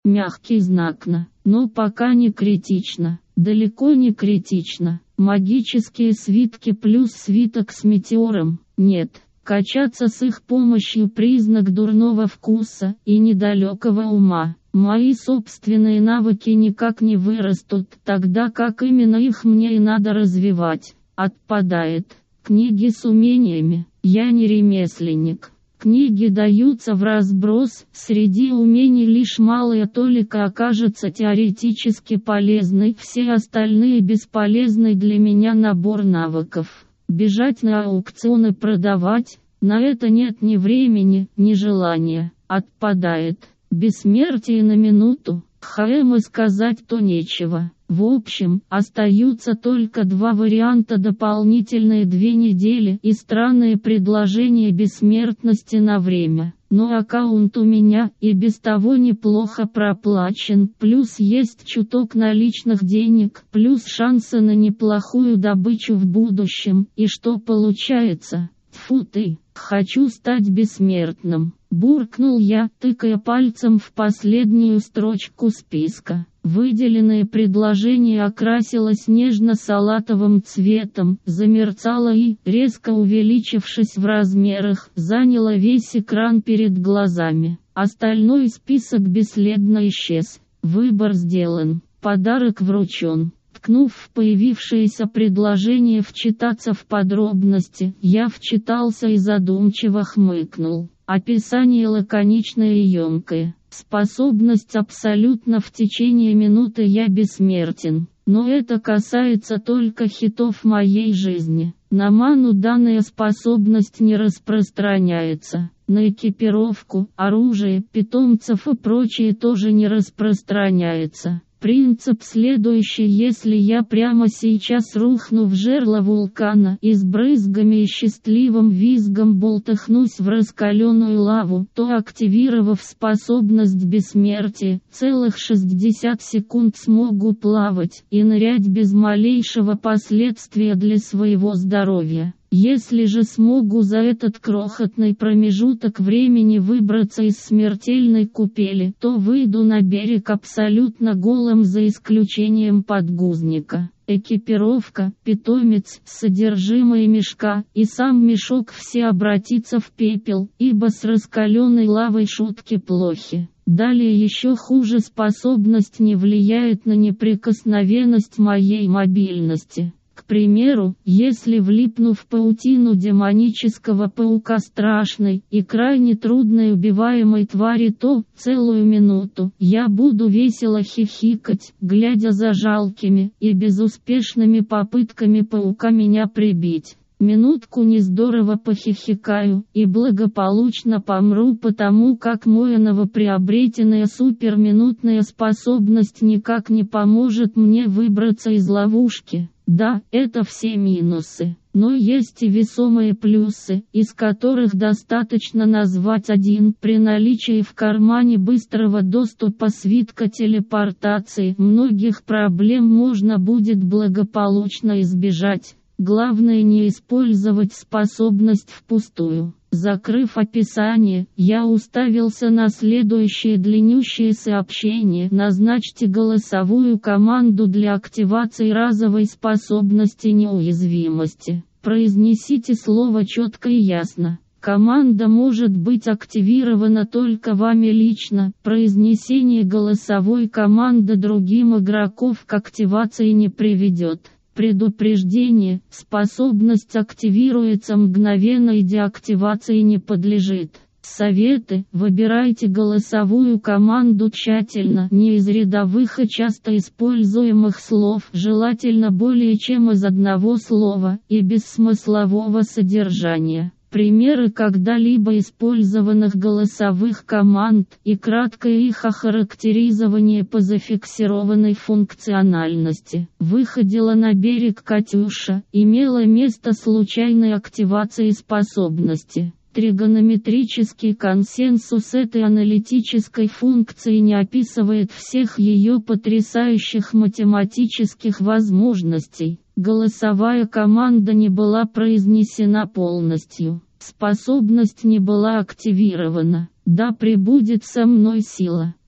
Мягкий знак «на», но пока не критично, далеко не критично. Магические свитки плюс свиток с метеором, нет. Качаться с их помощью признак дурного вкуса и недалекого ума. Мои собственные навыки никак не вырастут, тогда как именно их мне и надо развивать. Отпадает. Книги с умениями. Я не ремесленник. Книги даются вразброс, среди умений лишь малая толика окажется теоретически полезной, все остальные бесполезный для меня набор навыков. Бежать на аукционы продавать, на это нет ни времени, ни желания. Отпадает. Бессмертие на минуту. И сказать-то нечего. В общем, остаются только два варианта: дополнительные 2 недели и странные предложения бессмертности на время. Но аккаунт у меня и без того неплохо проплачен, плюс есть чуток наличных денег, плюс шансы на неплохую добычу в будущем. И что получается? Тьфу ты, хочу стать бессмертным. Буркнул я, тыкая пальцем в последнюю строчку списка. Выделенное предложение окрасилось нежно-салатовым цветом, замерцало и, резко увеличившись в размерах, заняло весь экран перед глазами. Остальной список бесследно исчез. Выбор сделан. Подарок вручен. Ткнув в появившееся предложение вчитаться в подробности, я вчитался и задумчиво хмыкнул. Описание лаконичное и емкое. Способность абсолютно в течение минуты я бессмертен. Но это касается только хитов моей жизни. На ману данная способность не распространяется. На экипировку, оружие, питомцев и прочее тоже не распространяется. Принцип следующий: если я прямо сейчас рухну в жерло вулкана и с брызгами и счастливым визгом болтыхнусь в раскаленную лаву, то, активировав способность бессмертия, целых 60 секунд смогу плавать и нырять без малейшего последствия для своего здоровья. Если же смогу за этот крохотный промежуток времени выбраться из смертельной купели, то выйду на берег абсолютно голым за исключением подгузника. Экипировка, питомец, содержимое мешка и сам мешок все обратится в пепел, ибо с раскаленной лавой шутки плохи. Далее еще хуже: способность не влияет на неприкосновенность моей мобильности. К примеру, если влипну в паутину демонического паука страшной и крайне трудной убиваемой твари, то целую минуту я буду весело хихикать, глядя за жалкими и безуспешными попытками паука меня прибить. Минутку нездорово похихикаю и благополучно помру, потому как моя новоприобретенная суперминутная способность никак не поможет мне выбраться из ловушки. Да, это все минусы, но есть и весомые плюсы, из которых достаточно назвать один. При наличии в кармане быстрого доступа свитка телепортации многих проблем можно будет благополучно избежать. Главное не использовать способность впустую. Закрыв описание, я уставился на следующее длиннющее сообщение: назначьте голосовую команду для активации разовой способности неуязвимости. Произнесите слово четко и ясно. Команда может быть активирована только вами лично. Произнесение голосовой команды другим игроков к активации не приведет. Предупреждение: способность активируется мгновенно и деактивации не подлежит. Советы: выбирайте голосовую команду тщательно, не из рядовых и часто используемых слов, желательно более чем из одного слова, и без смыслового содержания. Примеры когда-либо использованных голосовых команд и краткое их охарактеризование по зафиксированной функциональности. Выходила на берег Катюша, имела место случайной активации способности. Тригонометрический консенсус этой аналитической функции не описывает всех ее потрясающих математических возможностей. Голосовая команда не была произнесена полностью. Способность не была активирована. Да пребудет со мной сила.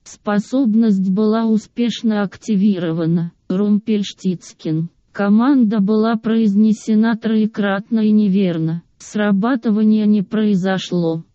Способность была успешно активирована. Румпельштицкин. Команда была произнесена троекратно и неверно. Срабатывания не произошло.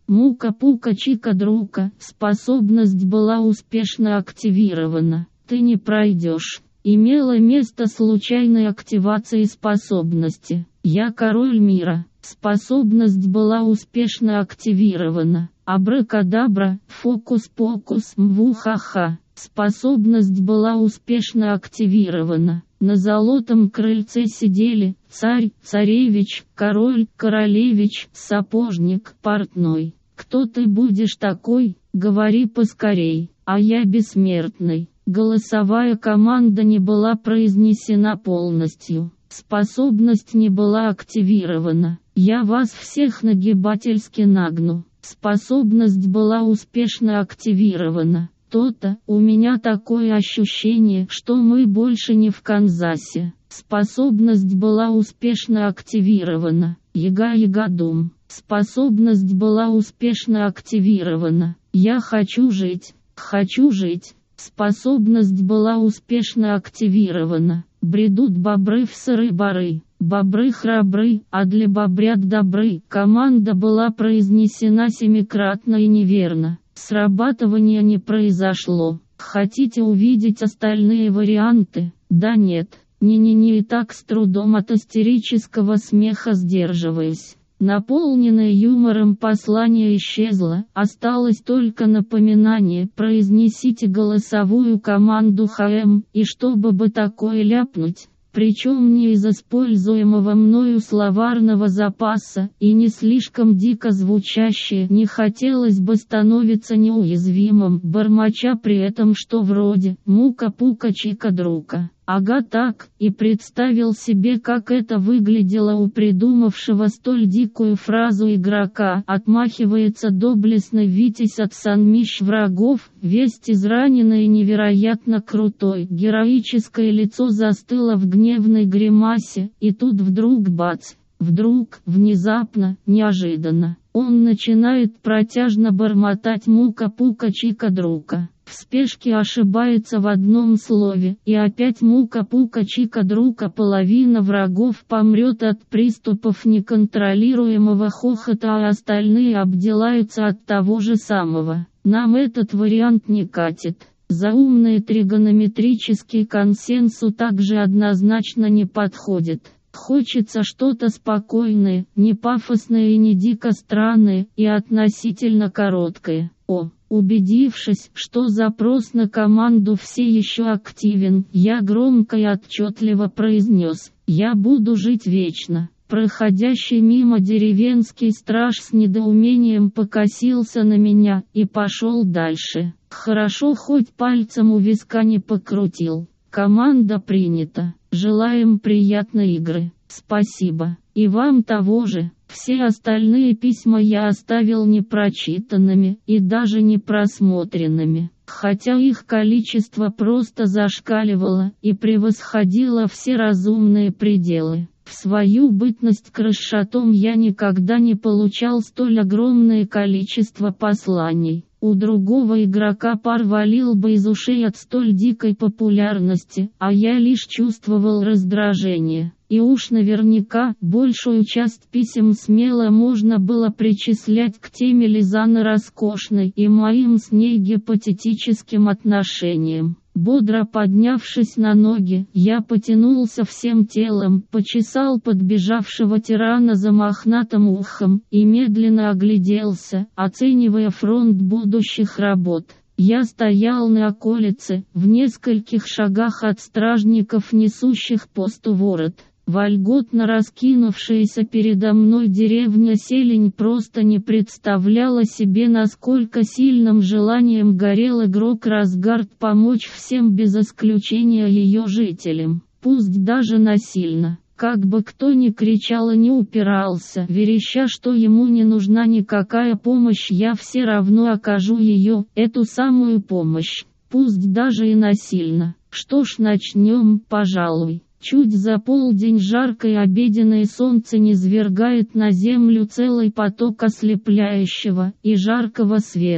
Мука-пука-чика-друка. Способность была успешно активирована. Ты не пройдешь. Имела место случайная активация способности. Я король мира. Способность была успешно активирована. Абракадабра, фокус-покус, мву-ха-ха. Способность была успешно активирована. На золотом крыльце сидели царь, царевич, король, королевич, сапожник, портной. Кто ты будешь такой? Говори поскорей, а я бессмертный. Голосовая команда не была произнесена полностью. Способность не была активирована. Я вас всех нагибательски нагну. Способность была успешно активирована. То-то, у меня такое ощущение, что мы больше не в Канзасе. Способность была успешно активирована. Яга-яга-дум. Способность была успешно активирована. Я хочу жить. Хочу жить. Способность была успешно активирована. Бредут бобры в сыры-бары. Бобры храбры, а для бобрят добры. Команда была произнесена семикратно и неверно. Срабатывания не произошло. Хотите увидеть остальные варианты? Да нет. Не-не-не, и так с трудом от истерического смеха сдерживаюсь. Наполненное юмором послание исчезло, осталось только напоминание: произнесите голосовую команду ХМ, и чтобы бы такое ляпнуть, причем не из используемого мною словарного запаса, и не слишком дико звучащее, не хотелось бы становиться неуязвимым, бормоча при этом что вроде «мука-пука-чика-друка». Ага так, и представил себе, как это выглядело у придумавшего столь дикую фразу игрока. Отмахивается доблестный Витязь от сонмищ врагов, весть израненный и невероятно крутой. Героическое лицо застыло в гневной гримасе, и тут вдруг бац! Вдруг, внезапно, неожиданно, он начинает протяжно бормотать «мука-пука-чика-друка». В спешке ошибается в одном слове, и опять мука-пука-чика-друка. Половина врагов помрет от приступов неконтролируемого хохота, а остальные обделаются от того же самого. Нам этот вариант не катит. Заумный тригонометрический консенсус также однозначно не подходит. Хочется что-то спокойное, не пафосное и не дико странное, и относительно короткое. Убедившись, что запрос на команду все еще активен, я громко и отчетливо произнес: «Я буду жить вечно». Проходящий мимо деревенский страж с недоумением покосился на меня и пошел дальше. Хорошо, хоть пальцем у виска не покрутил. Команда принята. Желаем приятной игры. Спасибо. И вам того же. Все остальные письма я оставил непрочитанными и даже не просмотренными, хотя их количество просто зашкаливало и превосходило все разумные пределы. В свою бытность крышатом я никогда не получал столь огромное количество посланий. У другого игрока пар валил бы из ушей от столь дикой популярности, а я лишь чувствовал раздражение. И уж наверняка, большую часть писем смело можно было причислять к теме Лизаны Роскошной и моим с ней гипотетическим отношениям. Бодро поднявшись на ноги, я потянулся всем телом, почесал подбежавшего тирана за мохнатым ухом и медленно огляделся, оценивая фронт будущих работ. Я стоял на околице, в нескольких шагах от стражников, несущих пост у ворот. Вольготно раскинувшаяся передо мной деревня Селень просто не представляла себе, насколько сильным желанием горел игрок Росгард помочь всем без исключения ее жителям, пусть даже насильно. Как бы кто ни кричал и не упирался, вереща, что ему не нужна никакая помощь, я все равно окажу ее, эту самую помощь, пусть даже и насильно. Что ж, начнем, пожалуй. Чуть за полдень жаркое обеденное солнце низвергает на землю целый поток ослепляющего и жаркого света.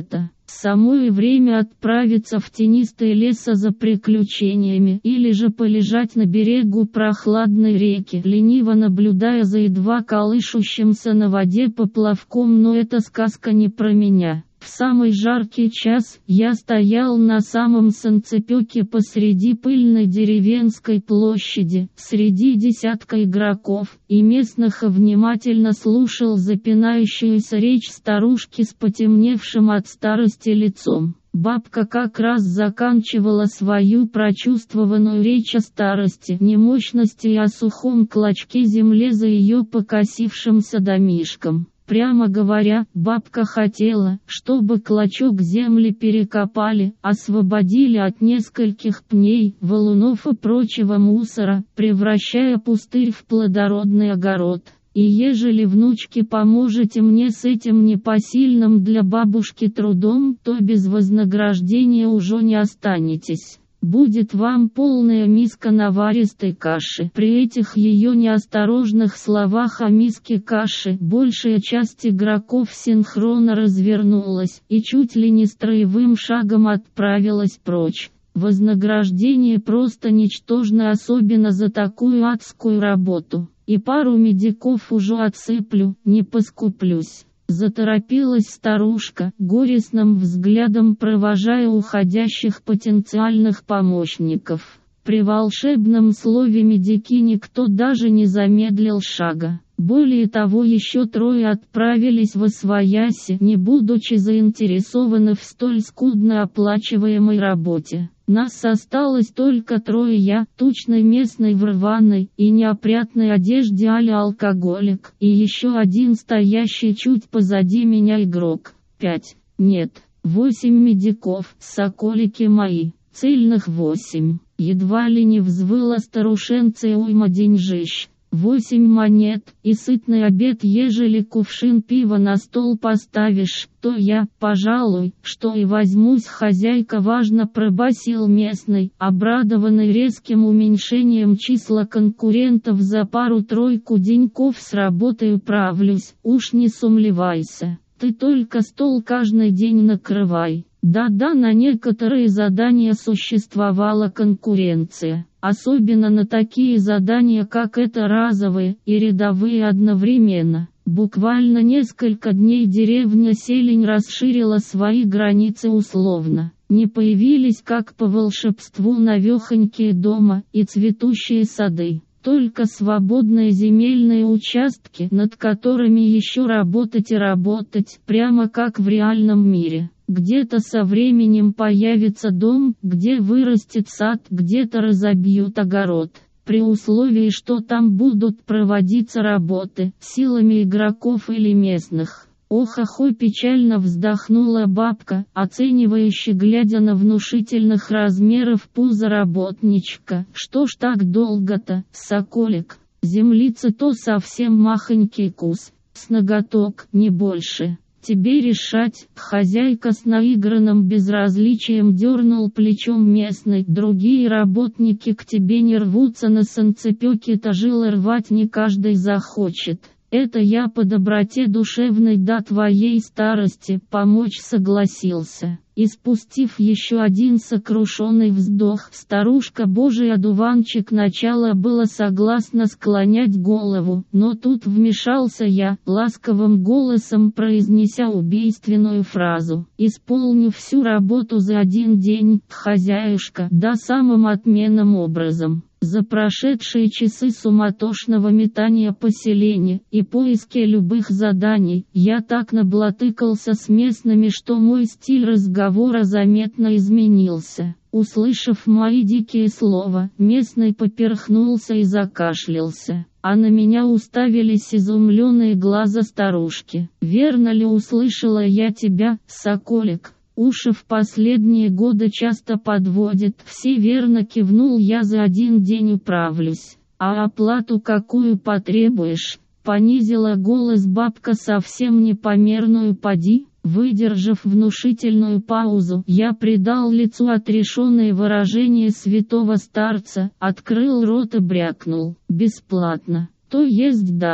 самое время отправиться в тенистый лес за приключениями или же полежать на берегу прохладной реки, лениво наблюдая за едва колышущимся на воде поплавком, но эта сказка не про меня. В самый жаркий час я стоял на самом санцепёке посреди пыльной деревенской площади, среди десятка игроков и местных, и внимательно слушал запинающуюся речь старушки с потемневшим от старости лицом. Бабка как раз заканчивала свою прочувствованную речь о старости, немощности и о сухом клочке земли за ее покосившимся домишком. Прямо говоря, бабка хотела, чтобы клочок земли перекопали, освободили от нескольких пней, валунов и прочего мусора, превращая пустырь в плодородный огород. И ежели, внучки, поможете мне с этим непосильным для бабушки трудом, то без вознаграждения уже не останетесь. Будет вам полная миска наваристой каши. При этих ее неосторожных словах о миске каши большая часть игроков синхронно развернулась и чуть ли не строевым шагом отправилась прочь. Вознаграждение просто ничтожно, особенно за такую адскую работу. И пару медиков уже отсыплю, не поскуплюсь. Заторопилась старушка, горестным взглядом провожая уходящих потенциальных помощников. При волшебном слове «медики» никто даже не замедлил шага. Более того, еще трое отправились восвояси, не будучи заинтересованы в столь скудно оплачиваемой работе. Нас осталось только трое: я, тучный местный в рваной и неопрятной одежде а-ля алкоголик, и еще один стоящий чуть позади меня игрок. 5, нет, 8 медиков, соколики мои, цельных 8. Едва ли не взвыла старушенция уйма деньжищ. 8 монет и сытный обед. Ежели кувшин пива на стол поставишь, то я, пожалуй, что и возьмусь. Хозяйка важно пробасил местный, обрадованный резким уменьшением числа конкурентов: за пару-тройку деньков с работой управлюсь, уж не сумлевайся. Ты только стол каждый день накрывай. Да-да, на некоторые задания существовала конкуренция. Особенно на такие задания, как это, разовые и рядовые одновременно. Буквально несколько дней деревня Селень расширила свои границы условно. Не появились как по волшебству навехонькие дома и цветущие сады. Только свободные земельные участки, над которыми еще работать и работать, прямо как в реальном мире. Где-то со временем появится дом, где вырастет сад, где-то разобьют огород. При условии, что там будут проводиться работы, силами игроков или местных. Ох-охо, печально вздохнула бабка, оценивающе глядя на внушительных размеров пузо работничка. Что ж так долго-то, соколик? Землица-то совсем махонький кус, с ноготок, не больше. Тебе решать. Хозяйка с наигранным безразличием дернул плечом местный. Другие работники к тебе не рвутся, на санцепёке-то жилы рвать не каждый захочет. Это я по доброте душевной до твоей старости помочь согласился. И спустив еще один сокрушенный вздох, старушка божий одуванчик начала было согласно склонять голову, но тут вмешался я, ласковым голосом произнеся убийственную фразу: «Исполню всю работу за один день, хозяюшка, да самым отменным образом». За прошедшие часы суматошного метания по селению и поиски любых заданий, я так наблатыкался с местными, что мой стиль разговора заметно изменился. Услышав мои дикие слова, местный поперхнулся и закашлялся, а на меня уставились изумленные глаза старушки. «Верно ли услышала я тебя, соколик? Уши в последние годы часто подводят». «Все верно», кивнул я, «за один день управлюсь». «А оплату какую потребуешь?» Понизила голос бабка совсем непомерную. «Поди». Выдержав внушительную паузу, я придал лицу отрешенное выражение святого старца, открыл рот и брякнул: «Бесплатно, то есть даром».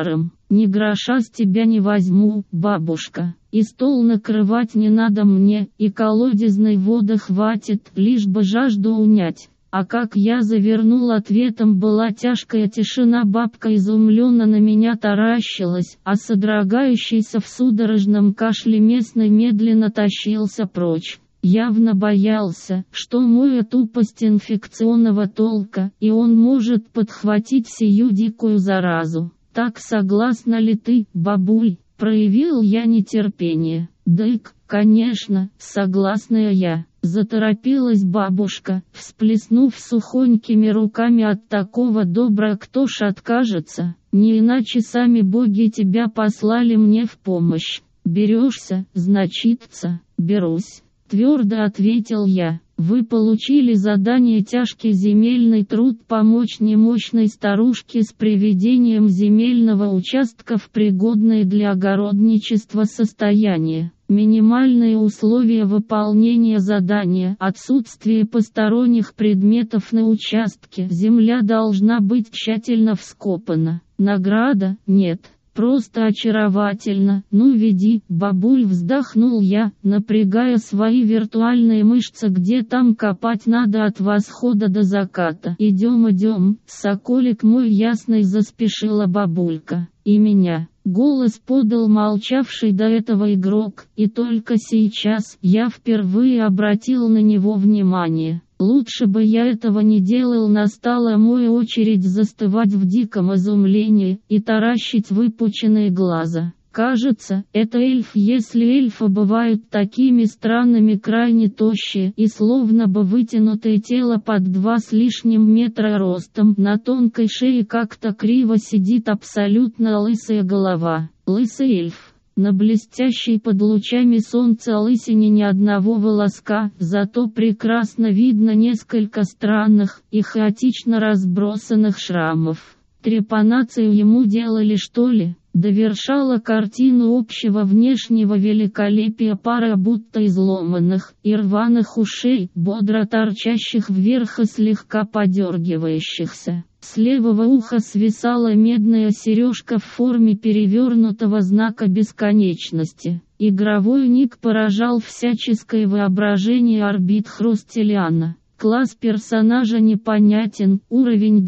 ни гроша с тебя не возьму, бабушка, и стол накрывать не надо мне, и колодезной воды хватит, лишь бы жажду унять. А как я завернул, ответом была тяжкая тишина. Бабка изумленно на меня таращилась, а содрогающийся в судорожном кашле местный медленно тащился прочь. Явно боялся, что мою тупость инфекционного толка, и он может подхватить сию дикую заразу. «Так согласна ли ты, бабуль?» — проявил я нетерпение. «Дык, конечно, согласная я», — заторопилась бабушка, всплеснув сухонькими руками. «От такого добра кто ж откажется? Не иначе сами боги тебя послали мне в помощь. Берешься, значится?» «Берусь», — твердо ответил я. «Вы получили задание, тяжкий земельный труд, помочь немощной старушке с приведением земельного участка в пригодное для огородничества состояние. Минимальные условия выполнения задания: отсутствие посторонних предметов на участке, земля должна быть тщательно вскопана. Награда? Нет. Просто очаровательно. Ну веди, бабуль», — вздохнул я, напрягая свои виртуальные мышцы. «Где там копать надо от восхода до заката?» «Идем, идем, соколик мой ясный», — заспешила бабулька. «И меня». Голос подал молчавший до этого игрок, и только сейчас я впервые обратил на него внимание. Лучше бы я этого не делал. Настала моя очередь застывать в диком изумлении и таращить выпученные глаза. Кажется, это эльф, если эльфы бывают такими странными, крайне тощие и словно бы вытянутое тело под 2 с лишним метра ростом. На тонкой шее как-то криво сидит абсолютно лысая голова. Лысый эльф. На блестящей под лучами солнца лысине ни одного волоска, зато прекрасно видно несколько странных и хаотично разбросанных шрамов. Трепанацию ему делали, что ли? Довершала картину общего внешнего великолепия пара будто изломанных и рваных ушей, бодро торчащих вверх и слегка подергивающихся. С левого уха свисала медная сережка в форме перевернутого знака бесконечности. Игровой ник поражал всяческое воображение орбит Хрустелиана. Класс персонажа непонятен, уровень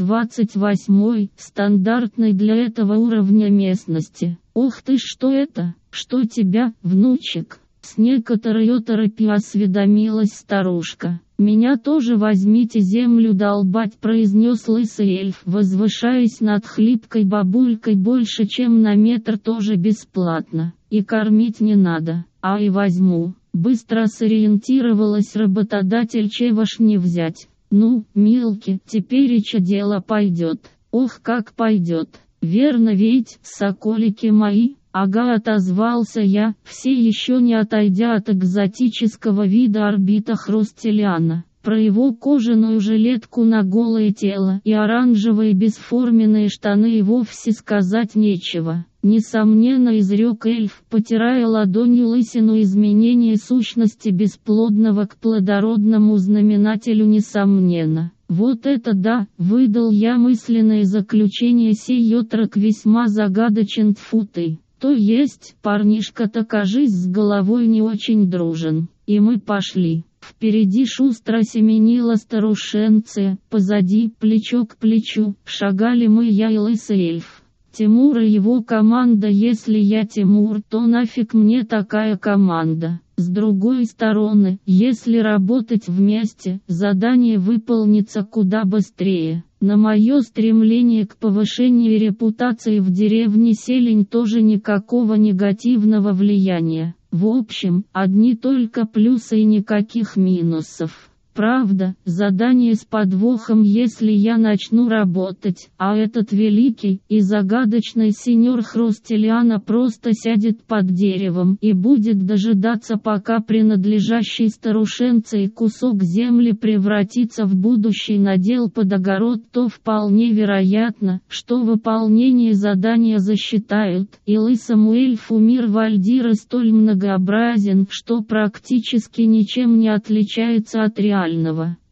28, стандартный для этого уровня местности. «Ох ты, что это? Что тебя, внучек?» С некоторой оторопью осведомилась старушка. «Меня тоже возьмите землю долбать», — произнес лысый эльф, возвышаясь над хлипкой бабулькой больше чем на метр. «Тоже бесплатно. И кормить не надо. А и возьму». Быстро сориентировалась работодатель, чего ж не взять. «Ну, милки, тепереча дело пойдет». «Ох, как пойдет. Верно ведь, соколики мои?» «Ага», — отозвался я, все еще не отойдя от экзотического вида орбита Хрустелиана. Про его кожаную жилетку на голое тело и оранжевые бесформенные штаны и вовсе сказать нечего. Несомненно, изрек эльф, потирая ладонью лысину. Изменение сущности бесплодного к плодородному знаменателю несомненно. «Вот это да!» — выдал я мысленное заключение. Сей отрок весьма загадочен. Тьфу ты! То есть, парнишка-то, кажись, с головой не очень дружен. И мы пошли. Впереди шустро семенила старушенция, позади, плечо к плечу, шагали мы, я и лысый эльф. Тимур и его команда. Если я Тимур, то нафиг мне такая команда? С другой стороны, если работать вместе, задание выполнится куда быстрее. На мое стремление к повышению репутации в деревне Селень тоже никакого негативного влияния. В общем, одни только плюсы и никаких минусов. Правда, задание с подвохом: если я начну работать, а этот великий и загадочный сеньор Хрустелиана просто сядет под деревом и будет дожидаться, пока принадлежащий старушенце кусок земли превратится в будущий надел под огород, то вполне вероятно, что выполнение задания засчитают, и лысому эльфу мир Вальдира столь многообразен, что практически ничем не отличается от реального.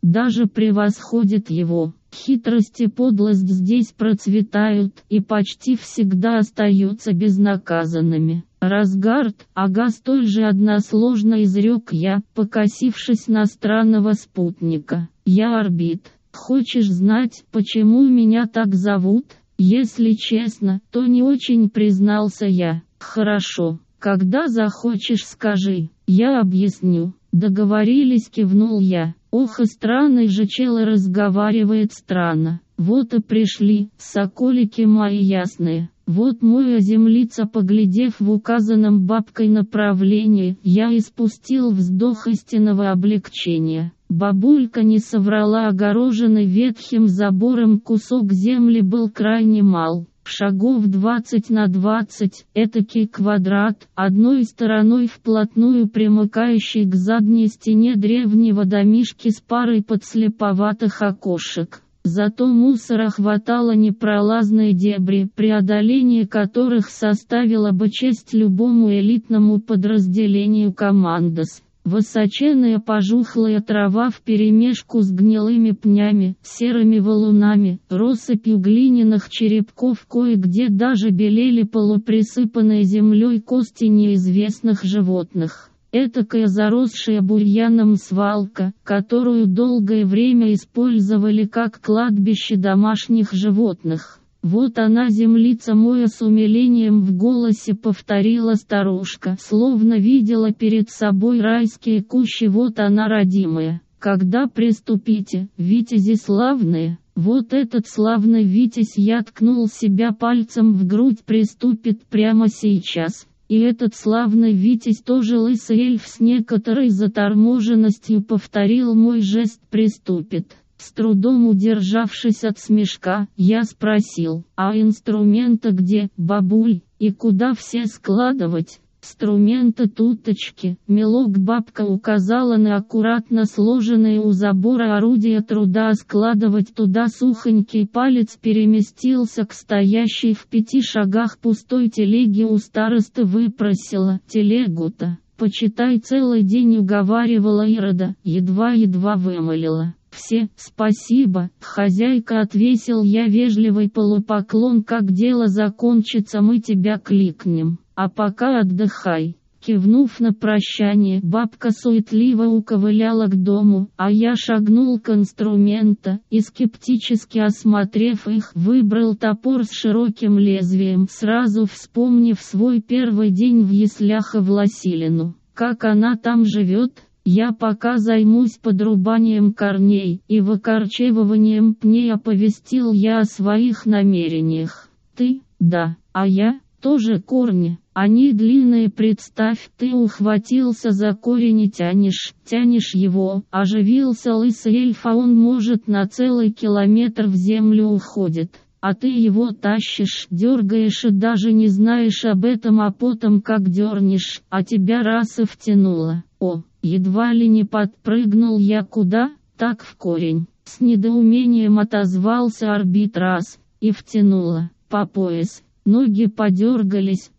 даже превосходит его. Хитрость и подлость здесь процветают и почти всегда остаются безнаказанными. Разгард, ага, столь же односложно изрек я, покосившись на странного спутника. Я Орбит. Хочешь знать, почему меня так зовут? Если честно, то не очень, признался я. Хорошо, когда захочешь, скажи, я объясню. Договорились, кивнул я. Ох, и странный же чел, разговаривает странно. Вот и пришли, соколики мои ясные. Вот моя землица, поглядев в указанном бабкой направлении, я испустил вздох истинного облегчения. Бабулька не соврала, огороженный ветхим забором кусок земли был крайне мал. Шагов 20 на 20, этакий квадрат, одной стороной вплотную примыкающий к задней стене древнего домишки с парой подслеповатых окошек. Зато мусора хватало непролазные дебри, преодоление которых составило бы честь любому элитному подразделению командос. Высоченная пожухлая трава вперемешку с гнилыми пнями, серыми валунами, россыпью глиняных черепков, кое-где даже белели полуприсыпанные землей кости неизвестных животных. Этакая заросшая бурьяном свалка, которую долгое время использовали как кладбище домашних животных. Вот она, землица моя, с умилением в голосе повторила старушка, словно видела перед собой райские кущи. Вот она, родимая. Когда приступите, витязи славные? Вот этот славный витязь, я ткнул себя пальцем в грудь, приступит прямо сейчас. И этот славный витязь, тоже лысый эльф, с некоторой заторможенностью повторил мой жест, приступит. С трудом удержавшись от смешка, я спросил: а инструменты где, бабуль, и куда все складывать? Инструменты туточки. Мелок, бабка указала на аккуратно сложенные у забора орудия труда. Складывать туда. Сухонький палец переместился к стоящей в 5 шагах пустой телеге. У старосты выпросила: телегу-то, почитай, целый день уговаривала Ирода, едва-едва вымолила. Все, спасибо, хозяйка, отвесил я вежливый полупоклон. Как дело закончится, мы тебя кликнем, а пока отдыхай. Кивнув на прощание, бабка суетливо уковыляла к дому, а я шагнул к инструменту и, скептически осмотрев их, выбрал топор с широким лезвием, сразу вспомнив свой первый день в яслях и Власилину. Как она там живет? Я пока займусь подрубанием корней и выкорчевыванием пней, оповестил я о своих намерениях. Ты? Да. А я? Тоже корни. Они длинные, представь, ты ухватился за корень и тянешь его. Оживился лысый эльф, а он, может, на целый километр в землю уходит. А ты его тащишь, дергаешь и даже не знаешь об этом, а потом как дернешь, а тебя раз и втянуло. О! Едва ли не подпрыгнул я. Куда? Так в корень. С недоумением отозвался Орбит. Раз, и втянуло, по пояс. Ноги подергались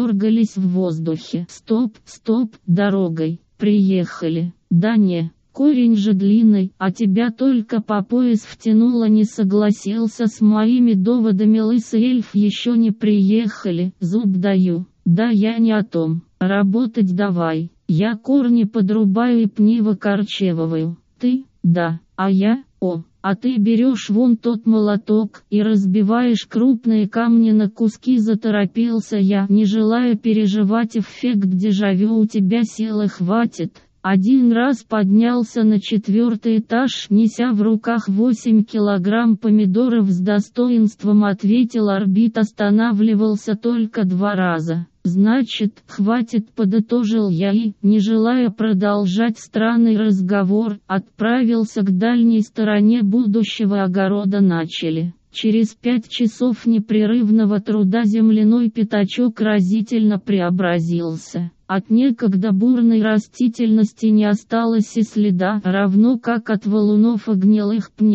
в воздухе. Стоп, дорогой. Приехали. Да не, корень же длинный, а тебя только по пояс втянуло. Не согласился с моими доводами лысый эльф. Еще не приехали, зуб даю. Да я не о том. Работать давай. Я корни подрубаю и пни выкорчевываю. Ты? Да. А я? О. А ты берешь вон тот молоток и разбиваешь крупные камни на куски. Заторопился я, не желая переживать эффект дежавю. У тебя силы хватит. Один раз поднялся на 4-й этаж, неся в руках 8 килограмм помидоров, с достоинством ответил Орбит. Останавливался только 2 раза. Значит, хватит, подытожил я и, не желая продолжать странный разговор, отправился к дальней стороне будущего огорода. Начали. Через 5 часов непрерывного труда земляной пятачок разительно преобразился. От некогда бурной растительности не осталось и следа, равно как от валунов и гнилых пней.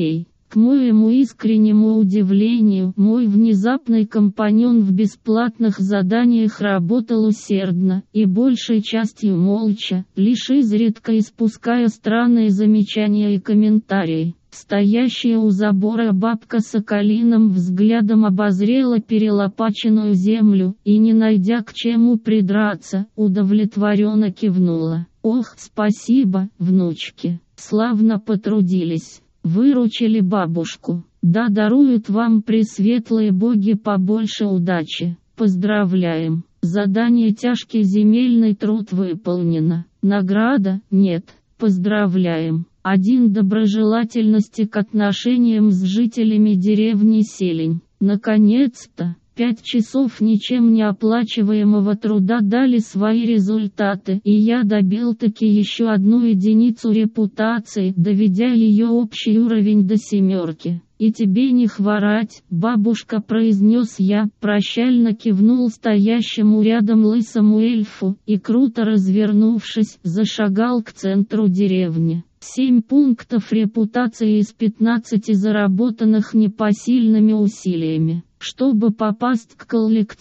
К моему искреннему удивлению, мой внезапный компаньон в бесплатных заданиях работал усердно и большей частью молча, лишь изредка испуская странные замечания и комментарии. Стоящая у забора бабка соколиным взглядом обозрела перелопаченную землю и, не найдя к чему придраться, удовлетворенно кивнула. «Ох, спасибо, внучки, славно потрудились. Выручили бабушку. Да даруют вам пресветлые боги побольше удачи. Поздравляем. Задание тяжкий земельный труд выполнено. Награда? Нет. Поздравляем. 1 доброжелательности к отношениям с жителями деревни Селень. Наконец-то! 5 часов ничем не оплачиваемого труда дали свои результаты, и я добил-таки еще 1 единицу репутации, доведя ее общий уровень до 7. «И тебе не хворать, бабушка», — произнес я, прощально кивнул стоящему рядом лысому эльфу и, круто развернувшись, зашагал к центру деревни. 7 пунктов репутации из 15 заработанных непосильными усилиями. Чтобы попасть к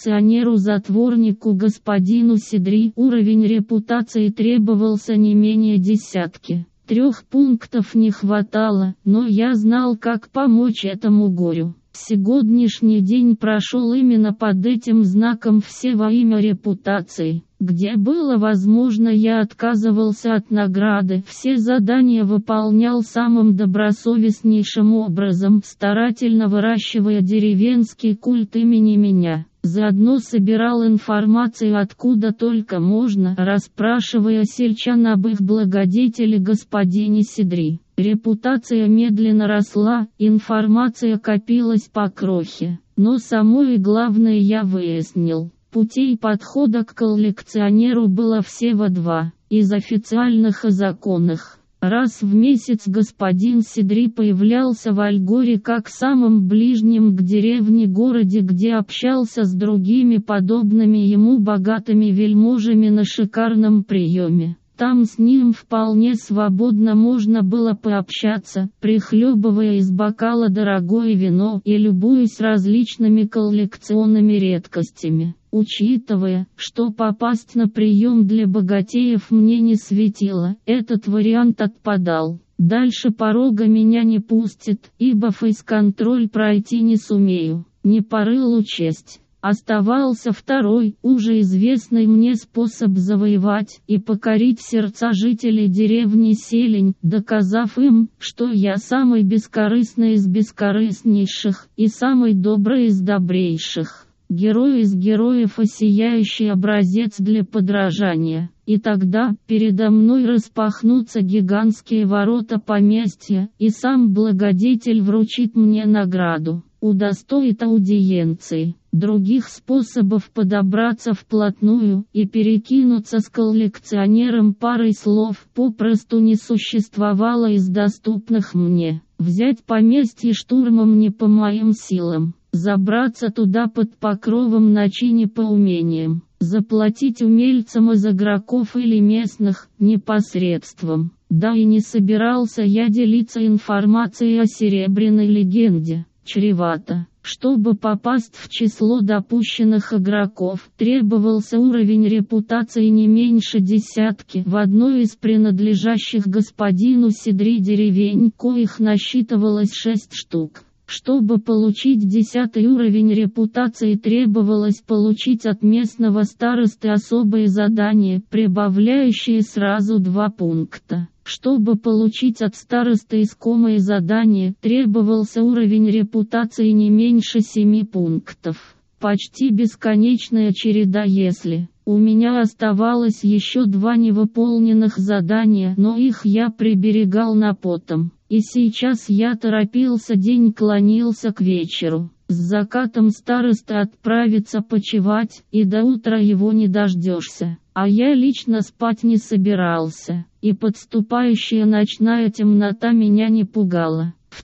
коллекционеру-затворнику господину Сидри, уровень репутации требовался не менее 10. 3 пунктов не хватало, но я знал, как помочь этому горю. Сегодняшний день прошел именно под этим знаком «все во имя репутации». Где было возможно, я отказывался от награды, все задания выполнял самым добросовестнейшим образом, старательно выращивая деревенский культ имени меня. Заодно собирал информацию откуда только можно, расспрашивая сельчан об их благодетеле господине Сидри. Репутация медленно росла, информация копилась по крохе. Но самое главное я выяснил. Путей подхода к коллекционеру было всего 2, из официальных и законных. Раз в месяц господин Сидри появлялся в Альгоре как самом ближнем к деревне городе, где общался с другими подобными ему богатыми вельможами на шикарном приеме. Там с ним вполне свободно можно было пообщаться, прихлебывая из бокала дорогое вино и любуясь различными коллекционными редкостями. Учитывая, что попасть на прием для богатеев мне не светило, этот вариант отпадал. Дальше порога меня не пустит, ибо фейс-контроль пройти не сумею. Не по рылу честь. Оставался второй, уже известный мне способ завоевать и покорить сердца жителей деревни Селень, доказав им, что я самый бескорыстный из бескорыстнейших и самый добрый из добрейших. Герой из героев и сияющий образец для подражания. И тогда передо мной распахнутся гигантские ворота поместья, и сам благодетель вручит мне награду, удостоит аудиенции. Других способов подобраться вплотную и перекинуться с коллекционером парой слов попросту не существовало из доступных мне. Взять поместье штурмом не по моим силам. Забраться туда под покровом ночи не по умениям. Заплатить умельцам из игроков или местных непосредством. Да и не собирался я делиться информацией о Серебряной легенде. Чревато. Чтобы попасть в число допущенных игроков, требовался уровень репутации не меньше 10 в одной из принадлежащих господину Сидри деревень, коих насчитывалось 6 штук. Чтобы получить 10 уровень репутации, требовалось получить от местного старосты особые задания, прибавляющие сразу 2 пункта. Чтобы получить от старосты искомое задание, требовался уровень репутации не меньше 7 пунктов. Почти бесконечная череда «если». У меня оставалось еще 2 невыполненных задания, но их я приберегал на потом. И сейчас я торопился, день клонился к вечеру. С закатом староста отправится почевать, и до утра его не дождешься. А я лично спать не собирался, и подступающая ночная темнота меня не пугала. В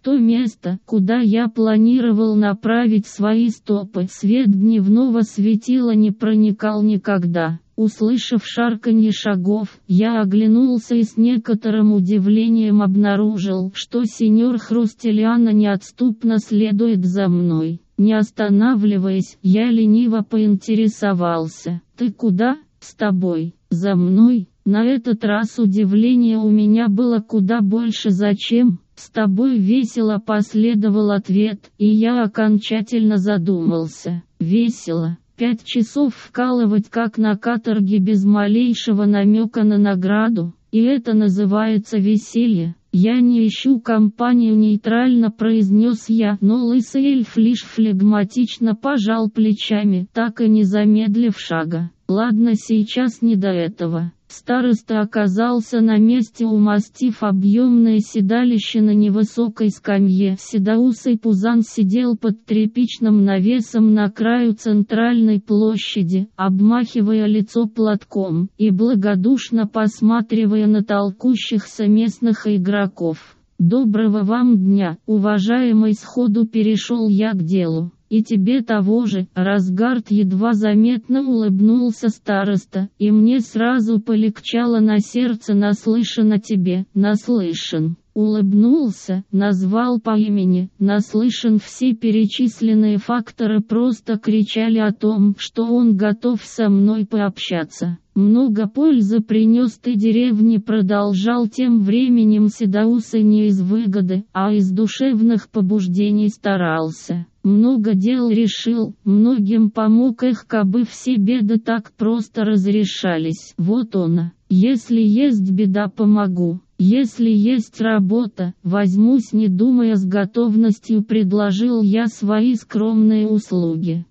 то место, куда я планировал направить свои стопы. Свет дневного светила не проникал никогда. Услышав шарканье шагов, я оглянулся и с некоторым удивлением обнаружил, что сеньор Хрустелиано неотступно следует за мной. Не останавливаясь, я лениво поинтересовался: «Ты куда?» «С тобой». «За мной?» На этот раз удивление у меня было куда больше. «Зачем?» «С тобой весело», последовал ответ, и я окончательно задумался. Весело. 5 часов вкалывать как на каторге без малейшего намека на награду, и это называется веселье. «Я не ищу компанию», нейтрально произнес я, но лысый эльф лишь флегматично пожал плечами, так и не замедлив шага. «Ладно, сейчас не до этого». Староста оказался на месте, умастив объемное седалище на невысокой скамье. Седоусый пузан сидел под тряпичным навесом на краю центральной площади, обмахивая лицо платком и благодушно посматривая на толкущихся местных игроков. «Доброго вам дня, уважаемый!» Сходу перешел я к делу. «И тебе того же!» Разгард едва заметно улыбнулся староста, и мне сразу полегчало на сердце. «Наслышан о тебе». «Наслышан». Улыбнулся, назвал по имени. «Наслышан». Все перечисленные факторы просто кричали о том, что он готов со мной пообщаться. «Много пользы принес ты деревне», продолжал тем временем седоусый, не из выгоды, а из душевных побуждений старался. «Много дел решил, многим помог, их кабы все беды так просто разрешались». Вот оно. «Если есть беда, помогу. Если есть работа, возьмусь», не думая, с готовностью предложил я свои скромные услуги.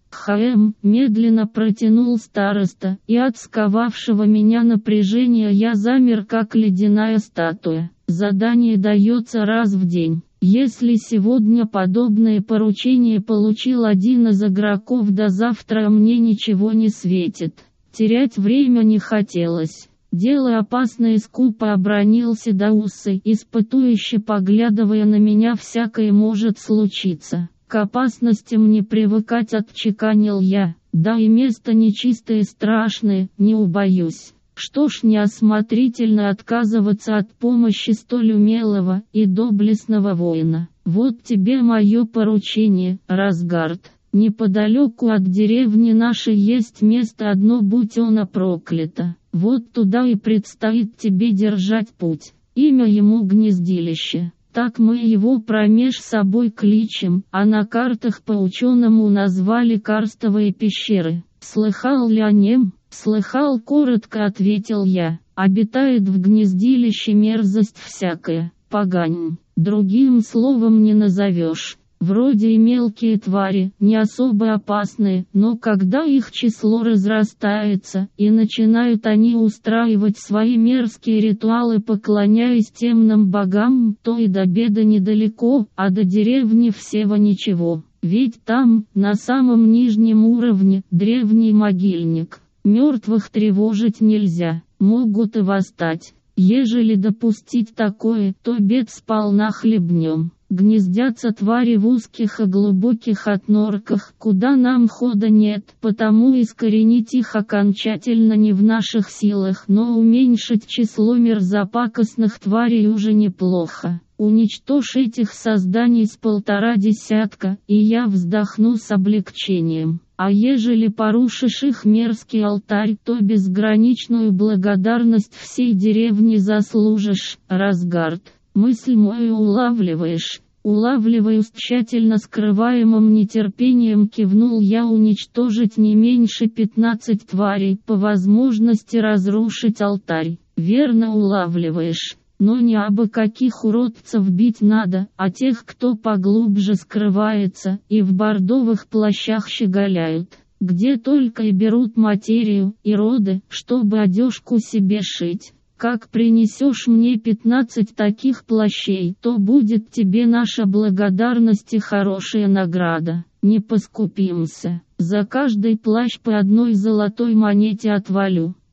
Медленно протянул староста, и от сковавшего меня напряжения я замер как ледяная статуя. «Задание дается раз в день. Если сегодня подобное поручение получил один из игроков, до завтра мне ничего не светит». Терять время не хотелось. «Дело опасное», скупо обронил седоусый, испытующе поглядывая на меня. «Всякое может случиться». «К опасностям не привыкать», отчеканил я. «Да и место нечистое, страшное, не убоюсь». Что ж, неосмотрительно отказываться от помощи столь умелого и доблестного воина. «Вот тебе мое поручение, Разгард. Неподалеку от деревни нашей есть место одно, будь оно проклято. Вот туда и предстоит тебе держать путь. Имя ему Гнездилище. Так мы его промеж собой кличем, а на картах по-ученому назвали Карстовые пещеры. Слыхал ли о нем?» «Слыхал», коротко ответил я. «Обитает в Гнездилище мерзость всякая, погань. Другим словом не назовешь. Вроде и мелкие твари, не особо опасные, но когда их число разрастается, и начинают они устраивать свои мерзкие ритуалы, поклоняясь темным богам, то и до беды недалеко, а до деревни всего ничего. Ведь там, на самом нижнем уровне, древний могильник. Мертвых тревожить нельзя, могут и восстать. Ежели допустить такое, то бед сполна хлебнем. Гнездятся твари в узких и глубоких отнорках, куда нам хода нет, потому искоренить их окончательно не в наших силах, но уменьшить число мерзопакостных тварей уже неплохо. Уничтожь этих созданий с 1,5 десятка, и я вздохну с облегчением. А ежели порушишь их мерзкий алтарь, то безграничную благодарность всей деревни заслужишь, Разгард. Мысль мою улавливаешь?» «Улавливаю», с тщательно скрываемым нетерпением кивнул я. «Уничтожить не меньше 15 тварей, по возможности разрушить алтарь». «Верно улавливаешь. Но не абы каких уродцев бить надо, а тех, кто поглубже скрывается, и в бордовых плащах щеголяют, где только и берут материю и роды, чтобы одежку себе шить. Как принесешь мне 15 таких плащей, то будет тебе наша благодарность и хорошая награда. Не поскупимся. За каждый плащ по 1 золотой монете отвалю».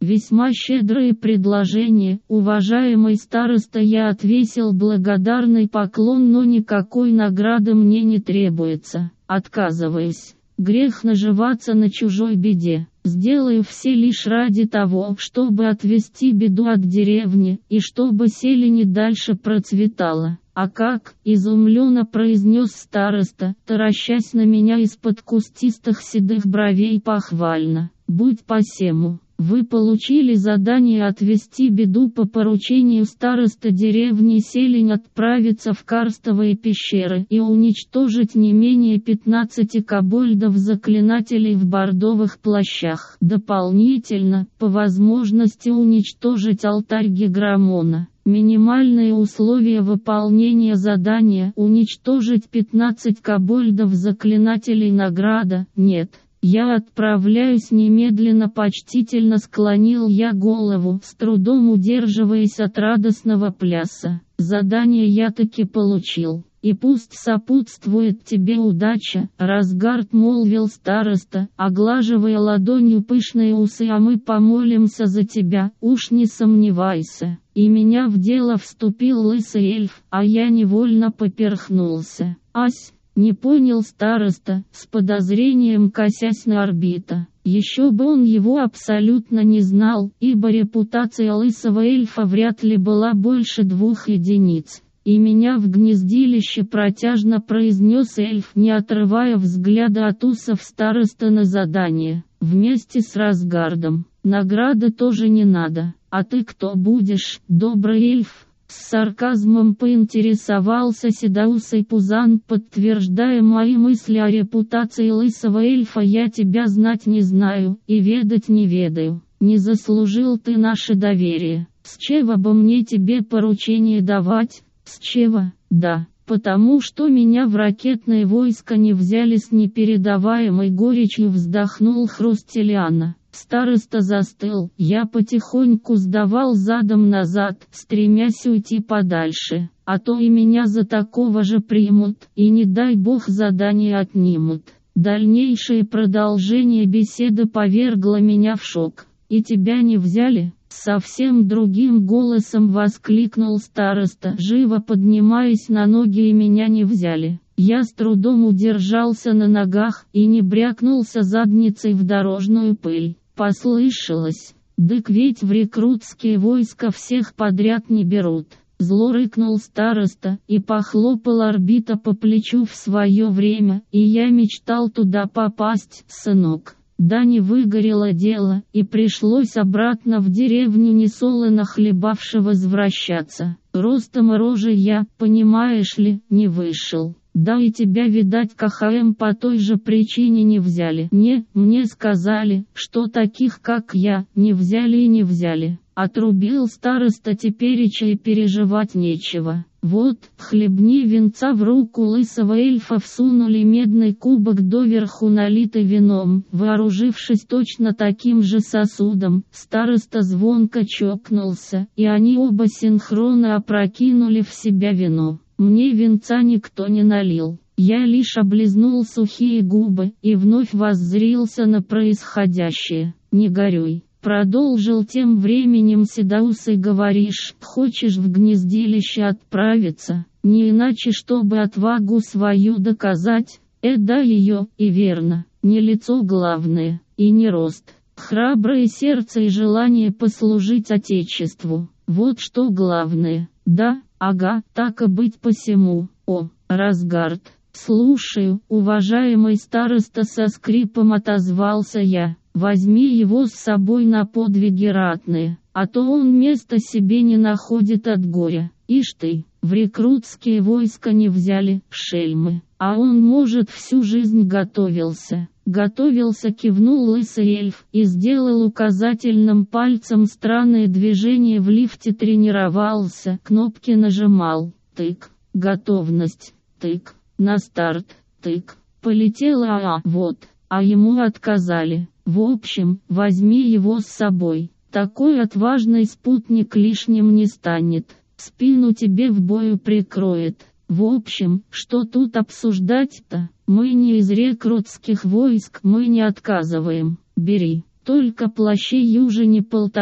Весьма щедрые предложения, уважаемый староста. Я отвесил благодарный поклон, но никакой награды мне не требуется. Отказываюсь. Грех наживаться на чужой беде. Сделаю все лишь ради того, чтобы отвести беду от деревни, и чтобы селение дальше процветало. А как? Изумленно произнес староста, таращась на меня из-под кустистых седых бровей похвально. Будь посему. Вы получили задание отвести беду. По поручению староста деревни селень отправиться в карстовые пещеры и уничтожить не менее 15 кобольдов-заклинателей в бордовых плащах. Дополнительно, по возможности, уничтожить алтарь Гиграмона. Минимальные условия выполнения задания: уничтожить 15 кобольдов-заклинателей. Награда: нет. Я отправляюсь немедленно. Почтительно склонил я голову, с трудом удерживаясь от радостного пляса. Задание я таки получил. И пусть сопутствует тебе удача, Разгард, молвил староста, оглаживая ладонью пышные усы. А мы помолимся за тебя, уж не сомневайся. И меня в дело вступил лысый эльф, а я невольно поперхнулся. Ась! Не понял староста, с подозрением косясь на орбита. Еще бы он его абсолютно не знал, ибо репутация лысого эльфа вряд ли была больше 2 единиц. И меня в гнездилище, протяжно произнес эльф, не отрывая взгляда от усов староста. На задание. Вместе с Разгардом. Награды тоже не надо. А ты кто будешь, добрый эльф? С сарказмом поинтересовался седоусый Пузан, подтверждая мои мысли о репутации лысого эльфа. Я тебя знать не знаю, и ведать не ведаю. Не заслужил ты наше доверие. С чего бы мне тебе поручение давать? С чего? Да, потому что меня в ракетное войско не взяли. С непередаваемой горечью вздохнул Хрустелиана. Староста застыл, я потихоньку сдавал задом назад, стремясь уйти подальше, а то и меня за такого же примут, и не дай бог задание отнимут. Дальнейшее продолжение беседы повергло меня в шок. И тебя не взяли? Совсем другим голосом воскликнул староста, живо поднимаясь на ноги. И меня не взяли. Я с трудом удержался на ногах и не брякнулся задницей в дорожную пыль. Послышалось. Дык ведь в рекрутские войска всех подряд не берут. Зло рыкнул староста и похлопал орбита по плечу. В свое время и я мечтал туда попасть, сынок. Да не выгорело дело, и пришлось обратно в деревню несолоно хлебавши возвращаться. Ростом и рожей я, понимаешь ли, не вышел. Да и тебя, видать, КХМ по той же причине не взяли. Мне сказали, что таких, как я, не взяли и не взяли. Отрубил староста тепереча, и переживать нечего. Вот, хлебни венца. В руку лысого эльфа всунули медный кубок, доверху налитый вином. Вооружившись точно таким же сосудом, староста звонко чокнулся, и они оба синхронно опрокинули в себя вино. Мне венца никто не налил. Я лишь облизнул сухие губы и вновь воззрился на происходящее. Не горюй. Продолжил тем временем седоусый. Говоришь, хочешь в гнездилище отправиться, не иначе чтобы отвагу свою доказать? Да, ее, и верно, не лицо главное, и не рост. Храброе сердце и желание послужить Отечеству. Вот что главное. Да, ага, так и быть посему. О, Разгард. Слушаю, уважаемый староста, со скрипом отозвался я. Возьми его с собой на подвиги ратные, а то он места себе не находит от горя. Ишь ты, в рекрутские войска не взяли, шельмы, а он, может, всю жизнь готовился. Кивнул лысый эльф и сделал указательным пальцем странное движение. В лифте тренировался, кнопки нажимал. Тык, готовность, тык, на старт, тык, полетела, вот, а ему отказали. В общем, возьми его с собой. Такой отважный спутник лишним не станет. Спину тебе в бою прикроет. В общем, что тут обсуждать-то? Мы не из рекрутских войск, мы не отказываем. Бери. Только плащей южине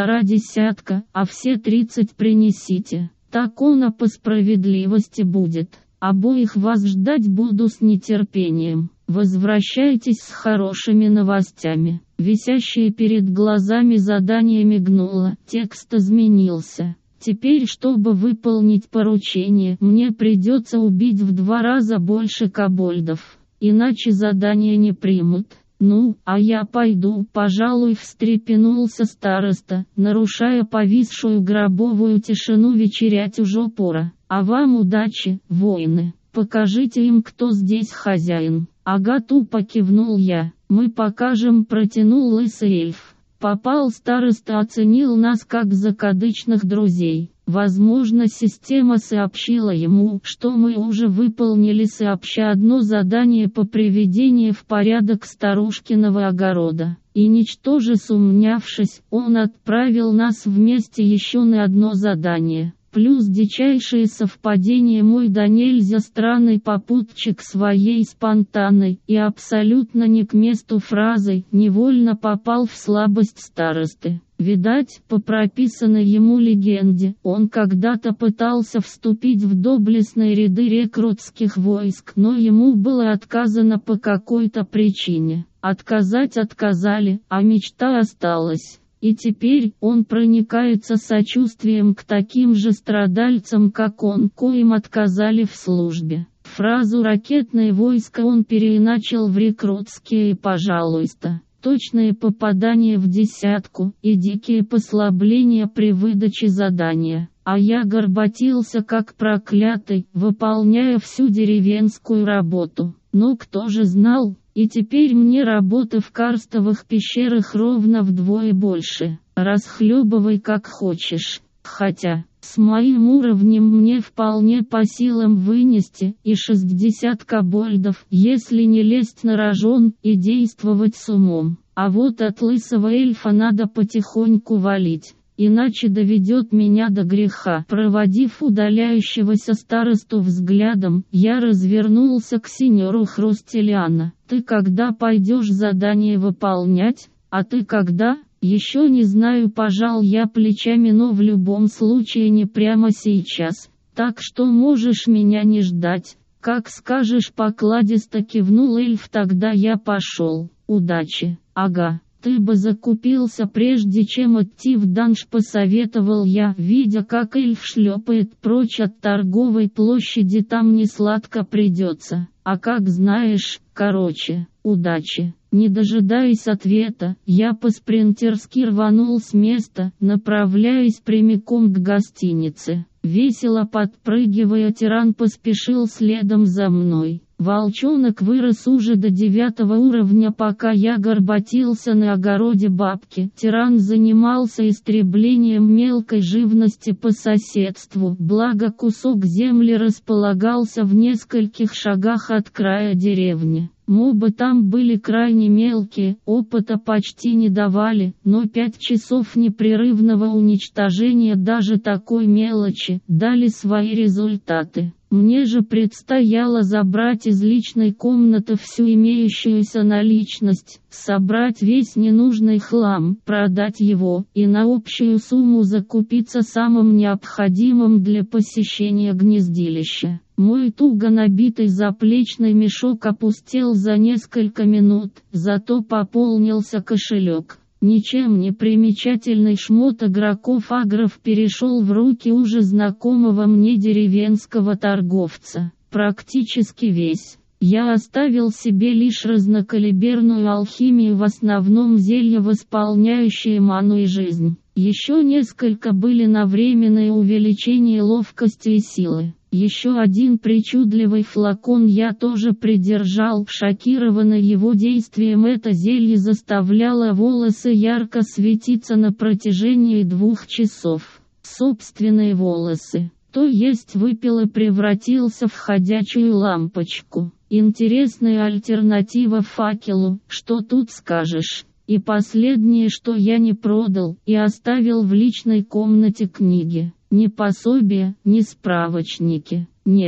1,5, а все 30 принесите. Так оно по справедливости будет. Обоих вас ждать буду с нетерпением. Возвращайтесь с хорошими новостями». Висящее перед глазами задание мигнуло, текст изменился. Теперь, чтобы выполнить поручение, мне придется убить в 2 раза больше кобольдов, иначе задание не примут. «Ну, а я пойду, пожалуй», — встрепенулся староста, нарушая повисшую гробовую тишину. «Вечерять уже пора. А вам удачи, воины, покажите им, кто здесь хозяин». «Ага», — тупо кивнул я. «Мы покажем», — протянул лысый эльф. Попал староста, оценил нас как закадычных друзей. Возможно, система сообщила ему, что мы уже выполнили сообща одно задание по приведению в порядок старушкиного огорода. И ничтоже сумнявшись, он отправил нас вместе еще на одно задание. Плюс дичайшее совпадение, мой да нельзя странный попутчик своей спонтанной и абсолютно не к месту фразой невольно попал в слабость старосты. Видать, по прописанной ему легенде, он когда-то пытался вступить в доблестные ряды рекрутских войск, но ему было отказано по какой-то причине. Отказать отказали, а мечта осталась. И теперь он проникается сочувствием к таким же страдальцам, как он, коим отказали в службе. Фразу «ракетное войско» он переиначил в «рекрутские» и «пожалуйста». Точные попадания в десятку и дикие послабления при выдаче задания. А я горбатился как проклятый, выполняя всю деревенскую работу. Но кто же знал? И теперь мне работы в карстовых пещерах ровно вдвое больше. Расхлебывай как хочешь. Хотя, с моим уровнем мне вполне по силам вынести и 60 кобольдов, если не лезть на рожон и действовать с умом. А вот от лысого эльфа надо потихоньку валить, иначе доведет меня до греха. Проводив удаляющегося старосту взглядом, я развернулся к сеньору Хрустелиана. «Ты когда пойдешь задание выполнять? А ты когда?» «Еще не знаю», — пожал я плечами, «но в любом случае не прямо сейчас. Так что можешь меня не ждать». «Как скажешь», — покладисто кивнул эльф. «Тогда я пошел. Удачи». «Ага, ты бы закупился прежде чем идти в данж», — посоветовал я, видя, как эльф шлепает прочь от торговой площади. «Там не сладко придется». «А как знаешь, короче, удачи». Не дожидаясь ответа, я по-спринтерски рванул с места, направляясь прямиком к гостинице. Весело подпрыгивая, тиран поспешил следом за мной. Волчонок вырос уже до 9 уровня, пока я горбатился на огороде бабки. Тиран занимался истреблением мелкой живности по соседству, благо кусок земли располагался в нескольких шагах от края деревни. Мобы там были крайне мелкие, опыта почти не давали, но 5 часов непрерывного уничтожения даже такой мелочи дали свои результаты. Мне же предстояло забрать из личной комнаты всю имеющуюся наличность, собрать весь ненужный хлам, продать его и на общую сумму закупиться самым необходимым для посещения гнездилища. Мой туго набитый заплечный мешок опустел за несколько минут, зато пополнился кошелек. Ничем не примечательный шмот игроков-агров перешел в руки уже знакомого мне деревенского торговца. Практически весь. Я оставил себе лишь разнокалиберную алхимию, в основном зелья, восполняющие ману и жизнь. Еще несколько были на временное увеличение ловкости и силы. Еще один причудливый флакон я тоже придержал. Шокированный его действием, это зелье заставляло волосы ярко светиться на протяжении 2 часов. Собственные волосы, то есть выпил и превратился в ходячую лампочку. Интересная альтернатива факелу, что тут скажешь. И последнее, что я не продал и оставил в личной комнате, книги. Ни пособия, ни справочники. Нет,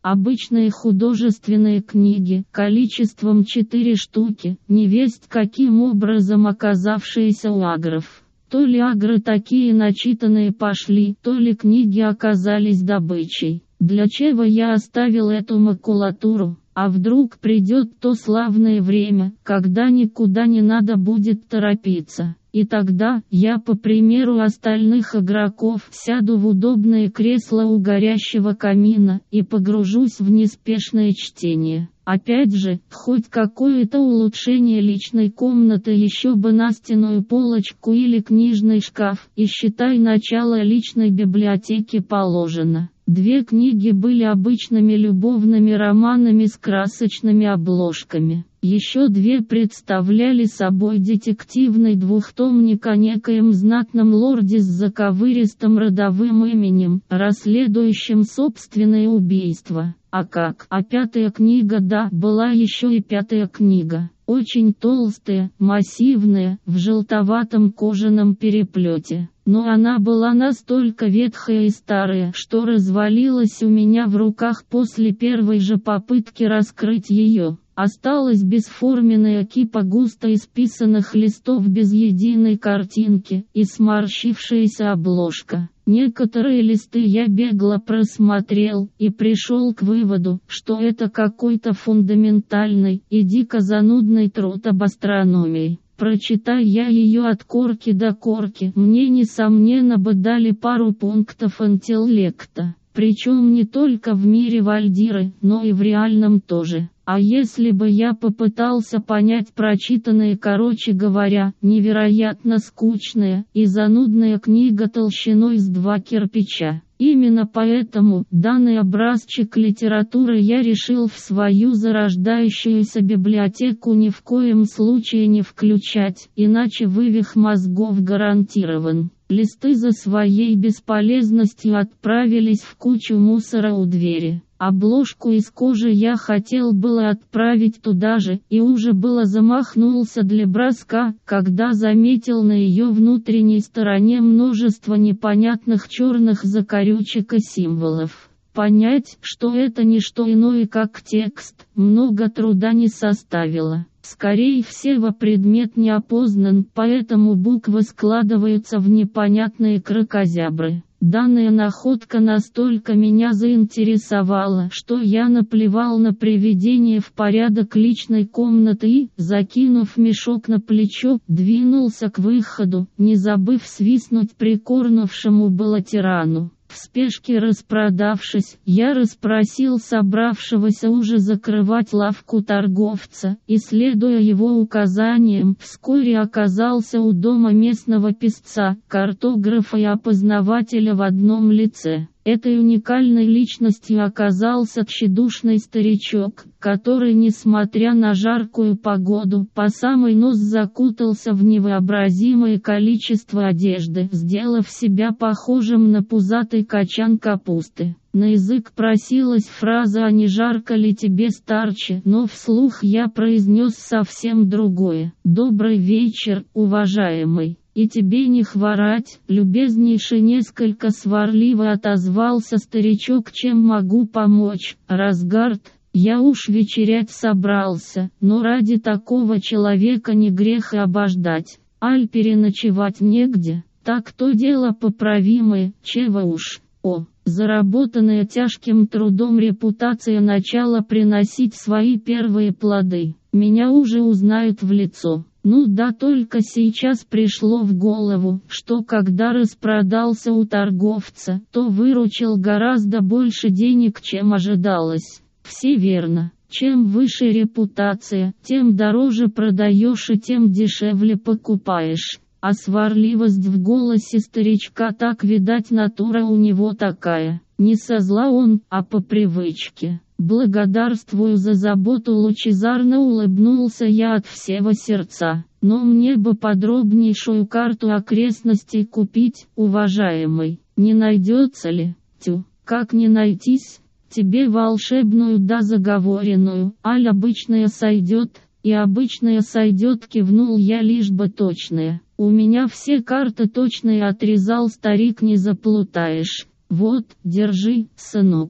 Обычные художественные книги, количеством 4 штуки, невесть каким образом оказавшиеся у агров. То ли агры такие начитанные пошли, то ли книги оказались добычей. Для чего я оставил эту макулатуру? А вдруг придет то славное время, когда никуда не надо будет торопиться. И тогда, я по примеру остальных игроков сяду в удобное кресло у горящего камина и погружусь в неспешное чтение. Опять же, хоть какое-то улучшение личной комнаты, еще бы настенную полочку или книжный шкаф, и считай, начало личной библиотеки положено. 2 книги были обычными любовными романами с красочными обложками. Еще 2 представляли собой детективный двухтомник о некоем знатном лорде с заковыристым родовым именем, расследующим собственное убийство. А 5-я книга, да, была еще и 5-я книга. Очень толстая, массивная, в желтоватом кожаном переплете. Но она была настолько ветхая и старая, что развалилась у меня в руках после первой же попытки раскрыть ее. Осталась бесформенная кипа густо исписанных листов без единой картинки и сморщившаяся обложка. Некоторые листы я бегло просмотрел и пришел к выводу, что это какой-то фундаментальный и дико занудный труд об астрономии. Прочитай я ее от корки до корки, мне несомненно бы дали пару пунктов интеллекта. Причем не только в мире Вальдиры, но и в реальном тоже. А если бы я попытался понять прочитанное, короче говоря, невероятно скучная и занудная книга толщиной с 2 кирпича. Именно поэтому данный образчик литературы я решил в свою зарождающуюся библиотеку ни в коем случае не включать, иначе вывих мозгов гарантирован. Листы за своей бесполезностью отправились в кучу мусора у двери. Обложку из кожи я хотел было отправить туда же, и уже было замахнулся для броска, когда заметил на ее внутренней стороне множество непонятных черных закорючек и символов. Понять, что это не что иное как текст, много труда не составило. Скорее всего, предмет не опознан, поэтому буквы складываются в непонятные кракозябры. Данная находка настолько меня заинтересовала, что я наплевал на приведение в порядок личной комнаты и, закинув мешок на плечо, двинулся к выходу, не забыв свистнуть прикорнувшему было тирану. В спешке распродавшись, я расспросил собравшегося уже закрывать лавку торговца, и, следуя его указаниям, вскоре оказался у дома местного писца, картографа и опознавателя в одном лице. Этой уникальной личностью оказался тщедушный старичок, который, несмотря на жаркую погоду, по самый нос закутался в невообразимое количество одежды, сделав себя похожим на пузатый качан капусты. На язык просилась фраза «А не жарко ли тебе, старче?», но вслух я произнес совсем другое. «Добрый вечер, уважаемый. И тебе не хворать, любезнейший», несколько сварливо отозвался старичок. «Чем могу помочь, Разгард? Я уж вечерять собрался, но ради такого человека не грех и обождать. Аль переночевать негде, так то дело поправимое, чего уж». Заработанная тяжким трудом репутация начала приносить свои первые плоды. Меня уже узнают в лицо. Ну да, только сейчас пришло в голову, что когда распродался у торговца, то выручил гораздо больше денег, чем ожидалось. Все верно. Чем выше репутация, тем дороже продаешь и тем дешевле покупаешь. А сварливость в голосе старичка, так видать, натура у него такая. Не со зла он, а по привычке. «Благодарствую за заботу», лучезарно улыбнулся я от всего сердца. «Но мне бы подробнейшую карту окрестностей купить, уважаемый. Не найдется ли?» «Тю, как не найтись? Тебе волшебную да заговоренную, аль обычная сойдет?» «И обычная сойдет», кивнул я, лишь бы точная. «У меня все карты точные», отрезал старик, «не заплутаешь. Вот, держи, сынок».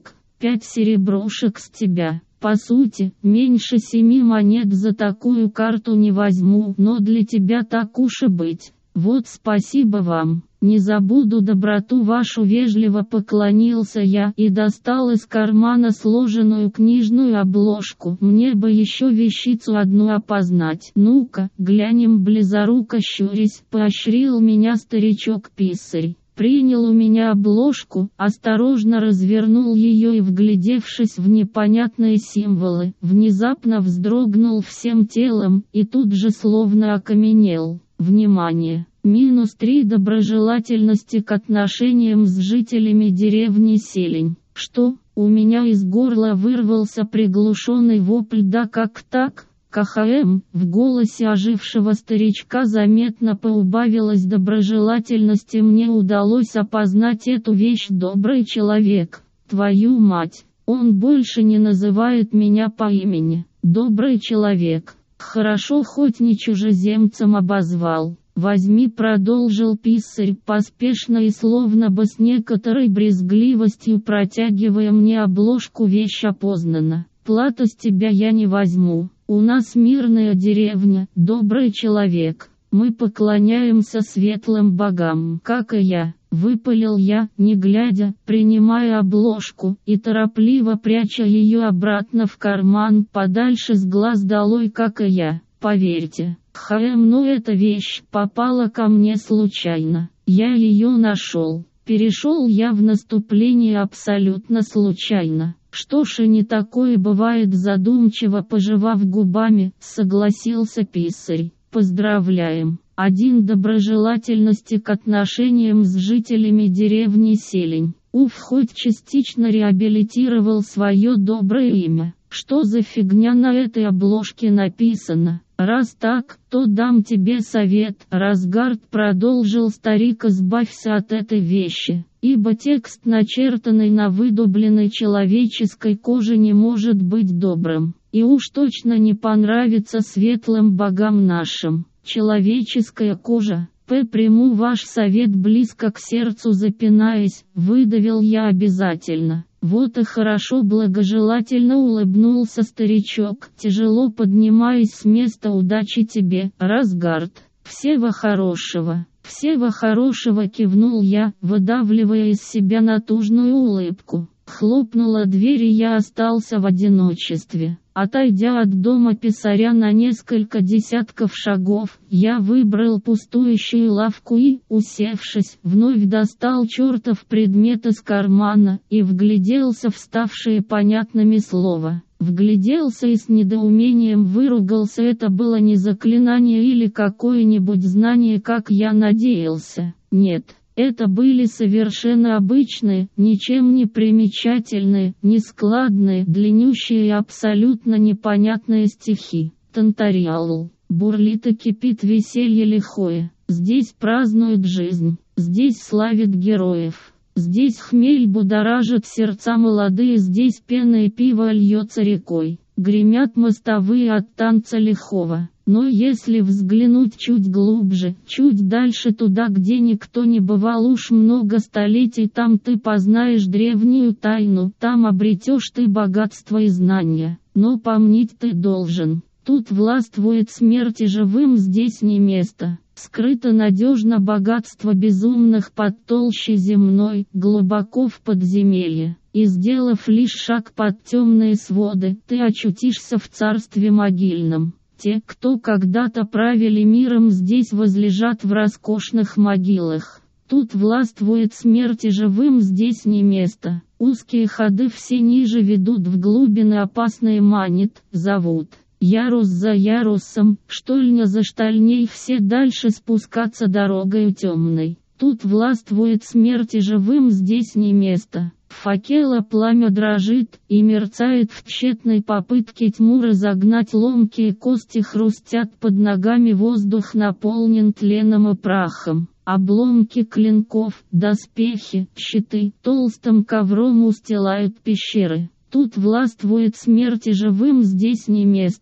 5 сереброшек с тебя. По сути, меньше 7 монет за такую карту не возьму, но для тебя так уж и быть. Вот спасибо вам. Не забуду доброту вашу, вежливо поклонился я и достал из кармана сложенную книжную обложку. Мне бы еще вещицу одну опознать. Ну-ка, глянем, близоруко щурясь, поощрил меня старичок-писарь. Принял у меня обложку, осторожно развернул ее и, вглядевшись в непонятные символы, внезапно вздрогнул всем телом и тут же словно окаменел. Внимание! -3 доброжелательности к отношениям с жителями деревни Селень. Что? У меня из горла вырвался приглушенный вопль. Да как так? КХМ, в голосе ожившего старичка заметно поубавилось доброжелательности. Мне удалось опознать эту вещь, добрый человек. Твою мать, он больше не называет меня по имени. Добрый человек. Хорошо, хоть не чужеземцем обозвал. Возьми, продолжил писарь, поспешно и словно бы с некоторой брезгливостью протягивая мне обложку. Вещь опознана. Плата с тебя я не возьму. У нас мирная деревня, добрый человек. Мы поклоняемся светлым богам, как и я. Выпалил я, не глядя, принимая обложку и торопливо пряча ее обратно в карман, подальше с глаз долой, как и я. Поверьте, но эта вещь попала ко мне случайно. Я ее нашел. Перешел я в наступление абсолютно случайно. Что ж, и не такое бывает, задумчиво пожевав губами, согласился писарь. Поздравляем. 1 доброжелательности к отношениям с жителями деревни Селень. Уф, хоть частично реабилитировал свое доброе имя. Что за фигня на этой обложке написано? Раз так, то дам тебе совет. Разгард, продолжил старик, избавься от этой вещи, ибо текст, начертанный на выдубленной человеческой коже, не может быть добрым, и уж точно не понравится светлым богам нашим. Человеческая кожа. Приму ваш совет близко к сердцу, запинаясь, выдавил я. Обязательно. Вот и хорошо, благожелательно улыбнулся старичок, тяжело поднимаясь с места. Удачи тебе, Разгард. Всего хорошего. Всего хорошего, кивнул я, выдавливая из себя натужную улыбку. Хлопнула дверь, и я остался в одиночестве. Отойдя от дома писаря на несколько десятков шагов, я выбрал пустующую лавку и, усевшись, вновь достал чертов предмет из кармана и вгляделся в ставшие понятными слова. Вгляделся и с недоумением выругался. Это было не заклинание или какое-нибудь знание, как я надеялся. Нет. Это были совершенно обычные, ничем не примечательные, нескладные, длиннющие и абсолютно непонятные стихи. Тантариалл. Бурлит и кипит веселье лихое. Здесь празднуют жизнь. Здесь славят героев. Здесь хмель будоражит сердца молодые. Здесь пена и пиво льется рекой. Гремят мостовые от танца лихого. Но если взглянуть чуть глубже, чуть дальше, туда, где никто не бывал уж много столетий, там ты познаешь древнюю тайну, там обретешь ты богатство и знания. Но помнить ты должен, тут властвует смерть, и живым здесь не место. Скрыто надежно богатство безумных под толщей земной, глубоко в подземелье. И сделав лишь шаг под темные своды, ты очутишься в царстве могильном. Те, кто когда-то правили миром, здесь возлежат в роскошных могилах. Тут властвует смерть, и живым здесь не место. Узкие ходы все ниже ведут в глубины опасные, манит, зовут. Ярус за ярусом, штольня за штольней, все дальше спускаться дорогою темной. Тут властвует смерть, и живым здесь не место. Факела пламя дрожит и мерцает в тщетной попытке тьму разогнать. Ломкие кости хрустят под ногами, воздух наполнен тленом и прахом. Обломки клинков, доспехи, щиты толстым ковром устилают пещеры. Тут властвует смерть, и живым здесь не место.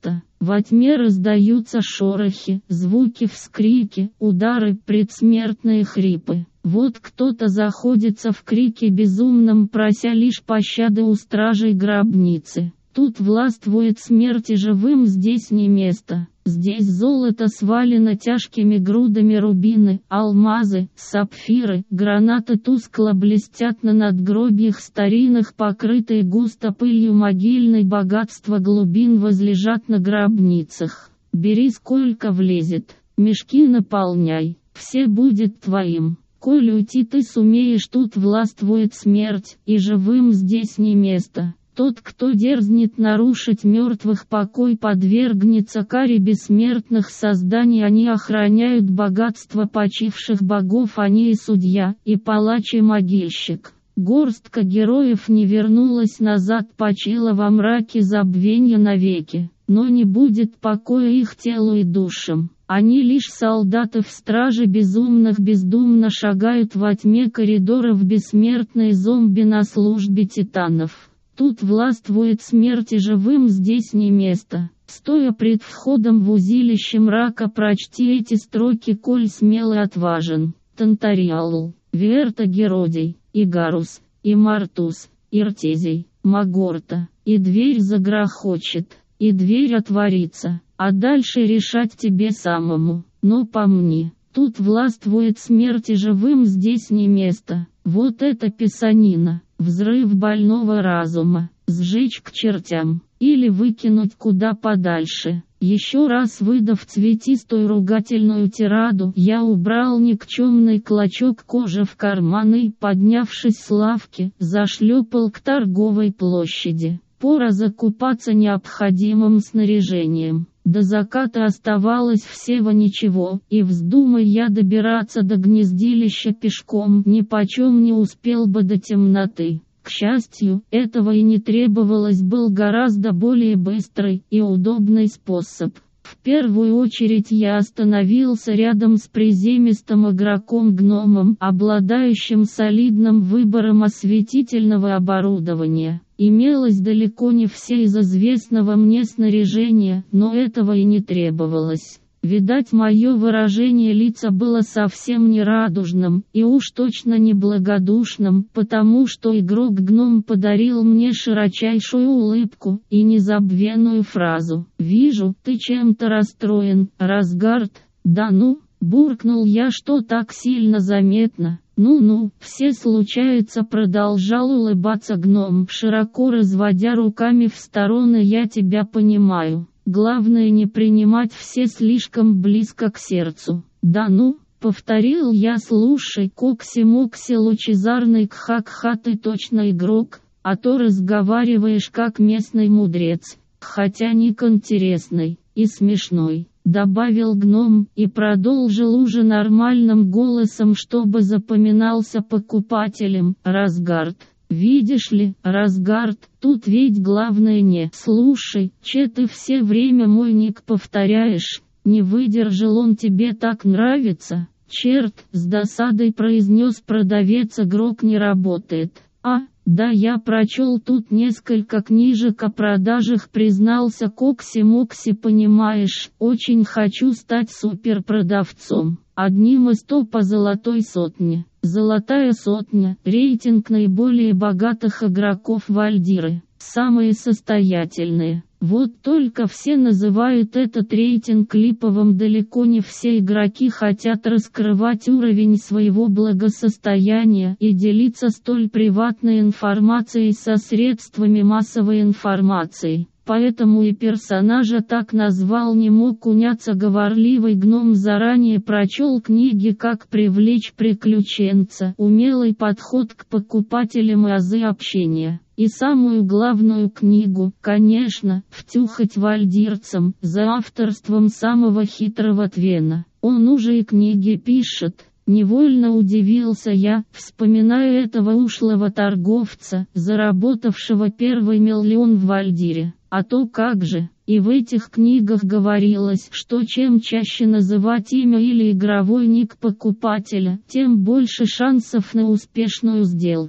Во тьме раздаются шорохи, звуки, вскрики, удары, предсмертные хрипы. Вот кто-то заходится в крике безумном, прося лишь пощады у стражей гробницы. Тут властвует смерть, и живым здесь не место. Здесь золото свалено тяжкими грудами, рубины, алмазы, сапфиры, гранаты тускло блестят на надгробиях старинных, покрытые густо пылью могильной, богатства глубин возлежат на гробницах. Бери сколько влезет, мешки наполняй, все будет твоим. Коль уйти ты сумеешь, тут властвует смерть, и живым здесь не место. Тот, кто дерзнет нарушить мертвых покой, подвергнется каре бессмертных созданий. Они охраняют богатство почивших богов, они и судья, и палач, и могильщик. Горстка героев не вернулась назад, почила во мраке забвенья навеки. Но не будет покоя их телу и душам. Они лишь солдаты в страже безумных, бездумно шагают во тьме коридоров, бессмертные зомби на службе титанов. Тут властвует смерть, и живым здесь не место. Стоя пред входом в узилище мрака, прочти эти строки, коль смел и отважен. Тантариалул, Верта, Геродий, Игарус, и Мартус, Иртезий, Магорта, и дверь загрохочет, и дверь отворится, а дальше решать тебе самому. Но помни, тут властвует смерть, и живым здесь не место. Вот это писанина. Взрыв больного разума, сжечь к чертям, или выкинуть куда подальше. Еще раз выдав цветистую ругательную тираду, я убрал никчемный клочок кожи в карман и, поднявшись с лавки, зашлепал к торговой площади. Пора закупаться необходимым снаряжением. До заката оставалось всего ничего, и вздумай я добираться до гнездилища пешком, нипочем не успел бы до темноты. К счастью, этого и не требовалось, был гораздо более быстрый и удобный способ. В первую очередь я остановился рядом с приземистым игроком-гномом, обладающим солидным выбором осветительного оборудования. Имелось далеко не все из известного мне снаряжения, но этого и не требовалось. Видать, мое выражение лица было совсем не радужным, и уж точно не благодушным, потому что игрок-гном подарил мне широчайшую улыбку и незабвенную фразу: «Вижу, ты чем-то расстроен, Разгард». «Да ну», — буркнул я, — «что так сильно заметно?» «Ну-ну, все случается», — продолжал улыбаться гном, широко разводя руками в стороны. «Я тебя понимаю. Главное не принимать все слишком близко к сердцу». «Да ну», — повторил я, — «слушай, Кокси-Мокси, лучезарный Кха-Кха, ты точно игрок, а то разговариваешь как местный мудрец, хотя ник интересный и смешной», — добавил гном, и продолжил уже нормальным голосом, чтобы запоминался покупателям: «Разгард. Видишь ли, Разгард, тут ведь главное не слушай, че ты все время мой ник повторяешь, не выдержал он, тебе так нравится?» «Черт», — с досадой произнес продавец, — «игрок не работает». «Да, я прочел тут несколько книжек о продажах», — признался Кокси-Мокси. «Понимаешь, очень хочу стать суперпродавцом, одним из топа золотой сотни». «Золотая сотня» — рейтинг наиболее богатых игроков Вальдиры, самые состоятельные. Вот только все называют этот рейтинг липовым, далеко не все игроки хотят раскрывать уровень своего благосостояния и делиться столь приватной информацией со средствами массовой информации. Поэтому и персонажа так назвал, не мог уняться говорливый гном. Заранее прочел книги «Как привлечь приключенца», умелый подход к покупателям и азы общения. И самую главную книгу, конечно, «Втюхать вальдирцам», за авторством самого хитрого Твена. Он уже и книги пишет. Невольно удивился я, вспоминая этого ушлого торговца, заработавшего первый миллион в Вальдире. А то как же, и в этих книгах говорилось, что чем чаще называть имя или игровой ник покупателя, тем больше шансов на успешную сделку.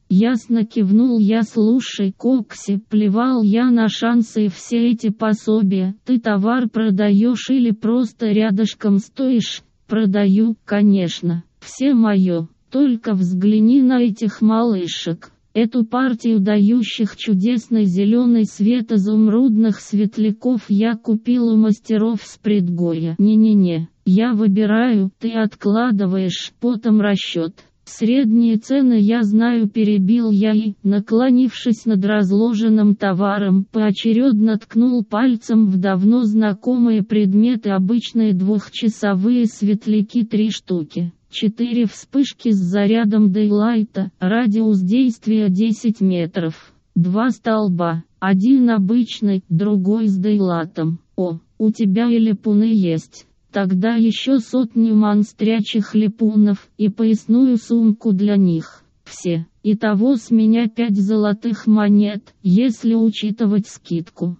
Ясно кивнул я. Слушай, Кокси, плевал я на шансы и все эти пособия. Ты товар продаешь или просто рядышком стоишь? Продаю, конечно. Все мое. Только взгляни на этих малышек. Эту партию дающих чудесный зеленый свет изумрудных светляков я купил у мастеров с предгорья. Не-не-не, я выбираю, ты откладываешь, потом расчет. Средние цены я знаю, перебил я и, наклонившись над разложенным товаром, поочередно ткнул пальцем в давно знакомые предметы. Обычные двухчасовые светляки 3 штуки. 4 вспышки с зарядом дейлайта, радиус действия 10 метров. 2 столба, один обычный, другой с дейлатом. О, у тебя и липуны есть. Тогда еще 100 монстрячих липунов и поясную сумку для них. Все. Итого с меня 5 золотых монет, если учитывать скидку.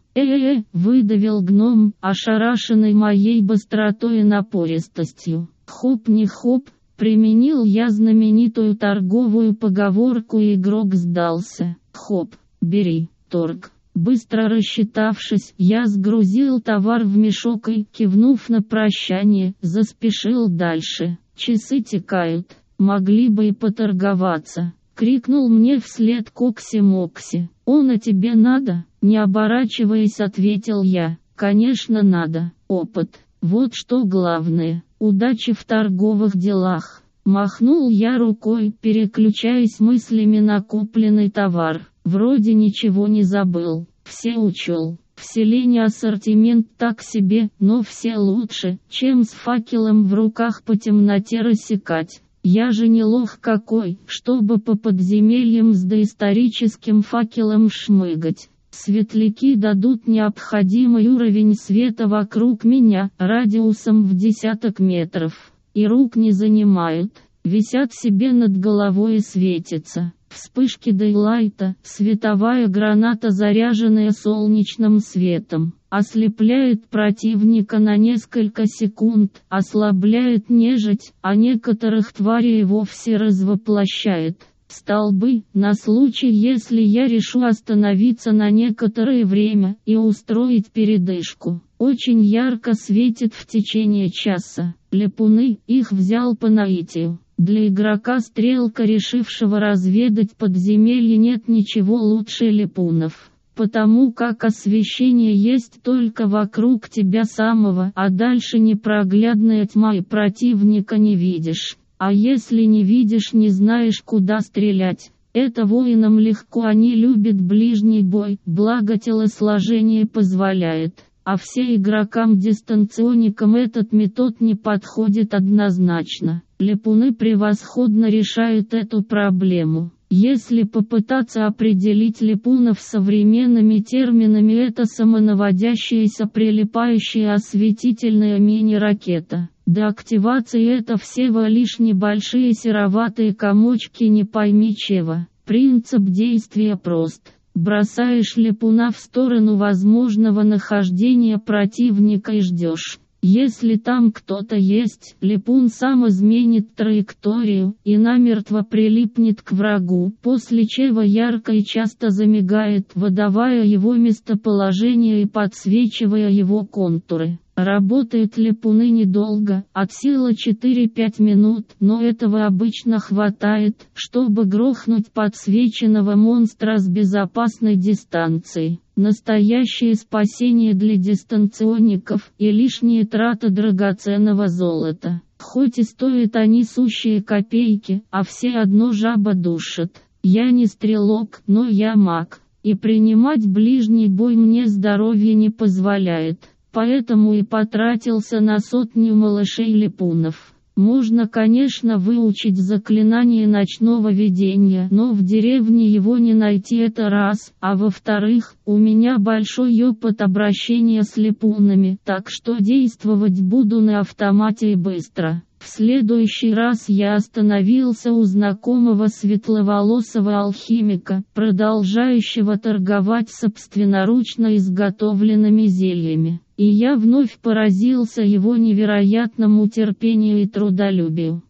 Выдавил гном, ошарашенный моей быстротой и напористостью. Хоп не хоп, применил я знаменитую торговую поговорку, и игрок сдался. Хоп, бери, торг. Быстро рассчитавшись, я сгрузил товар в мешок и, кивнув на прощание, заспешил дальше. Часы текают, могли бы и поторговаться. Крикнул мне вслед Кокси-Мокси. «Он, а тебе надо?» Не оборачиваясь, ответил я. «Конечно надо, опыт. Вот что главное. Удачи в торговых делах». Махнул я рукой, переключаясь мыслями на купленный товар. Вроде ничего не забыл, все учел. В селении ассортимент так себе, но все лучше, чем с факелом в руках по темноте рассекать. Я же не лох какой, чтобы по подземельям с доисторическим факелом шмыгать. Светляки дадут необходимый уровень света вокруг меня, радиусом в десяток метров. И рук не занимают, висят себе над головой и светятся. Вспышки дейлайта, световая граната, заряженная солнечным светом, ослепляет противника на несколько секунд, ослабляет нежить, а некоторых тварей и вовсе развоплощает. Столбы, на случай, если я решу остановиться на некоторое время и устроить передышку, очень ярко светит в течение часа. Липуны, их взял по наитию. Для игрока-стрелка, решившего разведать подземелье, нет ничего лучше липунов. Потому как освещение есть только вокруг тебя самого, а дальше непроглядная тьма и противника не видишь. А если не видишь, не знаешь, куда стрелять. Это воинам легко, они любят ближний бой, благо телосложение позволяет. А все игрокам-дистанционникам этот метод не подходит однозначно. Липуны превосходно решают эту проблему. Если попытаться определить липунов современными терминами, это самонаводящаяся прилипающая осветительная мини-ракета. До активации это всего лишь небольшие сероватые комочки не пойми чего. Принцип действия прост. Бросаешь липуна в сторону возможного нахождения противника и ждешь. Если там кто-то есть, липун сам изменит траекторию и намертво прилипнет к врагу, после чего ярко и часто замигает, выдавая его местоположение и подсвечивая его контуры. Работают липуны недолго, от силы 4-5 минут, но этого обычно хватает, чтобы грохнуть подсвеченного монстра с безопасной дистанции. Настоящее спасение для дистанционников и лишние траты драгоценного золота. Хоть и стоят они сущие копейки, а все одно жаба душит. Я не стрелок, но я маг, и принимать ближний бой мне здоровье не позволяет. Поэтому и потратился на 100 малышей-липунов. Можно, конечно, выучить заклинание ночного видения, но в деревне его не найти, это раз, а во-вторых, у меня большой опыт обращения с липунами, так что действовать буду на автомате и быстро. В следующий раз я остановился у знакомого светловолосого алхимика, продолжающего торговать собственноручно изготовленными зельями. И я вновь поразился его невероятному терпению и трудолюбию.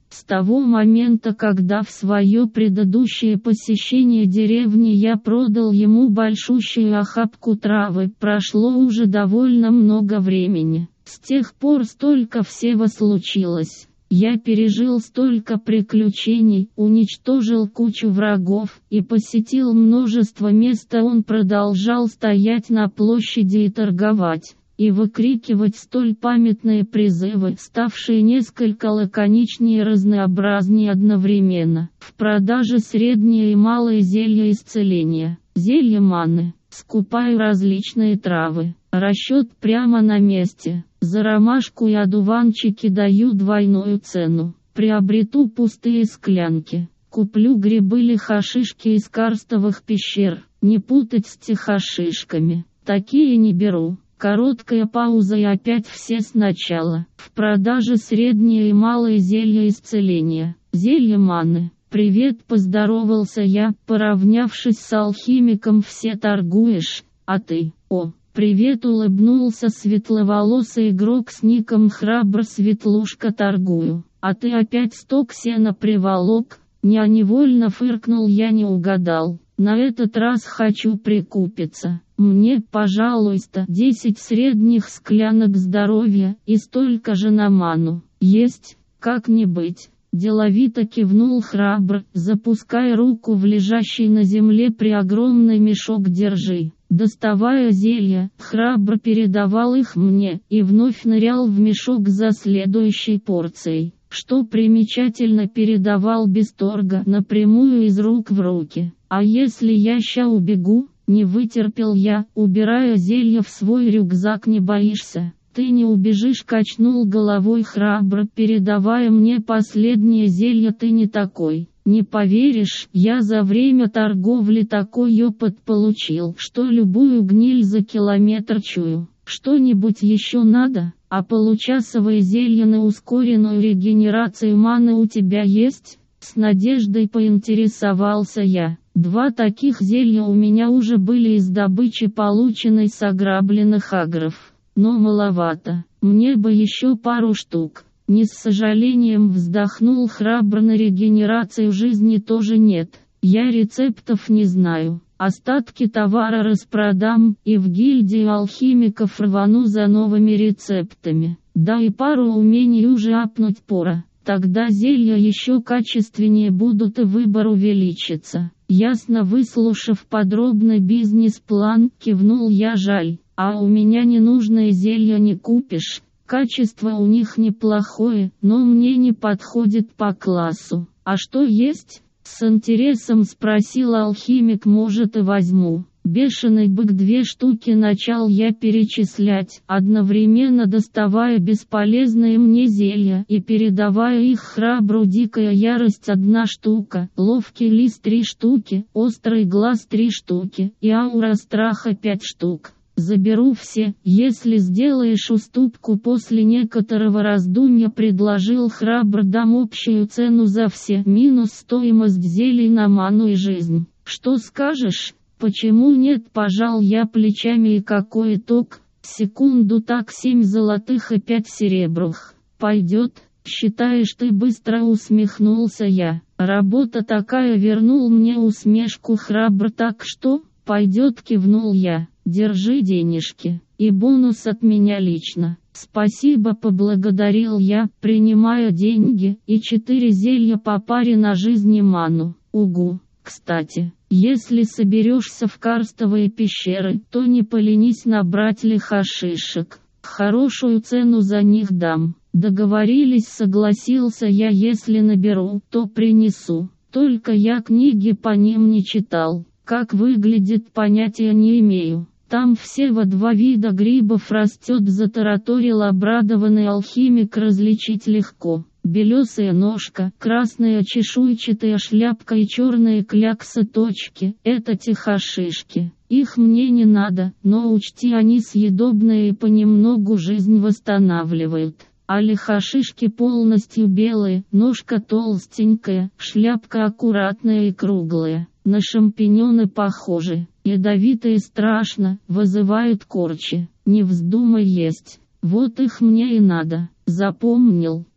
С того момента, когда в свое предыдущее посещение деревни я продал ему большущую охапку травы, прошло уже довольно много времени. С тех пор столько всего случилось. Я пережил столько приключений, уничтожил кучу врагов и посетил множество мест. Он продолжал стоять на площади и торговать, и выкрикивать столь памятные призывы, ставшие несколько лаконичнее и разнообразнее одновременно. В продаже средние и малые зелья исцеления, зелья маны, скупаю различные травы, расчет прямо на месте. За ромашку и одуванчики даю двойную цену. Приобрету пустые склянки. Куплю грибы или хашишки из карстовых пещер, не путать с техашишками. Такие не беру. Короткая пауза и опять все сначала. В продаже средние и малые зелья исцеления, зелья маны. «Привет», поздоровался я, поравнявшись с алхимиком. «Все торгуешь, а ты?» «О, привет», улыбнулся светловолосый игрок с ником Храбр Светлушка. «Торгую, а ты опять сток сена приволок?» Невольно фыркнул я, не угадал. «На этот раз хочу прикупиться. Мне, пожалуйста, 10 средних склянок здоровья и столько же на ману». «Есть, как-нибудь». Деловито кивнул Храбр, запуская руку в лежащий на земле преогромный мешок. «Держи». Доставая зелья, Храбр передавал их мне и вновь нырял в мешок за следующей порцией. Что примечательно, передавал без торга, напрямую из рук в руки. «А если я ща убегу?» Не вытерпел я, убирая зелье в свой рюкзак. «Не боишься?» «Ты не убежишь», качнул головой Храбр, передавая мне последнее зелье. «Ты не такой. Не поверишь, я за время торговли такой опыт получил, что любую гниль за километр чую. Что-нибудь еще надо? А получасовые зелья на ускоренную регенерацию маны у тебя есть?» С надеждой поинтересовался я. 2 таких зелья у меня уже были из добычи, полученной с ограбленных агров. Но маловато, мне бы еще пару штук. Не с сожалением вздохнул Храбр. На регенерацию жизни тоже нет. Я рецептов не знаю. Остатки товара распродам и в гильдию алхимиков рвану за новыми рецептами. Да и пару умений уже апнуть пора. Тогда зелья еще качественнее будут и выбор увеличится. Ясно выслушав подробный бизнес-план, кивнул я. «Жаль, а у меня ненужные зелья не купишь. Качество у них неплохое, но мне не подходит по классу». «А что есть?» — с интересом спросил алхимик. «Может, и возьму». Бешеный бык 2 штуки начал я перечислять, одновременно доставая бесполезные мне зелья и передавая их Храбру. Дикая ярость 1 штука, ловкий лист 3 штуки, острый глаз 3 штуки и аура страха 5 штук. «Заберу все, если сделаешь уступку». После некоторого раздумья предложил Храбр. «Дам общую цену за все, минус стоимость зелий на ману и жизнь. Что скажешь?» «Почему нет?» — пожал я плечами. «И какой итог?» «Секунду, так 7 золотых и 5 серебрых. Пойдет?» «Считаешь ты быстро?» — усмехнулся я. «Работа такая», — вернул мне усмешку Храбр. «Так что?» «Пойдет», — кивнул я. «Держи денежки. И бонус от меня лично». «Спасибо», — поблагодарил я, принимая деньги и 4 зелья по паре на жизнь и ману. «Угу. Кстати, если соберешься в карстовые пещеры, то не поленись набрать лихошишек. Хорошую цену за них дам». «Договорились», — согласился я. «Если наберу, то принесу. Только я книги по ним не читал. Как выглядит, понятия не имею». «Там всего 2 вида грибов растет», — затараторил обрадованный алхимик. «Различить легко. Белесая ножка, красная чешуйчатая шляпка и черные кляксы-точки — это техашишки. Их мне не надо, но учти, они съедобные и понемногу жизнь восстанавливают. А лихошишки полностью белые, ножка толстенькая, шляпка аккуратная и круглая, на шампиньоны похожи, ядовитые страшно, вызывают корчи. Не вздумай есть. Вот их мне и надо». «Запомнил».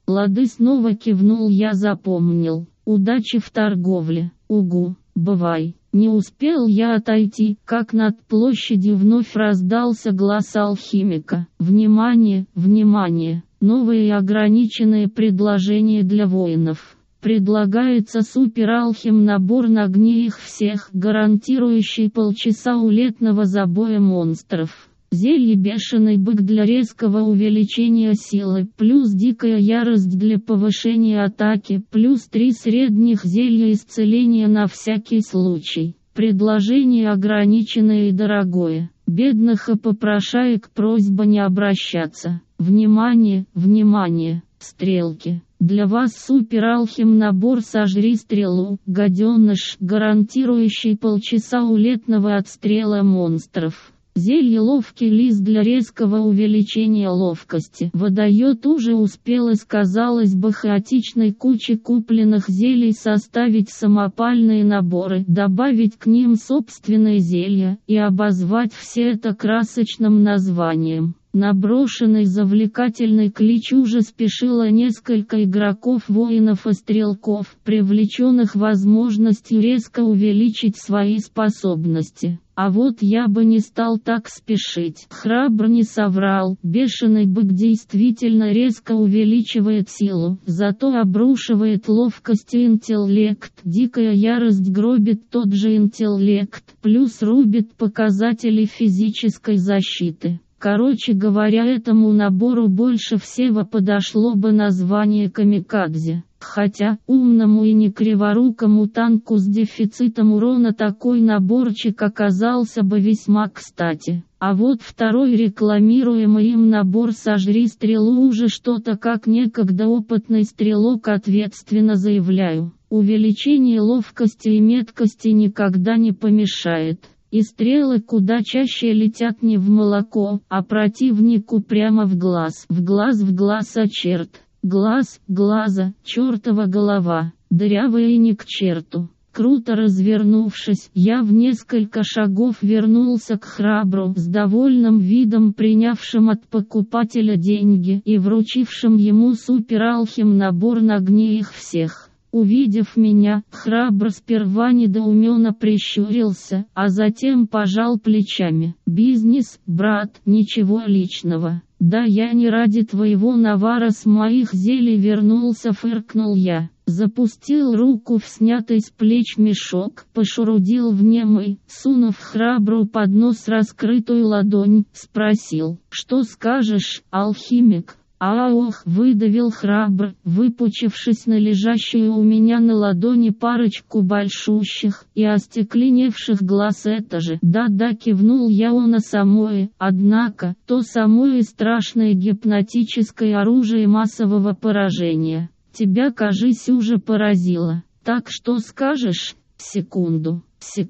Лады, снова кивнул я, запомнил. Удачи в торговле. Угу, бывай. Не успел я отойти, как над площадью вновь раздался глаз алхимика. Внимание, внимание! Новые ограниченные предложения для воинов. Предлагается супералхим набор «Нагни их всех», гарантирующий полчаса улетного забоя монстров. Зелье «Бешеный бык» для резкого увеличения силы, плюс «Дикая ярость» для повышения атаки, плюс 3 средних зелья исцеления на всякий случай. Предложение ограниченное и дорогое. Бедных и попрошаек просьба не обращаться. Внимание, внимание, стрелки. Для вас супералхим набор «Сожри стрелу», гаденыш, гарантирующий полчаса улетного отстрела монстров. Зелье «Ловкий лист» для резкого увеличения ловкости. Выдает уже успел из, казалось бы, хаотичной кучи купленных зелий составить самопальные наборы, добавить к ним собственные зелья и обозвать все это красочным названием. На брошенный завлекательный клич уже спешило несколько игроков-воинов и стрелков, привлеченных возможностью резко увеличить свои способности. А вот я бы не стал так спешить. Храбр не соврал, бешеный бык действительно резко увеличивает силу, зато обрушивает ловкость и интеллект. Дикая ярость гробит тот же интеллект, плюс рубит показатели физической защиты. Короче говоря, этому набору больше всего подошло бы название камикадзе. Хотя, умному и не криворукому танку с дефицитом урона такой наборчик оказался бы весьма кстати. А вот второй рекламируемый им набор «Сожри стрелу» уже что-то как некогда опытный стрелок ответственно заявляю. Увеличение ловкости и меткости никогда не помешает. И стрелы куда чаще летят не в молоко, а противнику прямо в глаз. В глаз, а черт. Глаз, глаза, чертова голова, дырявая и не к черту. Круто развернувшись, я в несколько шагов вернулся к храбру, с довольным видом принявшим от покупателя деньги и вручившим ему супералхим набор «Нагни их всех». Увидев меня, храбр сперва недоуменно прищурился, а затем пожал плечами. «Бизнес, брат, ничего личного. Да я не ради твоего навара с моих зелий вернулся», — фыркнул я. Запустил руку в снятый с плеч мешок, пошурудил в нем и, сунув храбру под нос раскрытую ладонь, спросил: «Что скажешь, алхимик?» «Ох!» — выдавил храбр, выпучившись на лежащую у меня на ладони парочку большущих и остекленевших глаз. «Это же...» «Да-да», — кивнул я, «оно самое, однако, то самое страшное гипнотическое оружие массового поражения. Тебя, кажись, уже поразило. Так что скажешь?» «Секунду,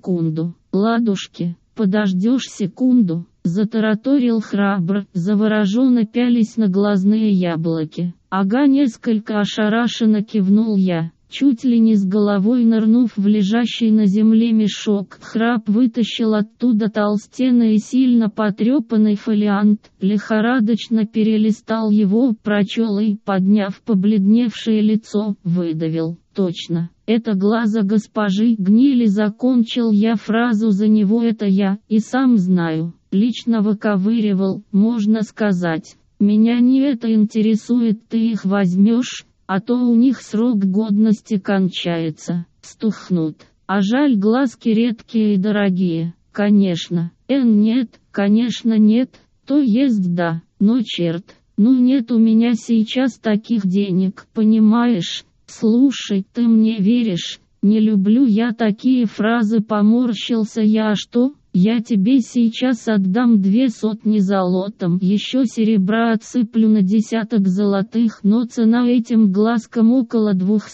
ладушки, подождешь секунду?» Затараторил храбр, завороженно пялись на глазные яблоки. «Ага», — несколько ошарашенно кивнул я. Чуть ли не с головой нырнув в лежащий на земле мешок, храб вытащил оттуда толстенный и сильно потрепанный фолиант, лихорадочно перелистал его, прочел и, подняв побледневшее лицо, выдавил: «Точно, это глаза госпожи Гнили». Закончил я фразу за него, это я, и сам знаю. Лично выковыривал, можно сказать. Меня не это интересует, ты их возьмешь, а то у них срок годности кончается, стухнут. А жаль, глазки редкие и дорогие. Конечно, нет, конечно нет, то есть да, но черт, ну нет у меня сейчас таких денег, понимаешь? Слушай, ты мне веришь? Не люблю я такие фразы, поморщился я. А что? Я тебе сейчас отдам 200 золотом, еще серебра отсыплю на 10 золотых, но цена этим глазкам около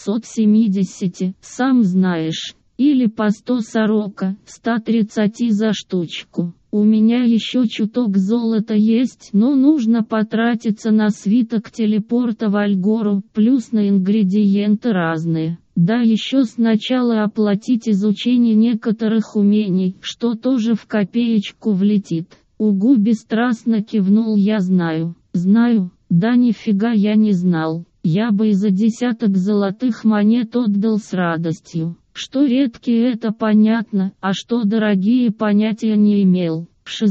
270, сам знаешь, или по 140, 130 за штучку. У меня еще чуток золота есть, но нужно потратиться на свиток телепорта в Альгору, плюс на ингредиенты разные. Да еще сначала оплатить изучение некоторых умений, что тоже в копеечку влетит. Угу, бесстрастно кивнул я. Знаю, да нифига я не знал. я бы и за десяток золотых монет отдал с радостью. Что редкие, это понятно, а что дорогие, понятия не имел.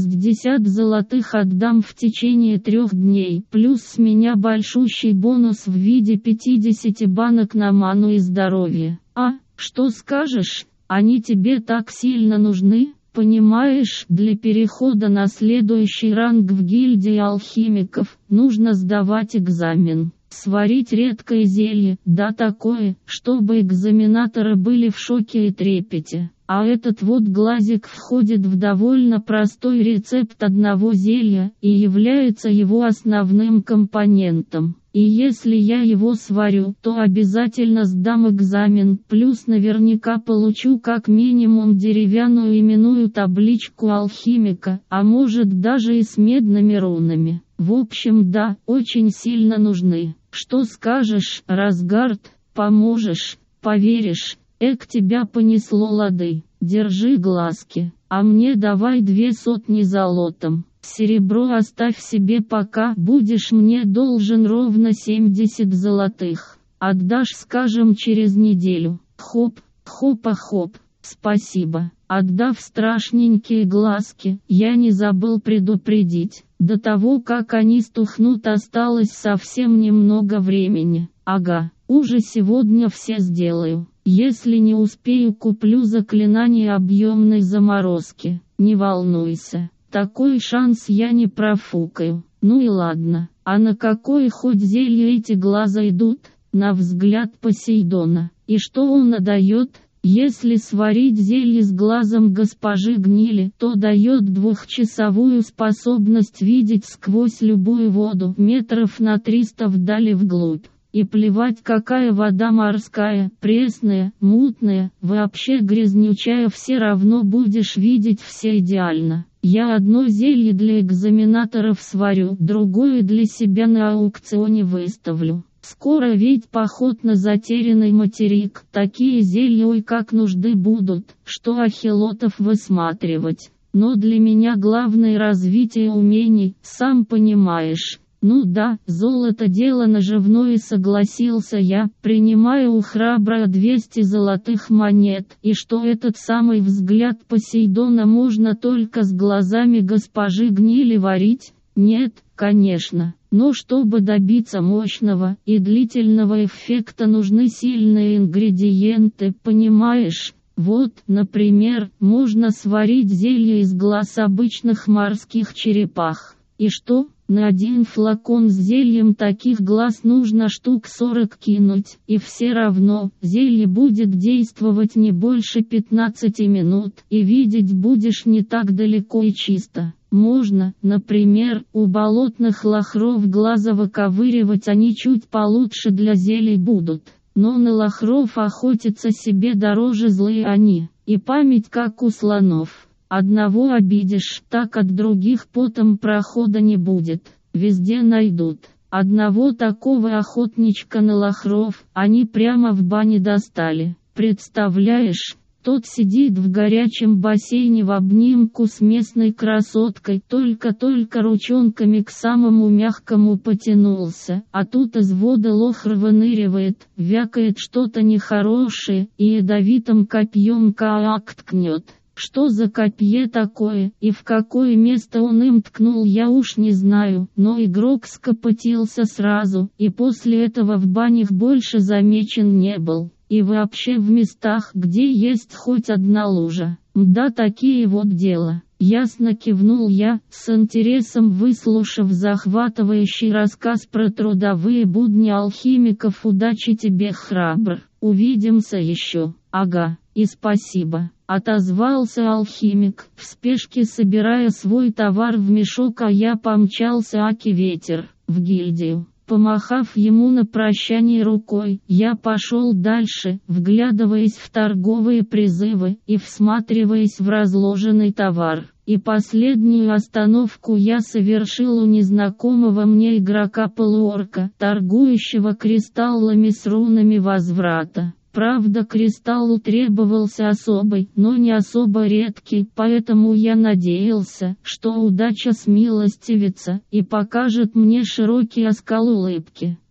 60 золотых отдам в течение 3 дней, плюс с меня большущий бонус в виде 50 банок на ману и здоровье. А, что скажешь, они тебе так сильно нужны? Понимаешь, для перехода на следующий ранг в гильдии алхимиков нужно сдавать экзамен. Сварить редкое зелье, да такое, чтобы экзаменаторы были в шоке и трепете. А этот вот глазик входит в довольно простой рецепт одного зелья и является его основным компонентом. И если я его сварю, то обязательно сдам экзамен, плюс наверняка получу как минимум деревянную именную табличку алхимика, а может даже и с медными рунами. В общем, да, очень сильно нужны. Что скажешь, Разгард, поможешь, поверишь? Тебя понесло лады, держи глазки, а мне давай 200 золотом. Серебро оставь себе пока, будешь мне должен ровно 70 золотых. Отдашь, скажем, через неделю. Хоп, хопа-хоп, спасибо. Отдав страшненькие глазки, я не забыл предупредить. До того, как они стухнут, осталось совсем немного времени. Ага, уже сегодня все сделаю. Если не успею, куплю заклинание объемной заморозки. Не волнуйся, такой шанс я не профукаю. Ну и ладно, а на какое хоть зелье эти глаза идут? На взгляд Посейдона. И что он дает? Если сварить зелье с глазом госпожи Гнили, то дает 2-часовую способность видеть сквозь любую воду метров на 300 вдали вглубь. И плевать, какая вода морская, пресная, мутная, вообще грязнючая, все равно будешь видеть все идеально. Я одно зелье для экзаменаторов сварю, другое для себя на аукционе выставлю. Скоро ведь поход на затерянный материк, такие зелья ой как нужды будут, что ахилотов высматривать. Но для меня главное развитие умений, сам понимаешь. Ну да, золото дело наживное, согласился я, принимая у храбра 200 золотых монет, и что этот самый взгляд Посейдона можно только с глазами госпожи Гнили варить? Нет, конечно, но чтобы добиться мощного и длительного эффекта, нужны сильные ингредиенты, понимаешь? Вот, например, можно сварить зелье из глаз обычных морских черепах. И что? На один флакон с зельем таких глаз нужно штук 40 кинуть, и все равно, зелье будет действовать не больше 15 минут, и видеть будешь не так далеко и чисто. Можно, например, у болотных лохров глаза выковыривать, они чуть получше для зелий будут. Но на лохров охотиться себе дороже злые они, и память как у слонов. Одного обидишь, так от других потом прохода не будет, везде найдут. Одного такого охотничка на лохров они прямо в бане достали. Представляешь, тот сидит в горячем бассейне в обнимку с местной красоткой, только-только ручонками к самому мягкому потянулся, а тут из воды лохр выныривает, вякает что-то нехорошее и ядовитым копьем каак ткнет. Что за копье такое, и в какое место он им ткнул, я уж не знаю, но игрок скопытился сразу, и после этого в банях больше замечен не был. И вообще в местах, где есть хоть одна лужа. Да, такие вот дела. Ясно, кивнул я, с интересом выслушав захватывающий рассказ про трудовые будни алхимиков. Удачи тебе, храбр. Увидимся еще. Ага, и спасибо. Отозвался алхимик, в спешке собирая свой товар в мешок, а я помчался аки ветер, в гильдию. Помахав ему на прощание рукой, я пошел дальше, вглядываясь в торговые призывы и всматриваясь в разложенный товар. И последнюю остановку я совершил у незнакомого мне игрока-полуорка, торгующего кристаллами с рунами возврата. Правда, кристаллу требовался особый, но не особо редкий, поэтому я надеялся, что удача смилостивится и покажет мне широкий оскал улыбки.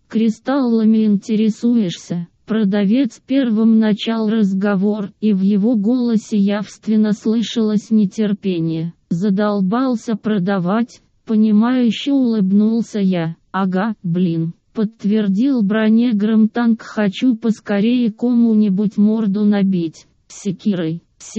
кристаллами интересуешься?» Продавец первым начал разговор, и в его голосе явственно слышалось нетерпение. «Задолбался продавать?» Понимающе улыбнулся я. «Ага, блин», подтвердил бронеграмтанк, «хочу поскорее кому-нибудь морду набить». «Секирой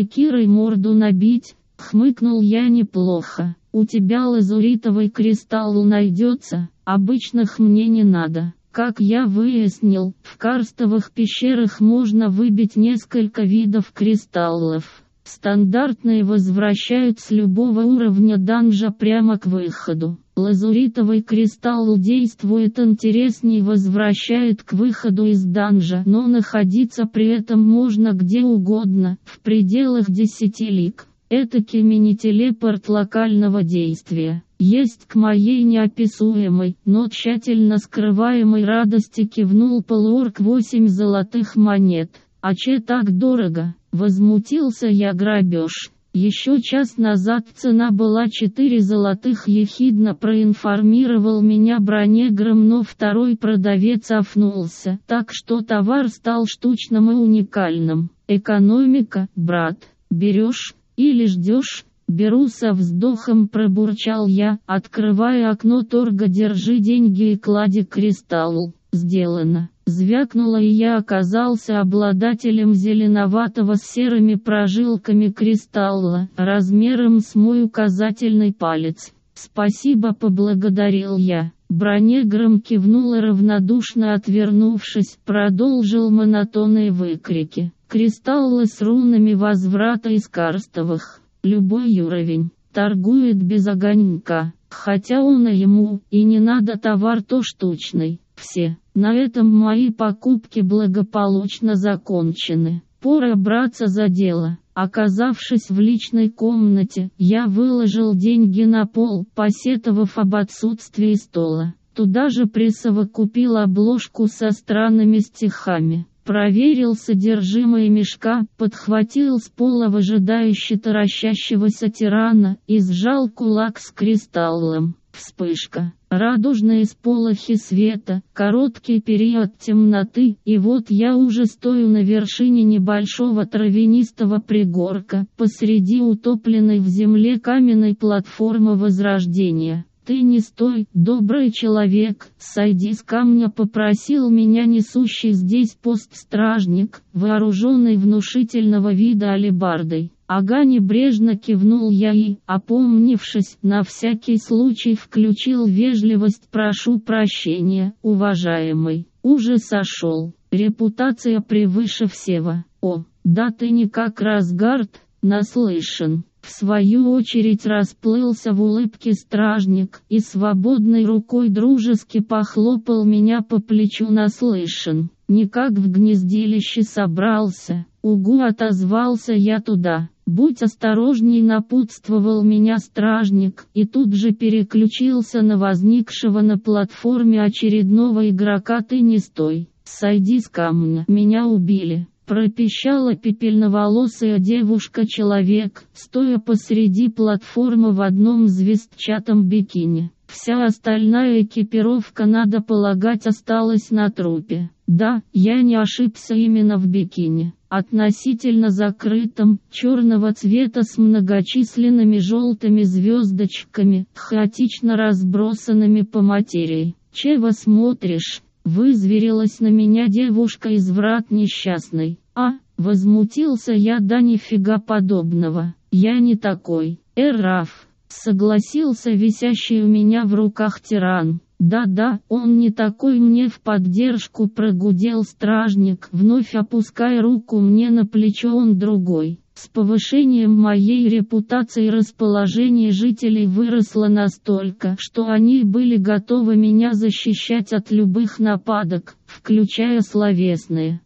морду набить?» Хмыкнул я. «Неплохо. У тебя лазуритовый кристалл найдется? Обычных мне не надо». Как я выяснил, в карстовых пещерах можно выбить несколько видов кристаллов. Стандартные возвращают с любого уровня данжа прямо к выходу. Лазуритовый кристалл действует интересней, возвращает к выходу из данжа, но находиться при этом можно где угодно, в пределах 10 лиг. Этакий мини-телепорт локального действия. Есть к моей неописуемой, но тщательно скрываемой радости кивнул полуорк. 8 золотых монет. А че так дорого? Возмутился я. Грабеж. Еще час назад цена была 4 золотых, ехидно проинформировал меня бронеграм, но второй продавец офнулся, так что товар стал штучным и уникальным. Экономика, брат. Берешь или ждешь? «Беру», со вздохом пробурчал я, открывая окно торга. «Держи деньги и клади кристалл». «Сделано». Звякнуло, и я оказался обладателем зеленоватого с серыми прожилками кристалла, размером с мой указательный палец. «Спасибо», поблагодарил я. Бронеграм кивнул и, равнодушно отвернувшись, продолжил монотонные выкрики. «Кристаллы с рунами возврата из карстовых. Любой уровень. Торгует без огонька. Хотя он и ему, и не надо, товар то штучный. Все. На этом мои покупки благополучно закончены. Пора браться за дело». Оказавшись в личной комнате, я выложил деньги на пол, посетовав об отсутствии стола. Туда же присовокупил обложку со странными стихами. Проверил содержимое мешка, подхватил с пола выжидающе таращащегося тирана и сжал кулак с кристаллом. Вспышка. Радужные сполохи света, короткий период темноты, и вот я уже стою на вершине небольшого травянистого пригорка, посреди утопленной в земле каменной платформы Возрождения. «Ты не стой, добрый человек, сойди с камня», попросил меня несущий здесь пост стражник, вооруженный внушительного вида алебардой. «Ага», небрежно кивнул я и, опомнившись, на всякий случай включил вежливость. «Прошу прощения, уважаемый, уже сошел. Репутация превыше всего». «О, да ты не как Разгард, наслышан». В свою очередь расплылся в улыбке стражник и свободной рукой дружески похлопал меня по плечу. «Наслышан. Никак в гнездилище собрался». «Угу», отозвался я. «Туда. Будь осторожней», напутствовал меня стражник, и тут же переключился на возникшего на платформе очередного игрока. «Ты не стой. Сойди с камня. Меня убили», пропищала пепельноволосая девушка-человек, стоя посреди платформы в одном звездчатом бикини. Вся остальная экипировка, надо полагать, осталась на трупе. Да, я не ошибся, именно в бикини. Относительно закрытом, черного цвета с многочисленными желтыми звездочками, хаотично разбросанными по материи. «Чего смотришь?» Вызверилась на меня девушка-изврат несчастный. Возмутился я. «Да нифига подобного. Я не такой». «Эраф», согласился висящий у меня в руках тиран. «Да-да, он не такой», мне в поддержку прогудел стражник, вновь опуская руку мне на плечо. «Он другой». С повышением моей репутации расположение жителей выросло настолько, что они были готовы меня защищать от любых нападок, включая словесные.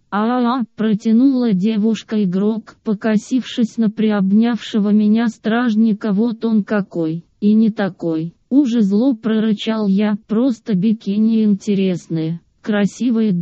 Протянула девушка-игрок, покосившись на приобнявшего меня стражника. «Вот он какой, и не такой». Уже зло прорычал я. «Просто бикини интересные. Красивые, да?»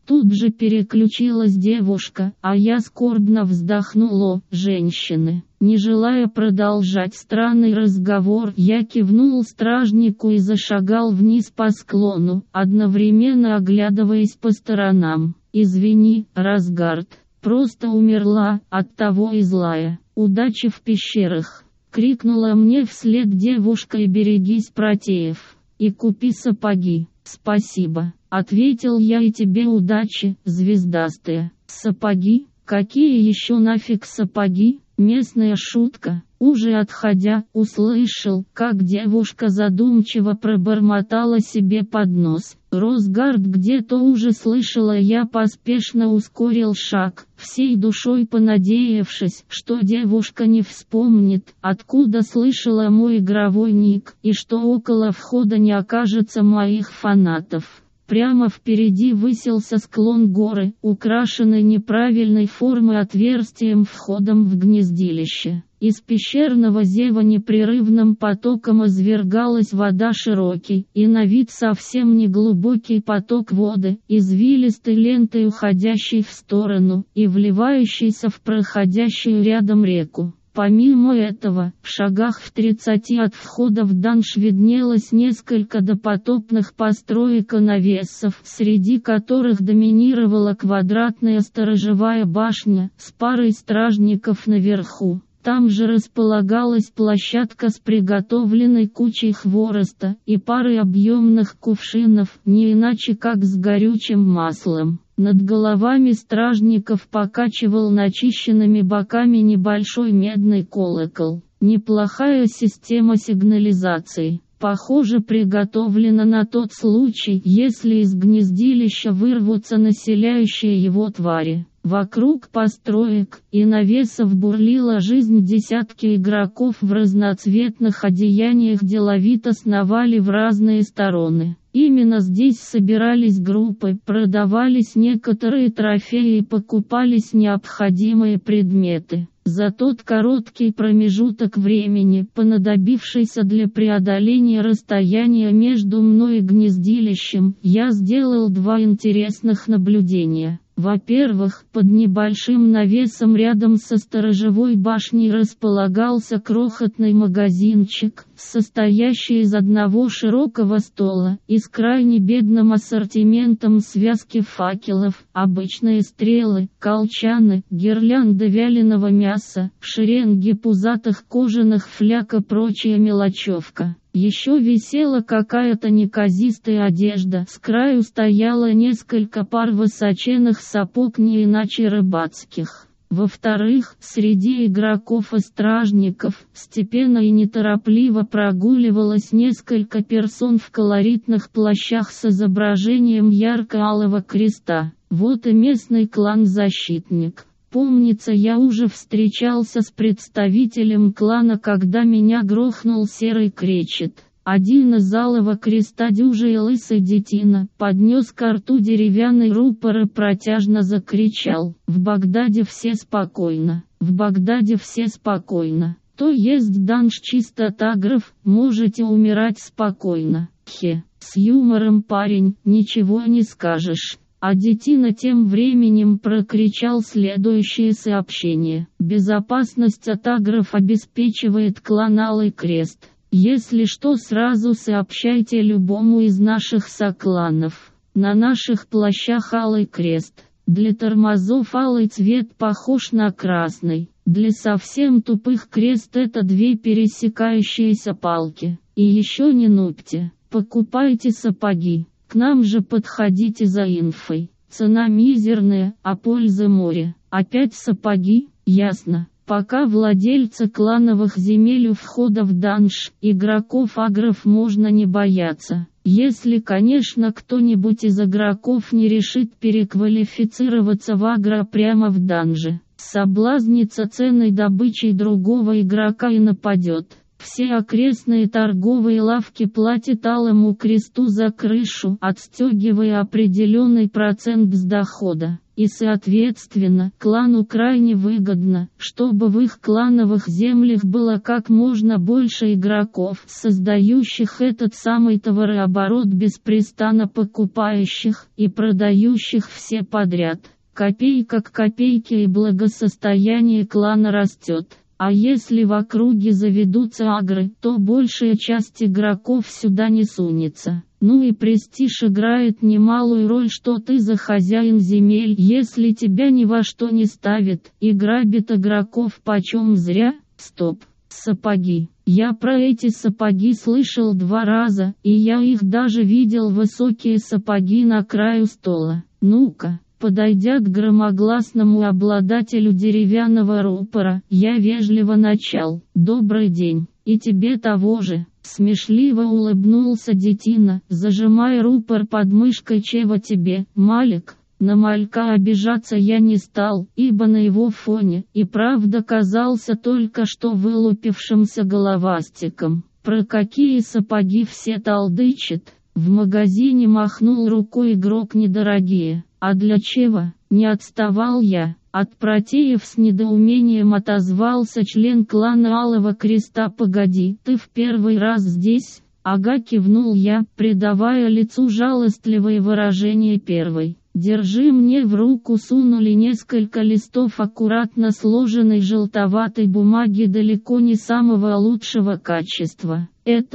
Тут же переключилась девушка, а я скорбно вздохнула. Женщины. Не желая продолжать странный разговор, я кивнул стражнику и зашагал вниз по склону, одновременно оглядываясь по сторонам. «Извини, Разгард, просто умерла, оттого и злая. Удачи в пещерах!» — крикнула мне вслед девушка. «И берегись протеев, и купи сапоги». «Спасибо», — ответил я. «И тебе удачи, звездастая». «Сапоги? Какие еще нафиг сапоги?» Местная шутка. Уже отходя, услышал, как девушка задумчиво пробормотала себе под нос. «Росгард где-то уже слышала». Я поспешно ускорил шаг, всей душой понадеявшись, что девушка не вспомнит, откуда слышала мой игровой ник, и что около входа не окажется моих фанатов. Прямо впереди высился склон горы, украшенный неправильной формы отверстием входом в гнездилище. Из пещерного зева непрерывным потоком извергалась вода. Широкий и на вид совсем не глубокий поток воды, извилистой лентой уходящей в сторону и вливающейся в проходящую рядом реку. Помимо этого, в шагах в 30 от входа в данж виднелось несколько допотопных построек и навесов, среди которых доминировала квадратная сторожевая башня с парой стражников наверху. Там же располагалась площадка с приготовленной кучей хвороста и парой объемных кувшинов, не иначе как с горючим маслом. Над головами стражников покачивал начищенными боками небольшой медный колокол. Неплохая система сигнализации. Похоже, приготовлена на тот случай, если из гнездилища вырвутся населяющие его твари. Вокруг построек и навесов бурлила жизнь. Десятки игроков в разноцветных одеяниях деловито сновали в разные стороны. Именно здесь собирались группы, продавались некоторые трофеи и покупались необходимые предметы. За тот короткий промежуток времени, понадобившийся для преодоления расстояния между мной и гнездилищем, я сделал два интересных наблюдения. Во-первых, под небольшим навесом рядом со сторожевой башней располагался крохотный магазинчик, состоящий из одного широкого стола и с крайне бедным ассортиментом: связки факелов, обычные стрелы, колчаны, гирлянды вяленого мяса, шеренги пузатых кожаных фляг и прочая мелочевка. Еще висела какая-то неказистая одежда, с краю стояло несколько пар высоченных сапог, не иначе рыбацких. Во-вторых, среди игроков и стражников степенно и неторопливо прогуливалось несколько персон в колоритных плащах с изображением ярко-алого креста. Вот и местный клан-защитник. Помнится, я уже встречался с представителем клана, когда меня грохнул серый кречет. Один из алого креста, дюжий лысый детина, поднес ко рту деревянный рупор и протяжно закричал: «В Багдаде все спокойно! В Багдаде все спокойно! То есть данж чисто тагров, можете умирать спокойно!» Хе, с юмором парень, ничего не скажешь. А детина тем временем прокричал следующее сообщение: «Безопасность от агров обеспечивает клан Алый Крест. Если что, сразу сообщайте любому из наших сокланов. На наших плащах Алый Крест. Для тормозов алый цвет похож на красный. Для совсем тупых крест — это две пересекающиеся палки. И еще не нубьте, покупайте сапоги. К нам же подходите за инфой. Цена мизерная, а пользы море. Опять сапоги? Ясно. Пока владельцы клановых земель у входа в данж, игроков агров можно не бояться. Если, конечно, кто-нибудь из игроков не решит переквалифицироваться в агро прямо в данже, соблазнится ценной добычей другого игрока и нападет. Все окрестные торговые лавки платят Алому Кресту за крышу, отстегивая определенный процент с дохода. И соответственно, клану крайне выгодно, чтобы в их клановых землях было как можно больше игроков, создающих этот самый товарооборот, беспрестанно покупающих и продающих все подряд. Копейка к копейке, и благосостояние клана растет. А если в округе заведутся агры, то большая часть игроков сюда не сунется. Ну и престиж играет немалую роль, что ты за хозяин земель, если тебя ни во что не ставит и грабит игроков почем зря. Стоп. Сапоги. Я про эти сапоги слышал 2 раза, и я их даже видел, высокие сапоги на краю стола. Ну-ка. Подойдя к громогласному обладателю деревянного рупора, я вежливо начал: «Добрый день, и тебе того же». Смешливо улыбнулся детина, зажимая рупор под мышкой. «Чего тебе, Малик?» На малька обижаться я не стал, ибо на его фоне и правда казался только что вылупившимся головастиком. Про какие сапоги все толдычат? В магазине махнул рукой игрок: недорогие. А для чего? Не отставал я. От протеев с недоумением отозвался член клана Алого Креста. «Погоди, ты в первый раз здесь?» «Ага», кивнул я, придавая лицу жалостливое выражение. «Первый». «Держи». Мне в руку сунули несколько листов аккуратно сложенной желтоватой бумаги далеко не самого лучшего качества.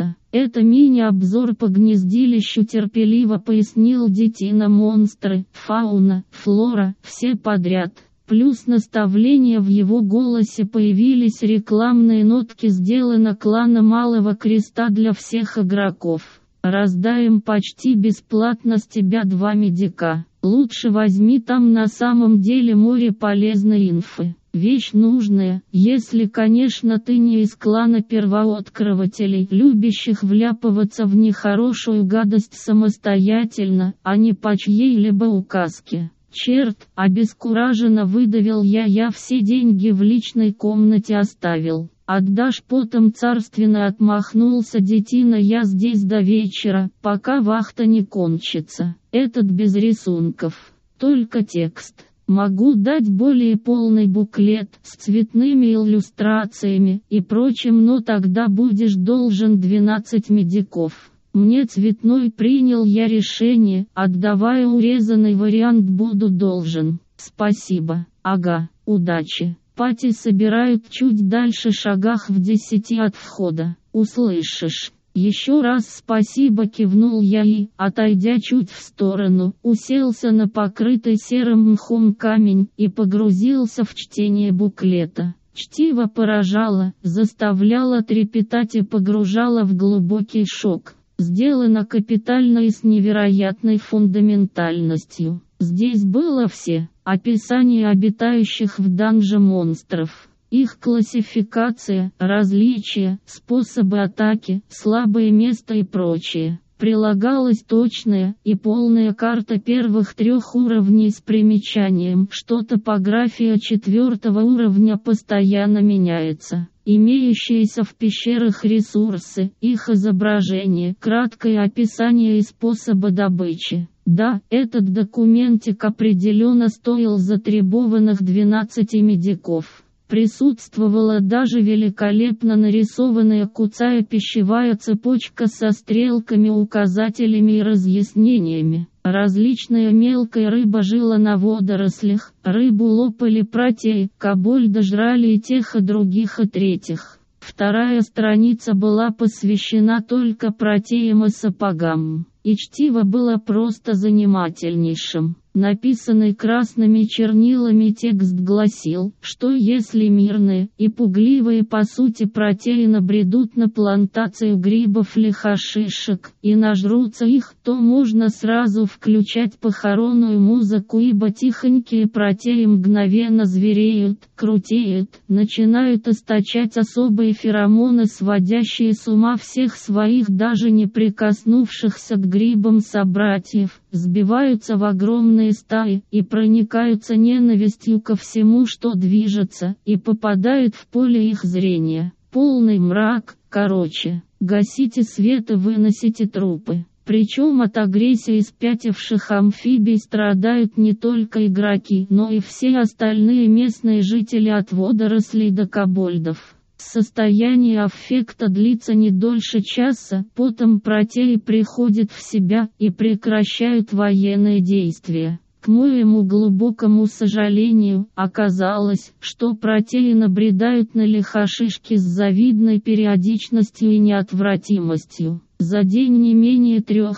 Это мини-обзор по гнездилищу, терпеливо пояснил детина. Монстры, фауна, флора, все подряд. Плюс наставления. В его голосе появились рекламные нотки. Сделано кланом Малого Креста для всех игроков. Раздаем почти бесплатно, с тебя 2 медика. Лучше возьми, там на самом деле море полезной инфы. Вещь нужная, если, конечно, ты не из клана первооткрывателей, любящих вляпываться в нехорошую гадость самостоятельно, а не по чьей-либо указке. Черт, обескураженно выдавил я все деньги в личной комнате оставил. Отдашь потом, царственно отмахнулся детина. Я здесь до вечера, пока вахта не кончится. Этот без рисунков, только текст. Могу дать более полный буклет с цветными иллюстрациями и прочим, но тогда будешь должен 12 медиков. Мне цветной, принял я решение, отдавая урезанный вариант, буду должен. Спасибо. Ага, удачи. Пати собирают чуть дальше, шагах в 10 от входа. Услышишь. Еще раз спасибо, кивнул я и, отойдя чуть в сторону, уселся на покрытый серым мхом камень и погрузился в чтение буклета. Чтиво поражало, заставляло трепетать и погружало в глубокий шок. Сделано капитально и с невероятной фундаментальностью. Здесь было все: описание обитающих в данже монстров, их классификация, различия, способы атаки, слабое место и прочее. Прилагалась точная и полная карта первых 3 уровней с примечанием, что топография 4-го уровня постоянно меняется. Имеющиеся в пещерах ресурсы, их изображение, краткое описание и способы добычи. Да, этот документик определенно стоил затребованных 12 медиков. Присутствовала даже великолепно нарисованная куцая пищевая цепочка со стрелками, указателями и разъяснениями. Различная мелкая рыба жила на водорослях, рыбу лопали протеи, кобольда жрали и тех, и других, и третьих. 2-я страница была посвящена только протеям и сапогам. И чтиво было просто занимательнейшим. Написанный красными чернилами текст гласил, что если мирные и пугливые по сути протеи набредут на плантацию грибов или хашишек и нажрутся их, то можно сразу включать похоронную музыку, ибо тихонькие протеи мгновенно звереют, крутеют, начинают источать особые феромоны, сводящие с ума всех своих даже не прикоснувшихся к грибам собратьев, сбиваются в огромные стаи и проникаются ненавистью ко всему, что движется, и попадают в поле их зрения. Полный мрак, Короче, гасите свет и выносите трупы. Причем от агрессии спятивших амфибий страдают не только игроки, но и все остальные местные жители от водорослей до кобольдов. Состояние аффекта длится не дольше часа, потом протеи приходят в себя и прекращают военные действия. К моему глубокому сожалению, оказалось, что протеи набредают на лихошишки с завидной периодичностью и неотвратимостью. За день не менее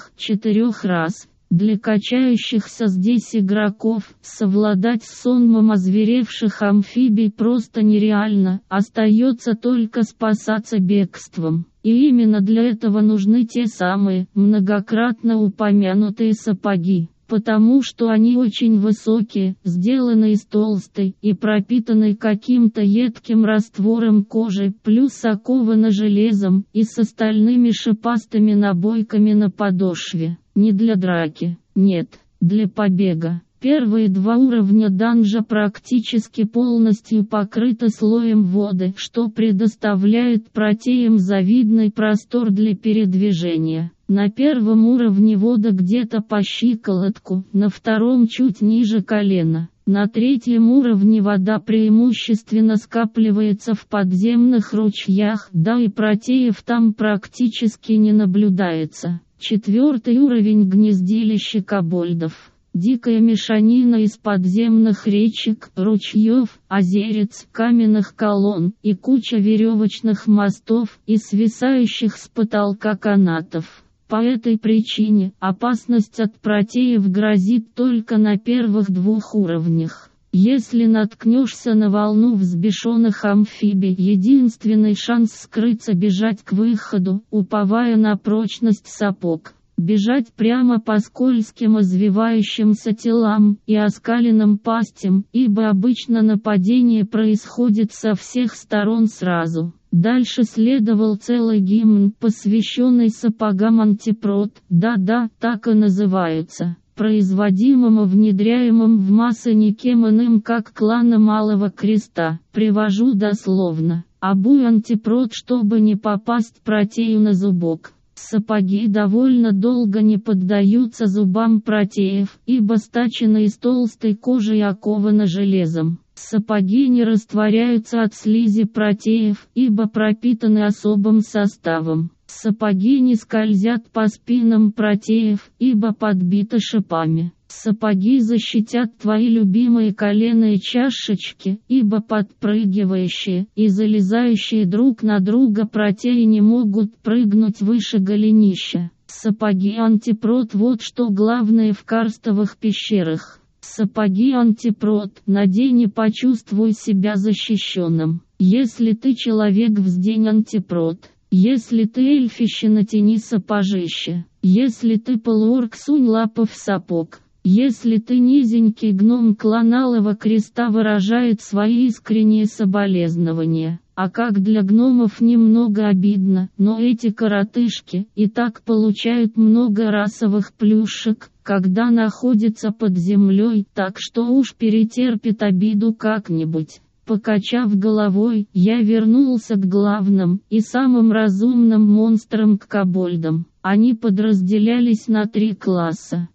3-4 раз. Для качающихся здесь игроков совладать с сонмом озверевших амфибий просто нереально, остается только спасаться бегством. И именно для этого нужны те самые, многократно упомянутые сапоги. Потому что они очень высокие, сделаны из толстой и пропитанной каким-то едким раствором кожи, плюс окованы железом и с остальными шипастыми набойками на подошве. Не для драки, нет, для побега. Первые 2 уровня данжа практически полностью покрыты слоем воды, что предоставляет протеям завидный простор для передвижения. На первом уровне вода где-то по щиколотку, на втором чуть ниже колена. На третьем уровне вода преимущественно скапливается в подземных ручьях, да и протеев там практически не наблюдается. 4-й уровень гнездилища кобольдов. Дикая мешанина из подземных речек, ручьев, озерец, каменных колонн и куча веревочных мостов и свисающих с потолка канатов. По этой причине опасность от протеев грозит только на первых 2 уровнях. Если наткнешься на волну взбешенных амфибий, единственный шанс скрыться — бежать к выходу, уповая на прочность сапог. Бежать прямо по скользким извивающимся телам и оскаленным пастям, ибо обычно нападение происходит со всех сторон сразу. Дальше следовал целый гимн, посвященный сапогам антипрот, да-да, так и называются, производимым и внедряемым в массы никем иным как клана Малого Креста. Привожу дословно: обуй антипрот, чтобы не попасть протею на зубок. Сапоги довольно долго не поддаются зубам протеев, ибо стачены из толстой кожи и окованы железом. Сапоги не растворяются от слизи протеев, ибо пропитаны особым составом. Сапоги не скользят по спинам протеев, ибо подбиты шипами. Сапоги защитят твои любимые коленные чашечки, ибо подпрыгивающие и залезающие друг на друга протеи не могут прыгнуть выше голенища. Сапоги антипрот — вот что главное в карстовых пещерах. Сапоги антипрот — надень и почувствуй себя защищенным. Если ты человек, вздень антипрот. Если ты эльфище, натяни сапожище. Если ты полуорк, сунь лапы в сапог. Если ты низенький гном, клан Алого Креста выражает свои искренние соболезнования. А как для гномов немного обидно, но эти коротышки и так получают много расовых плюшек, когда находятся под землей, так что уж перетерпит обиду как-нибудь. Покачав головой, я вернулся к главным и самым разумным монстрам, к кобольдам. Они подразделялись на 3 класса.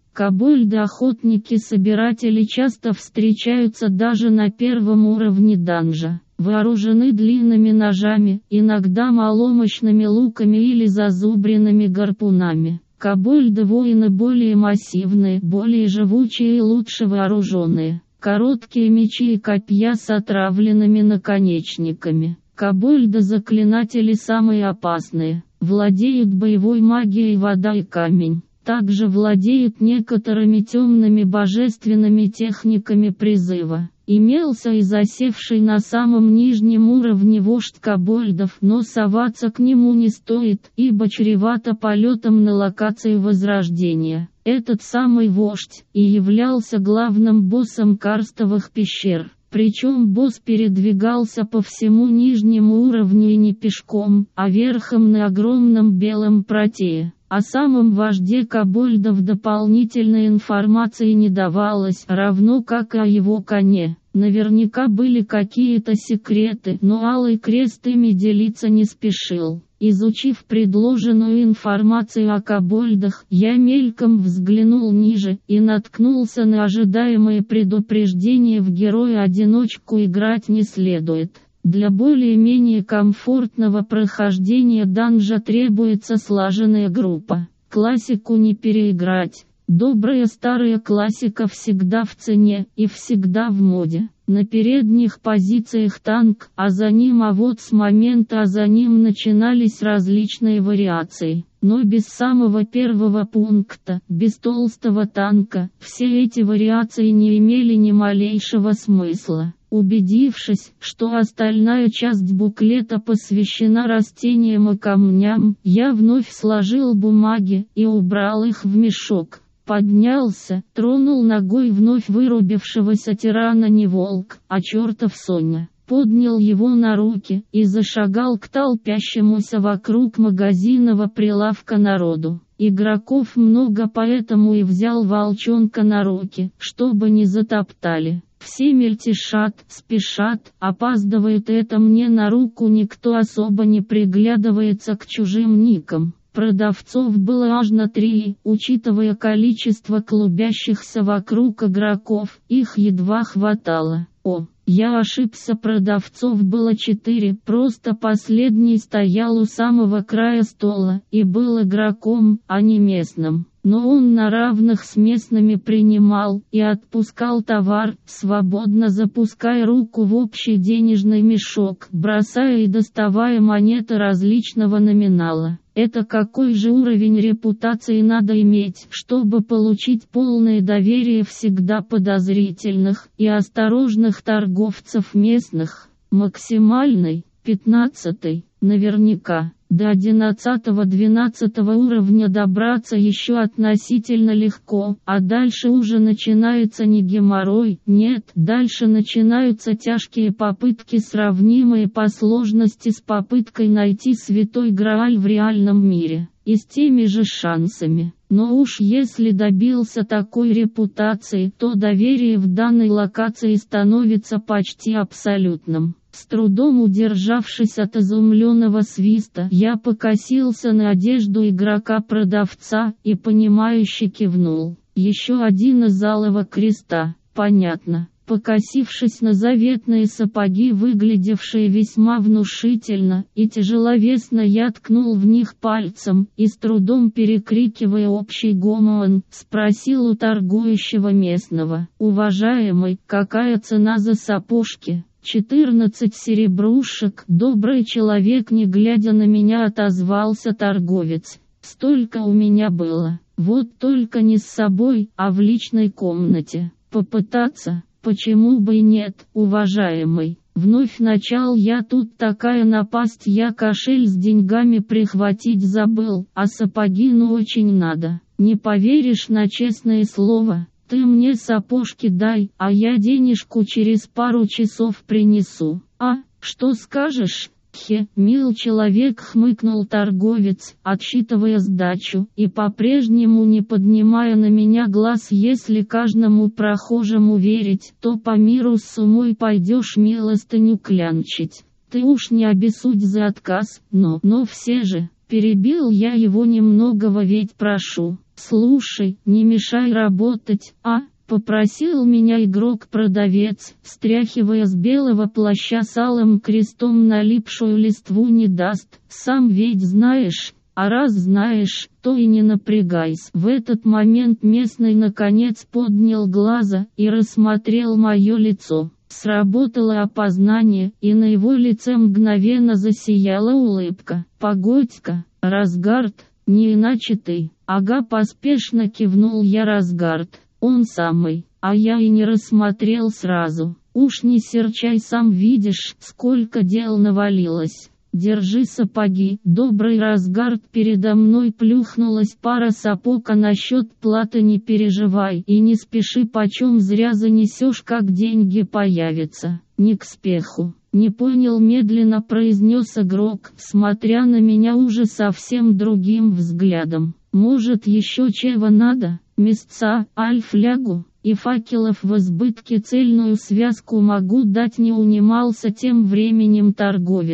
Кобольды-охотники-собиратели часто встречаются даже на первом уровне данжа. Вооружены длинными ножами, иногда маломощными луками или зазубренными гарпунами. Кобольды-воины более массивные, более живучие и лучше вооруженные. Короткие мечи и копья с отравленными наконечниками. Кобольды-заклинатели самые опасные. Владеют боевой магией вода и камень. Также владеют некоторыми темными божественными техниками призыва. Имелся и засевший на самом нижнем уровне вождь кобольдов, но соваться к нему не стоит, ибо чревато полетом на локацию возрождения. Этот самый вождь и являлся главным боссом карстовых пещер. Причем босс передвигался по всему нижнему уровню и не пешком, а верхом на огромном белом протее. О самом вожде кобольдов дополнительной информации не давалось, равно как и о его коне. Наверняка были какие-то секреты, но Алый Крест ими делиться не спешил. Изучив предложенную информацию о кобольдах, я мельком взглянул ниже и наткнулся на ожидаемое предупреждение: в героя-одиночку играть не следует. Для более-менее комфортного прохождения данжа требуется слаженная группа. Классику не переиграть. Добрая старая классика всегда в цене и всегда в моде. На передних позициях танк, а за ним с момента за ним начинались различные вариации. Но без самого первого пункта, без толстого танка, все эти вариации не имели ни малейшего смысла. Убедившись, что остальная часть буклета посвящена растениям и камням, я вновь сложил бумаги и убрал их в мешок. Поднялся, тронул ногой вновь вырубившегося тирана не волк, а чертов Соня, поднял его на руки и зашагал к толпящемуся вокруг магазинного прилавка народу. Игроков много, поэтому и взял волчонка на руки, чтобы не затоптали. Все мельтешат, спешат, опаздывают, это мне на руку, никто особо не приглядывается к чужим никам. Продавцов было аж на 3, учитывая количество клубящихся вокруг игроков, их едва хватало. Я ошибся, продавцов было 4, просто последний стоял у самого края стола и был игроком, а не местным. Но он на равных с местными принимал и отпускал товар, свободно запуская руку в общий денежный мешок, бросая и доставая монеты различного номинала. Это какой же уровень репутации надо иметь, чтобы получить полное доверие всегда подозрительных и осторожных торговцев местных? Максимальный, 15-й, наверняка. До 11-12 уровня добраться еще относительно легко, а дальше уже начинается не геморрой, нет, дальше начинаются тяжкие попытки, сравнимые по сложности с попыткой найти святой Грааль в реальном мире, и с теми же шансами. Но уж если добился такой репутации, то доверие в данной локации становится почти абсолютным. С трудом удержавшись от изумленного свиста, я покосился на одежду игрока-продавца и понимающе кивнул. Еще один из алого креста, понятно. Покосившись на заветные сапоги, выглядевшие весьма внушительно и тяжеловесно, я ткнул в них пальцем и, с трудом перекрикивая общий гомон, спросил у торгующего местного: «Уважаемый, какая цена за сапожки?» 14 серебрушек, добрый человек, не глядя на меня, отозвался торговец. Столько у меня было, вот только не с собой, а в личной комнате. Попытаться? Почему бы и нет, уважаемый? Вновь начал я, тут такая напасть, я кошель с деньгами прихватить забыл, а сапоги ну очень надо. Не поверишь на честное слово. Ты мне сапожки дай, а я денежку через пару часов принесу. А, что скажешь? Мил человек, хмыкнул торговец, отсчитывая сдачу, и по-прежнему не поднимая на меня глаз. Если каждому прохожему верить, то по миру с умой пойдешь милостыню клянчить. Ты уж не обессудь за отказ, но все же, перебил я его немногого, ведь прошу. «Слушай, не мешай работать, попросил меня игрок-продавец, стряхивая с белого плаща с алым крестом налипшую листву. «Не даст, сам ведь знаешь, а раз знаешь, то и не напрягайся». В этот момент местный наконец поднял глаза и рассмотрел мое лицо. Сработало опознание, и на его лице мгновенно засияла улыбка. «Погодь-ка, Разгард, не иначе ты». «Ага», поспешно кивнул я. «Разгард, он самый, а я и не рассмотрел сразу. Уж не серчай, сам видишь, сколько дел навалилось. Держи сапоги». Добрый Разгард, передо мной плюхнулась пара сапог, а насчет платы не переживай и не спеши, почем зря занесешь, как деньги появятся. Не к спеху. «Не понял», медленно произнес игрок, смотря на меня уже совсем другим взглядом. «Может, еще чего надо? Мясца, альфлягу и факелов в избытке, цельную связку могу дать», не унимался тем временем торговец.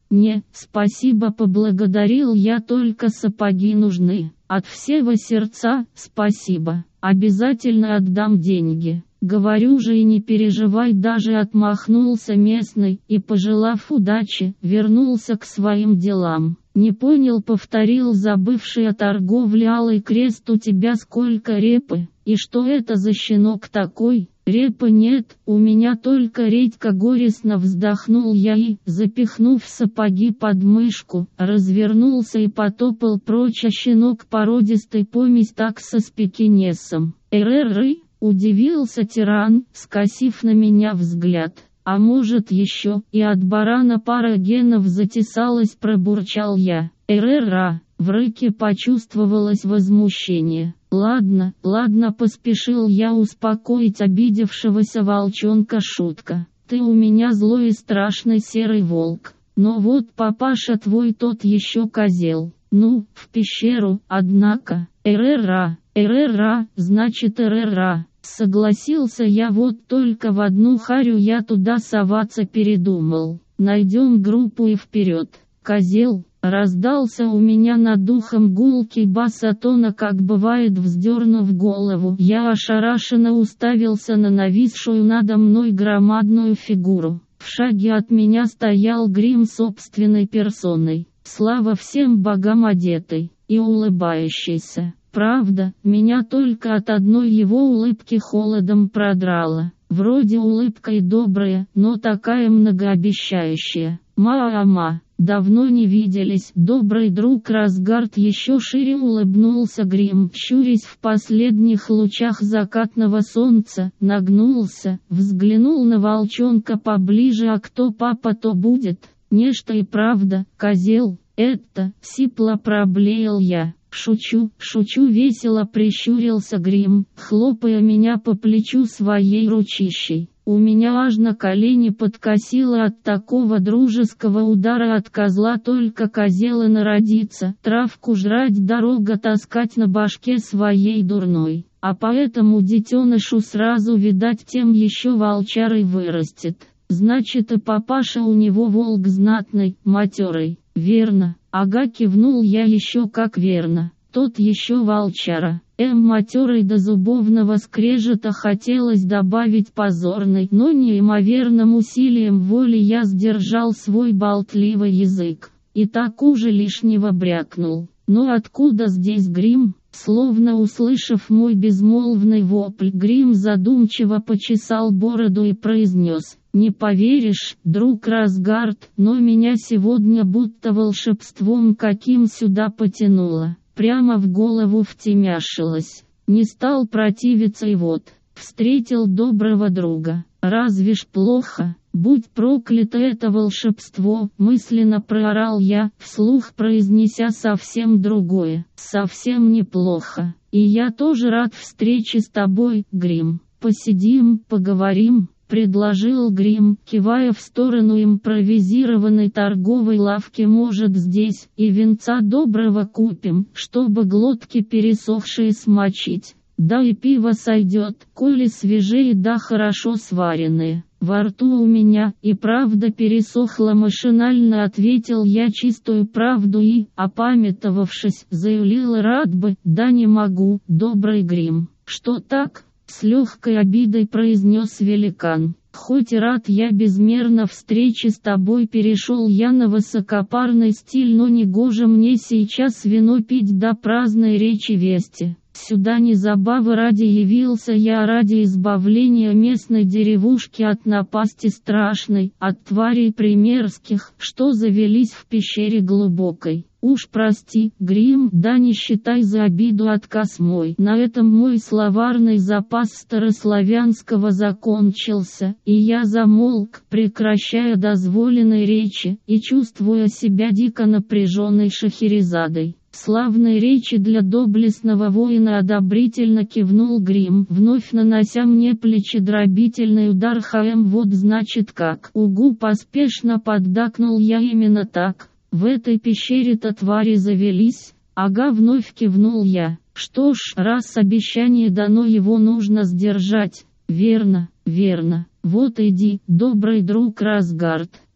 «Не, спасибо», поблагодарил я, только сапоги нужны. «От всего сердца спасибо, обязательно отдам деньги». «Говорю же, и не переживай», даже отмахнулся местный и, пожелав удачи, вернулся к своим делам. «Не понял», повторил забывший о торговле Алый Крест, «у тебя сколько репы, и что это за щенок такой?» «Репы нет, у меня только редька», горестно вздохнул я и, запихнув сапоги под мышку, развернулся и потопал прочь, а щенок породистый, помесь такса с пекинесом. «Эреры?» — удивился тиран, скосив на меня взгляд. «А может еще и от барана пара генов затесалась», пробурчал я. «Эрера!» — в рыке почувствовалось возмущение. «Ладно, ладно», поспешил я успокоить обидевшегося волчонка. «Шутка. Ты у меня злой и страшный серый волк. Но вот папаша твой тот еще козел. Ну, в пещеру, однако». «Эрера, эрера, значит эрера», согласился я, вот только в одну харю я туда соваться передумал. «Найдем группу и вперед». «Козел!» — раздался у меня над духом гулкий бас Атона, как бывает, вздернув голову. Я ошарашенно уставился на нависшую надо мной громадную фигуру. В шаге от меня стоял Грим собственной персоной, слава всем богам, одетый и улыбающийся. Правда, меня только от одной его улыбки холодом продрало. Вроде улыбка и добрая, но такая многообещающая. «Ма-ама, давно не виделись, добрый друг Разгард», еще шире улыбнулся Грим, щурясь в последних лучах закатного солнца, нагнулся, взглянул на волчонка поближе. «А кто папа, то будет». «Нечто и правда, козел, это», сипло проблеял я. «Шучу, шучу», весело прищурился Грим, хлопая меня по плечу своей ручищей. У меня аж на колени подкосило от такого дружеского удара. От козла только козел и народится, травку жрать, дорога таскать на башке своей дурной. А поэтому детенышу сразу, видать, тем еще волчарой вырастет. Значит, и папаша у него волк знатный, матерый. «Верно, ага», кивнул я, еще как верно. Тот еще волчара. Матерый до зубовного скрежета, хотелось добавить позорный, но неимоверным усилием воли я сдержал свой болтливый язык. И так уже лишнего брякнул. «Но откуда здесь Грим?» Словно услышав мой безмолвный вопль, Грим задумчиво почесал бороду и произнес: «Не поверишь, друг Разгард, но меня сегодня будто волшебством каким сюда потянуло. Прямо в голову втемяшилось. Не стал противиться и вот, встретил доброго друга. Разве ж плохо? Будь проклято это волшебство!» Мысленно проорал я, вслух произнеся совсем другое. «Совсем неплохо. И я тоже рад встрече с тобой, Грим. Посидим, поговорим», — предложил Грим, кивая в сторону импровизированной торговой лавки. «Может, здесь и винца доброго купим, чтобы глотки пересохшие смочить. Да и пиво сойдет, коли свежее да хорошо сваренное». «Во рту у меня и правда пересохло», машинально ответил я чистую правду и, опамятовавшись, заявил: «Рад бы, да не могу, добрый Грим». «Что так?» — с легкой обидой произнес великан. «Хоть и рад я безмерно встрече с тобой», перешел я на высокопарный стиль, «но негоже мне сейчас вино пить да праздной речи вести. Сюда не забавы ради явился я, а ради избавления местной деревушки от напасти страшной, от тварей примерских, что завелись в пещере глубокой. Уж прости, Грим, да не считай за обиду отказ мой. На этом мой словарный запас старославянского закончился, и я замолк, прекращая дозволенной речи, и чувствуя себя дико напряженной Шахерезадой. «Славной речи для доблестного воина», одобрительно кивнул Грим, вновь нанося мне плечедробительный удар. «Вот значит как». «Угу», поспешно поддакнул я. «Именно так. В этой пещере-то твари завелись». «Ага», вновь кивнул я. «Что ж, раз обещание дано, его нужно сдержать». «Верно, верно. Вот иди, добрый друг Разгард.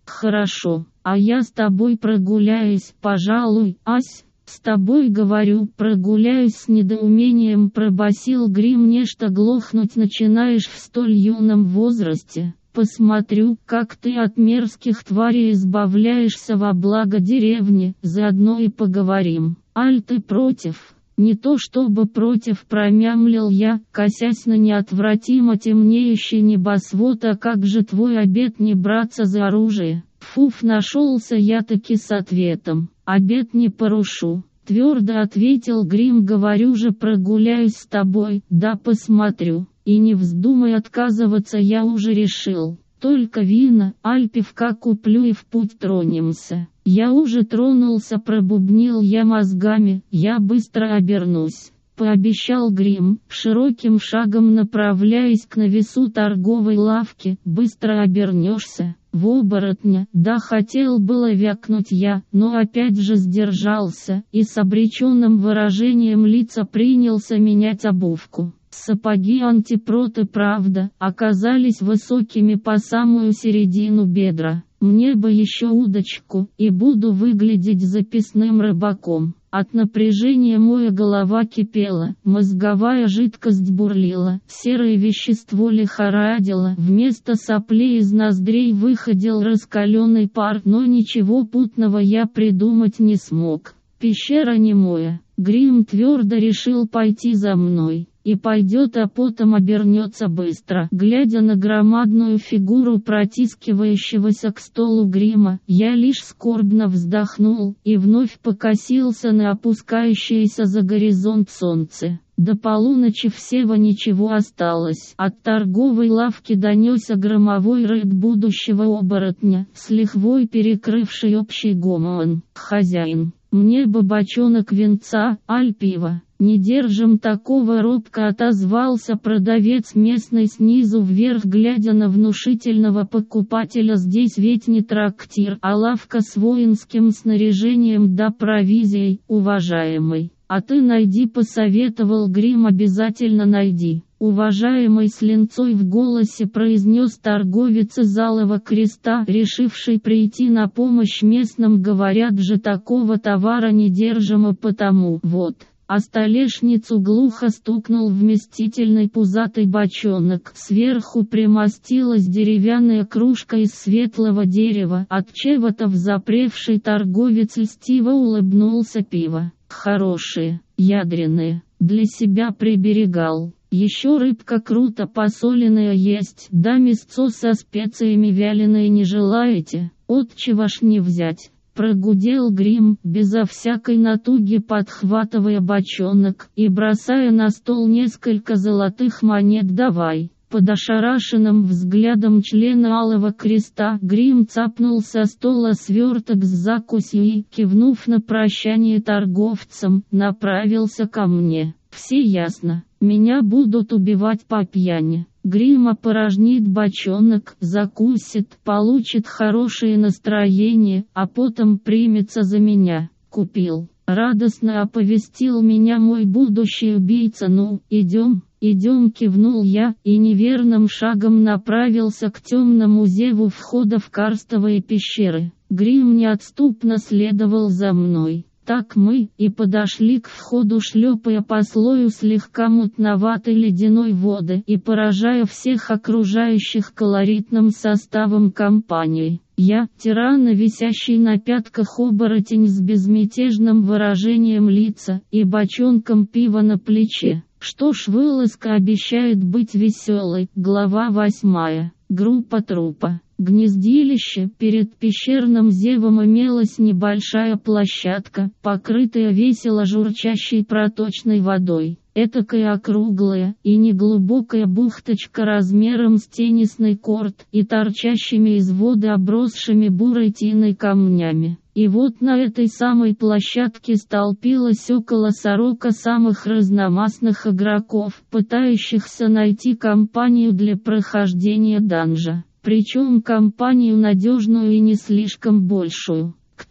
Хорошо, а я с тобой прогуляюсь, пожалуй, ась. «С тобой, говорю, прогуляюсь», с недоумением пробасил Грим. «Нечто глохнуть начинаешь в столь юном возрасте. Посмотрю, как ты от мерзких тварей избавляешься во благо деревни, заодно и поговорим. Аль ты против?» «Не то чтобы против», промямлил я, косясь на неотвратимо темнеющий небосвод. «А как же твой обет не браться за оружие?» Фуф, нашелся я таки с ответом. «Обет не порушу», — твердо ответил Грим. «Говорю же, прогуляюсь с тобой, да посмотрю. И не вздумай отказываться, я уже решил. Только вина, аль пивка куплю и в путь тронемся». «Я уже тронулся», — пробубнил я мозгами, «я быстро обернусь», — пообещал Грим, широким шагом направляясь к навесу торговой лавки. «Быстро обернешься в оборотня?» «Да», хотел было вякнуть я, но опять же сдержался, и с обреченным выражением лица принялся менять обувку. Сапоги антипроты, правда, оказались высокими по самую середину бедра. Мне бы еще удочку, и буду выглядеть записным рыбаком. От напряжения моя голова кипела, мозговая жидкость бурлила, серое вещество лихорадило, вместо соплей из ноздрей выходил раскаленный пар, но ничего путного я придумать не смог. Пещера немая. Грим твердо решил пойти за мной. И пойдет, а потом обернется быстро. Глядя на громадную фигуру протискивающегося к столу Грима, я лишь скорбно вздохнул и вновь покосился на опускающееся за горизонт солнце. До полуночи всего ничего осталось. От торговой лавки донесся громовой рык будущего оборотня, с лихвой перекрывший общий гомон. «Хозяин, мне бы бочонок винца, аль пива». «Не держим такого», — робко отозвался продавец местный снизу вверх, глядя на внушительного покупателя. «Здесь ведь не трактир, а лавка с воинским снаряжением да провизией, уважаемый. А ты найди», — посоветовал Грим. «Обязательно найди». «Уважаемый», — с линцой в голосе произнес торговец из Алого Креста, решивший прийти на помощь местным. «Говорят же, такого товара не держимо, потому вот». А столешницу глухо стукнул вместительный пузатый бочонок. Сверху примостилась деревянная кружка из светлого дерева. От чего-то взапревший торговец льстиво улыбнулся. «Пиво хорошее, ядреное, для себя приберегал. Еще рыбка круто посоленная есть, да мясцо со специями вяленое не желаете? Отчего ж не взять?» Прогудел Грим, безо всякой натуги подхватывая бочонок и бросая на стол несколько золотых монет. «Давай». Под ошарашенным взглядом члена Алого Креста Грим цапнул со стола сверток с закусью и, кивнув на прощание торговцам, направился ко мне. «Все ясно, меня будут убивать по пьяни. Грим опорожнит бочонок, закусит, получит хорошее настроение, а потом примется за меня. Купил». Радостно оповестил меня мой будущий убийца. «Ну, идем». «Идем», кивнул я, и неверным шагом направился к темному зеву входа в карстовые пещеры. Грим неотступно следовал за мной. Так мы и подошли к входу, шлепая по слою слегка мутноватой ледяной воды и поражая всех окружающих колоритным составом компании. Я, тиран, висящий на пятках оборотень с безмятежным выражением лица и бочонком пива на плече. Что ж, вылазка обещает быть веселой. Глава 8. Группа трупа. Гнездилище. Перед пещерным зевом имелась небольшая площадка, покрытая весело журчащей проточной водой. Этакая округлая и неглубокая бухточка размером с теннисный корт и торчащими из воды обросшими бурой тиной камнями. И вот на этой самой площадке столпилось около 40 самых разномастных игроков, пытающихся найти компанию для прохождения данжа. Причем компанию надежную и не слишком большую. Кто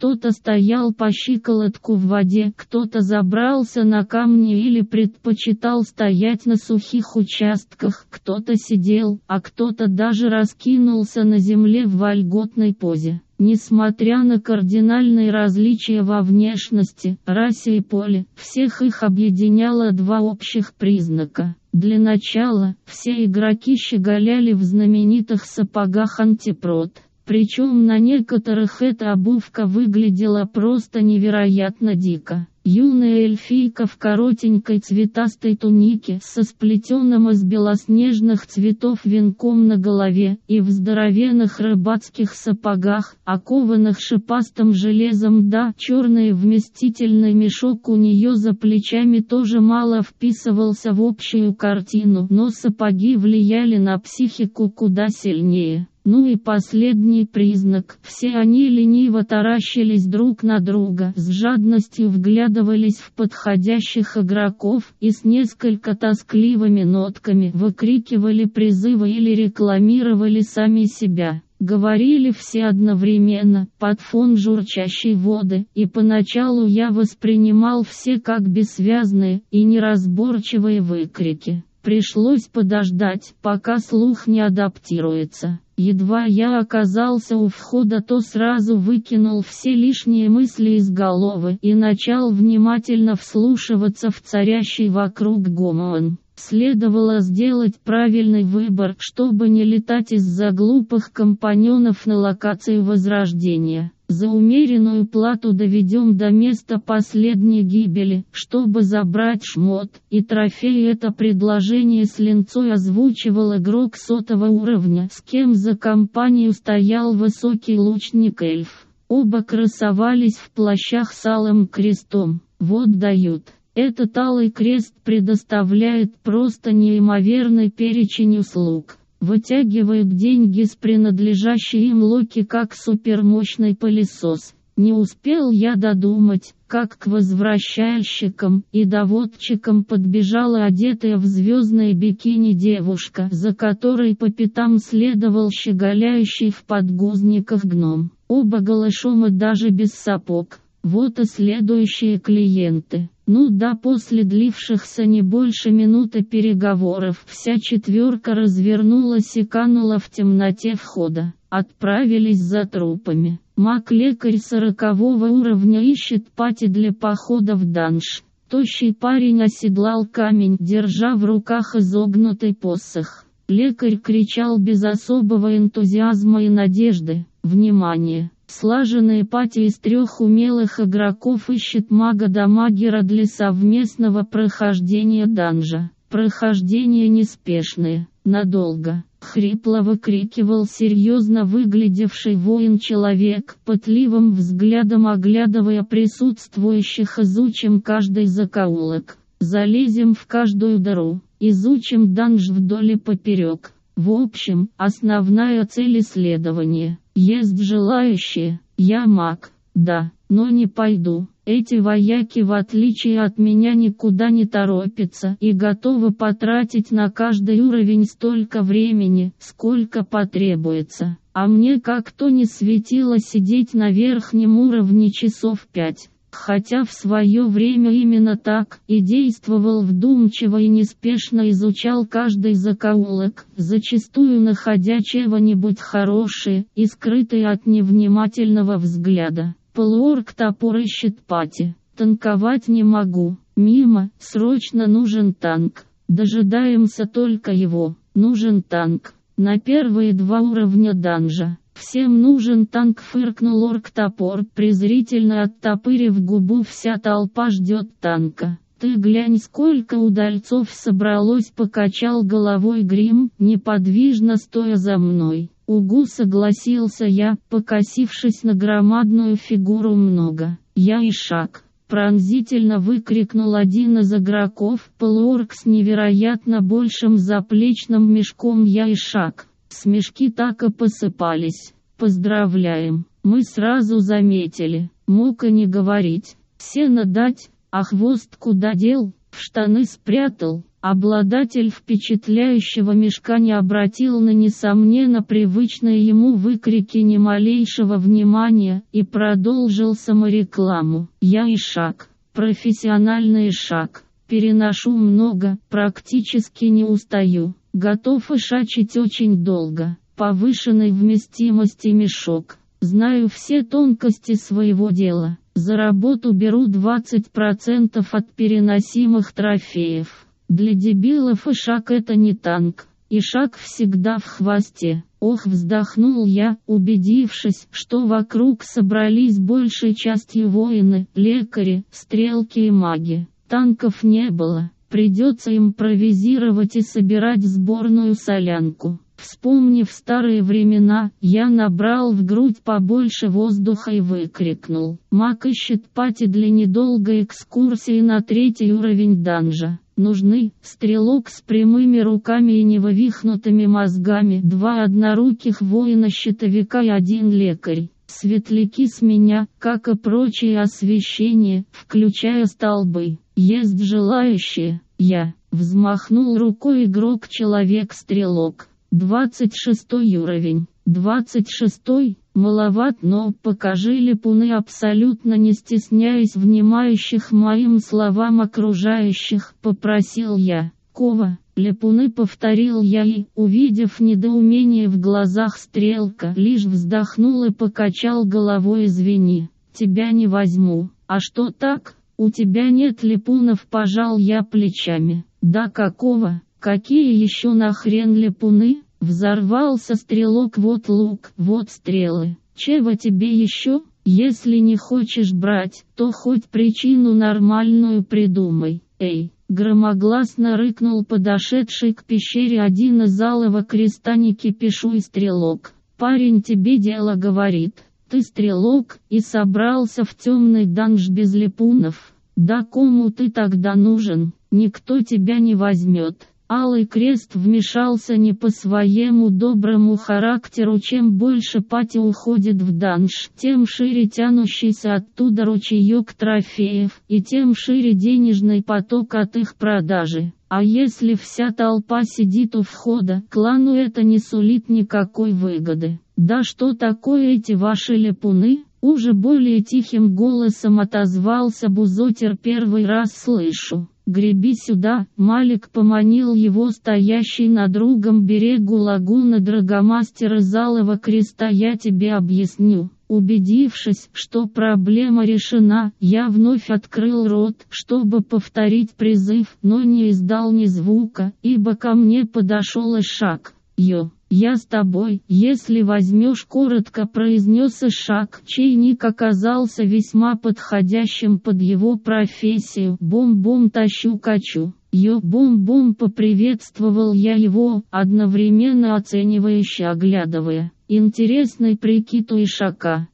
кто-то стоял по щиколотку в воде, кто-то забрался на камни или предпочитал стоять на сухих участках, кто-то сидел, а кто-то даже раскинулся на земле в вольготной позе. Несмотря на кардинальные различия во внешности, расе и поле, всех их объединяло два общих признака. Для начала, все игроки щеголяли в знаменитых сапогах антипрот. Причем на некоторых эта обувка выглядела просто невероятно дико. Юная эльфийка в коротенькой цветастой тунике со сплетенным из белоснежных цветов венком на голове и в здоровенных рыбацких сапогах, окованных шипастым железом, да, черный вместительный мешок у нее за плечами тоже мало вписывался в общую картину, но сапоги влияли на психику куда сильнее. Ну и последний признак. Все они лениво таращились друг на друга, с жадностью вглядывались в подходящих игроков и с несколько тоскливыми нотками выкрикивали призывы или рекламировали сами себя. Говорили все одновременно, под фон журчащей воды, и поначалу я воспринимал все как бессвязные и неразборчивые выкрики. Пришлось подождать, пока слух не адаптируется. Едва я оказался у входа, то сразу выкинул все лишние мысли из головы и начал внимательно вслушиваться в царящий вокруг гомон. Следовало сделать правильный выбор, чтобы не летать из-за глупых компаньонов на локацию Возрождения. За умеренную плату доведем до места последней гибели, чтобы забрать шмот и трофей. Это предложение с линцой озвучивал игрок 100-го уровня, с кем за компанию стоял высокий лучник-эльф. Оба красовались в плащах с алым крестом. Вот дают. Этот алый крест предоставляет просто неимоверный перечень услуг. Вытягивают деньги с принадлежащей им локи как супермощный пылесос. Не успел я додумать, как к возвращальщикам и доводчикам подбежала одетая в звездное бикини девушка, за которой по пятам следовал щеголяющий в подгузниках гном. Оба голышом и даже без сапог. Вот и следующие клиенты. Ну да, после длившихся не больше минуты переговоров вся четверка развернулась и канула в темноте входа. Отправились за трупами. Маг-лекарь 40-го уровня ищет пати для похода в данж. Тощий парень оседлал камень, держа в руках изогнутый посох. Лекарь кричал без особого энтузиазма и надежды. Внимание! Слаженная пати из 3 умелых игроков ищет мага-дамагера для совместного прохождения данжа. Прохождение неспешное, надолго. Хрипло выкрикивал серьезно выглядевший воин-человек, пытливым взглядом оглядывая присутствующих. Изучим каждый закоулок. Залезем в каждую дыру. Изучим данж вдоль и поперек. В общем, основная цель исследования. Есть желающие, я маг, да, но не пойду. Эти вояки, в отличие от меня, никуда не торопятся и готовы потратить на каждый уровень столько времени, сколько потребуется. А мне как-то не светило сидеть на верхнем уровне часов 5. Хотя в свое время именно так и действовал вдумчиво и неспешно изучал каждый закоулок, зачастую находя чего-нибудь хорошее и скрытое от невнимательного взгляда. Полуорг топор ищет пати. Танковать не могу. Мимо, срочно нужен танк. Дожидаемся только его. Нужен танк. На первые 2 уровня данжа. «Всем нужен танк», фыркнул орк-топор, презрительно оттопырив губу. «Вся толпа ждет танка. Ты глянь, сколько удальцов собралось», покачал головой Грим, неподвижно стоя за мной. «Угу», согласился я, покосившись на громадную фигуру. «Много. Я и шаг». Пронзительно выкрикнул один из игроков, полуорг с невероятно большим заплечным мешком. «Я и шаг». Смешки так и посыпались. «Поздравляем, мы сразу заметили. Мог и не говорить. Сено дать, а хвост куда дел? В штаны спрятал». Обладатель впечатляющего мешка не обратил на несомненно привычные ему выкрики ни малейшего внимания и продолжил саморекламу. Я Ишак, профессиональный Ишак, переношу много, практически не устаю, готов ишачить очень долго, повышенной вместимости мешок, знаю все тонкости своего дела, за работу беру 20% от переносимых трофеев. Для дебилов Ишак это не танк, Ишак всегда в хвосте. Ох, вздохнул я, убедившись, что вокруг собрались большей частью воины, лекари, стрелки и маги. Танков не было, придется импровизировать и собирать сборную солянку. Вспомнив старые времена, я набрал в грудь побольше воздуха и выкрикнул: «Маг ищет пати для недолгой экскурсии на 3-й уровень данжа. Нужны стрелок с прямыми руками и невывихнутыми мозгами, 2 одноруких воина-щитовика и 1 лекарь. Светляки с меня, как и прочее освещение, включая столбы. Есть желающие?» Я взмахнул рукой. Игрок-человек-стрелок. 26 уровень. 26, маловат, но покажи липуны, абсолютно не стесняясь внимающих моим словам окружающих, попросил я. Кова, липуны, повторил я и, увидев недоумение в глазах стрелка, лишь вздохнул и покачал головой. Извини, тебя не возьму. А что так? У тебя нет липунов, пожал я плечами. Да какого? Какие еще нахрен липуны? Взорвался стрелок. Вот лук, вот стрелы. Чего тебе еще? Если не хочешь брать, то хоть причину нормальную придумай. Эй! Громогласно рыкнул подошедший к пещере один из Алого Креста не кипишуй стрелок. Парень тебе дело говорит. Ты стрелок и собрался в темный данж без липунов. Да кому ты тогда нужен? Никто тебя не возьмет. Алый Крест вмешался не по своему доброму характеру. Чем больше пати уходит в данж, тем шире тянущийся оттуда ручеек трофеев, и тем шире денежный поток от их продажи. А если вся толпа сидит у входа, клану это не сулит никакой выгоды. Да что такое эти ваши липуны? Уже более тихим голосом отозвался Бузотер. Первый раз слышу. «Греби сюда!» Малик поманил его стоящий на другом берегу лагуны драгомастер из Алого Креста. «Я тебе объясню». Убедившись, что проблема решена, я вновь открыл рот, чтобы повторить призыв, но не издал ни звука, ибо ко мне подошел Ишак. «Йо, я с тобой, если возьмешь», — коротко произнес Ишак, чей ник оказался весьма подходящим под его профессию. «Бом-бом, тащу-качу». «Йо, бом-бом», — поприветствовал я его, одновременно оценивающе оглядывая. Интересный прикид у Ишака.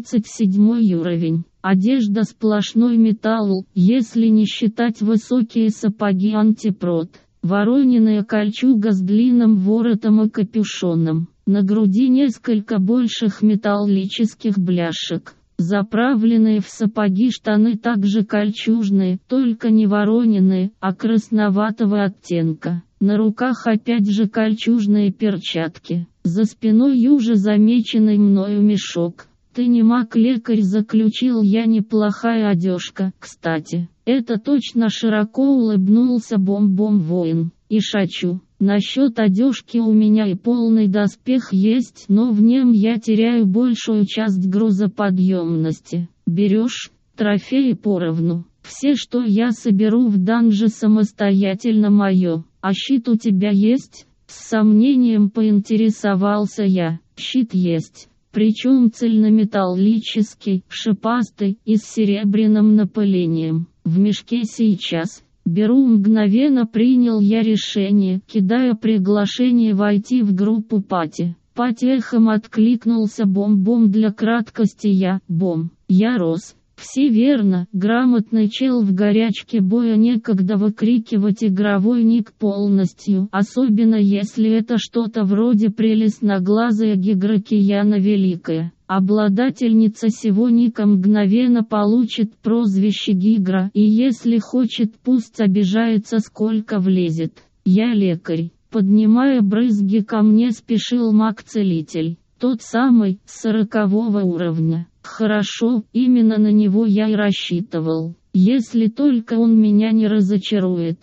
37 уровень. Одежда сплошной металл, если не считать высокие сапоги антипрот. Ворониная кольчуга с длинным воротом и капюшоном. На груди несколько больших металлических бляшек. Заправленные в сапоги штаны также кольчужные, только не ворониные, а красноватого оттенка. На руках опять же кольчужные перчатки. За спиной уже замеченный мною мешок. «Ты не маг-лекарь», — заключил я. «Неплохая одежка, кстати». «Это точно», — широко улыбнулся бом-бом воин. «И шачу. Насчет одежки у меня и полный доспех есть, но в нем я теряю большую часть грузоподъемности. Берешь?» «Трофеи поровну. Все, что я соберу в данже, самостоятельно мое. А щит у тебя есть?» С сомнением поинтересовался я. «Щит есть. Причем цельнометаллический, шипастый и с серебряным напылением. В мешке сейчас. Беру». Мгновенно принял я решение, кидая приглашение войти в группу пати. Пати эхом откликнулся. «Бом-бом», для краткости я. «Бом». Я рос. Все верно, грамотный чел в горячке боя некогда выкрикивать игровой ник полностью, особенно если это что-то вроде прелестноглазая Гигра Кияна Великая. Обладательница сего ника мгновенно получит прозвище Гигра, и если хочет, пусть обижается сколько влезет. Я лекарь. Поднимая брызги, ко мне спешил маг-целитель. Тот самый, 40-го уровня. Хорошо, именно на него я и рассчитывал. Если только он меня не разочарует.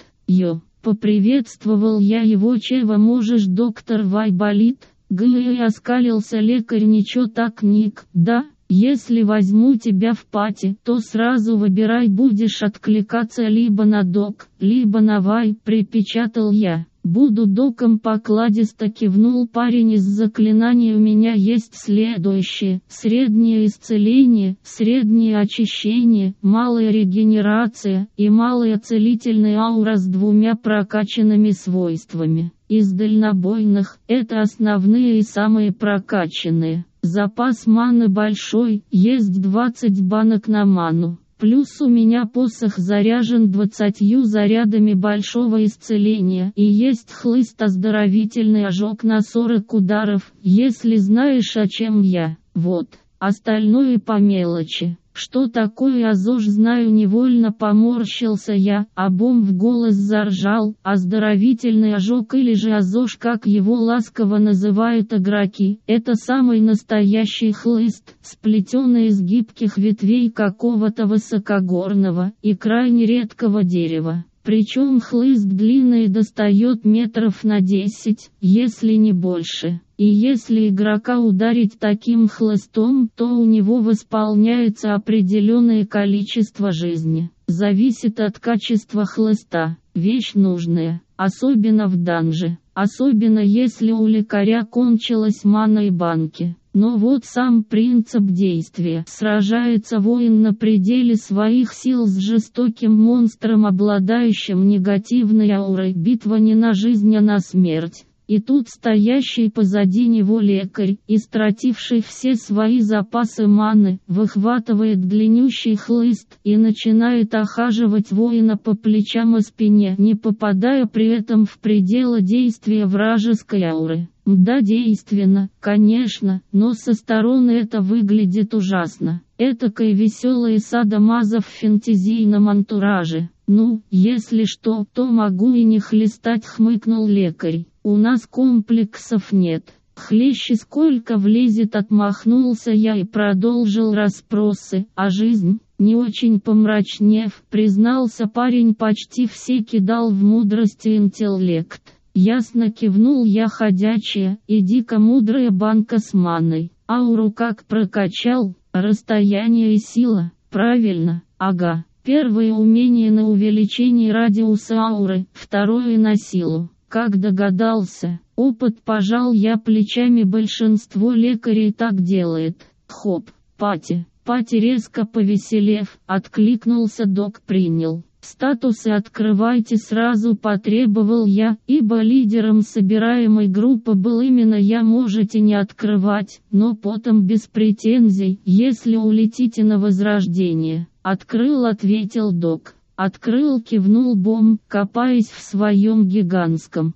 Поприветствовал я его. Чего можешь, доктор Вайболит? Оскалился лекарь. Ничего так, Ник, да? Если возьму тебя в пати, то сразу выбирай, будешь откликаться либо на док, либо на вай, припечатал я. Буду доком, покладисто кивнул парень. Из заклинаний у меня есть следующее: среднее исцеление, среднее очищение, малая регенерация и малая целительная аура с 2 прокачанными свойствами. Из дальнобойных — это основные и самые прокачанные. Запас маны большой, есть 20 банок на ману. Плюс у меня посох заряжен 20 зарядами большого исцеления и есть хлыст оздоровительный ожог на 40 ударов, если знаешь, о чем я. Вот, остальное по мелочи. Что такое ОЗОЖ, знаю, невольно поморщился я, а Бом в голос заржал. Оздоровительный ожог, или же ОЗОЖ, как его ласково называют игроки, это самый настоящий хлыст, сплетенный из гибких ветвей какого-то высокогорного и крайне редкого дерева. Причем хлыст длинный достает метров на 10, если не больше. И если игрока ударить таким хлыстом, то у него восполняется определенное количество жизни. Зависит от качества хлыста. Вещь нужная, особенно в данже. Особенно если у лекаря кончилась мана и банки. Но вот сам принцип действия. Сражается воин на пределе своих сил с жестоким монстром, обладающим негативной аурой. Битва не на жизнь, а на смерть. И тут стоящий позади него лекарь, истративший все свои запасы маны, выхватывает длиннющий хлыст и начинает охаживать воина по плечам и спине, не попадая при этом в пределы действия вражеской ауры. Да, действенно, конечно, но со стороны это выглядит ужасно. Этакой веселой садомаза в фэнтезийном антураже. Ну, если что, то могу и не хлестать, хмыкнул лекарь. У нас комплексов нет. Хлещи сколько влезет, отмахнулся я и продолжил расспросы. А жизнь, не очень помрачнев, признался парень, почти все кидал в мудрость и интеллект. Ясно кивнул я, ходячая и дико мудрая банка с маной. Ауру как прокачал? Расстояние и сила. Правильно, ага. Первое умение на увеличение радиуса ауры, второе на силу. Как догадался, опыт, пожал я плечами, большинство лекарей так делает. Хоп, пати резко повеселев, откликнулся док, принял. Статусы открывайте сразу, потребовал я, ибо лидером собираемой группы был именно я. Можете не открывать, но потом без претензий, если улетите на возрождение. Открыл, ответил док. Открыл, кивнул Бом, копаясь в своем гигантском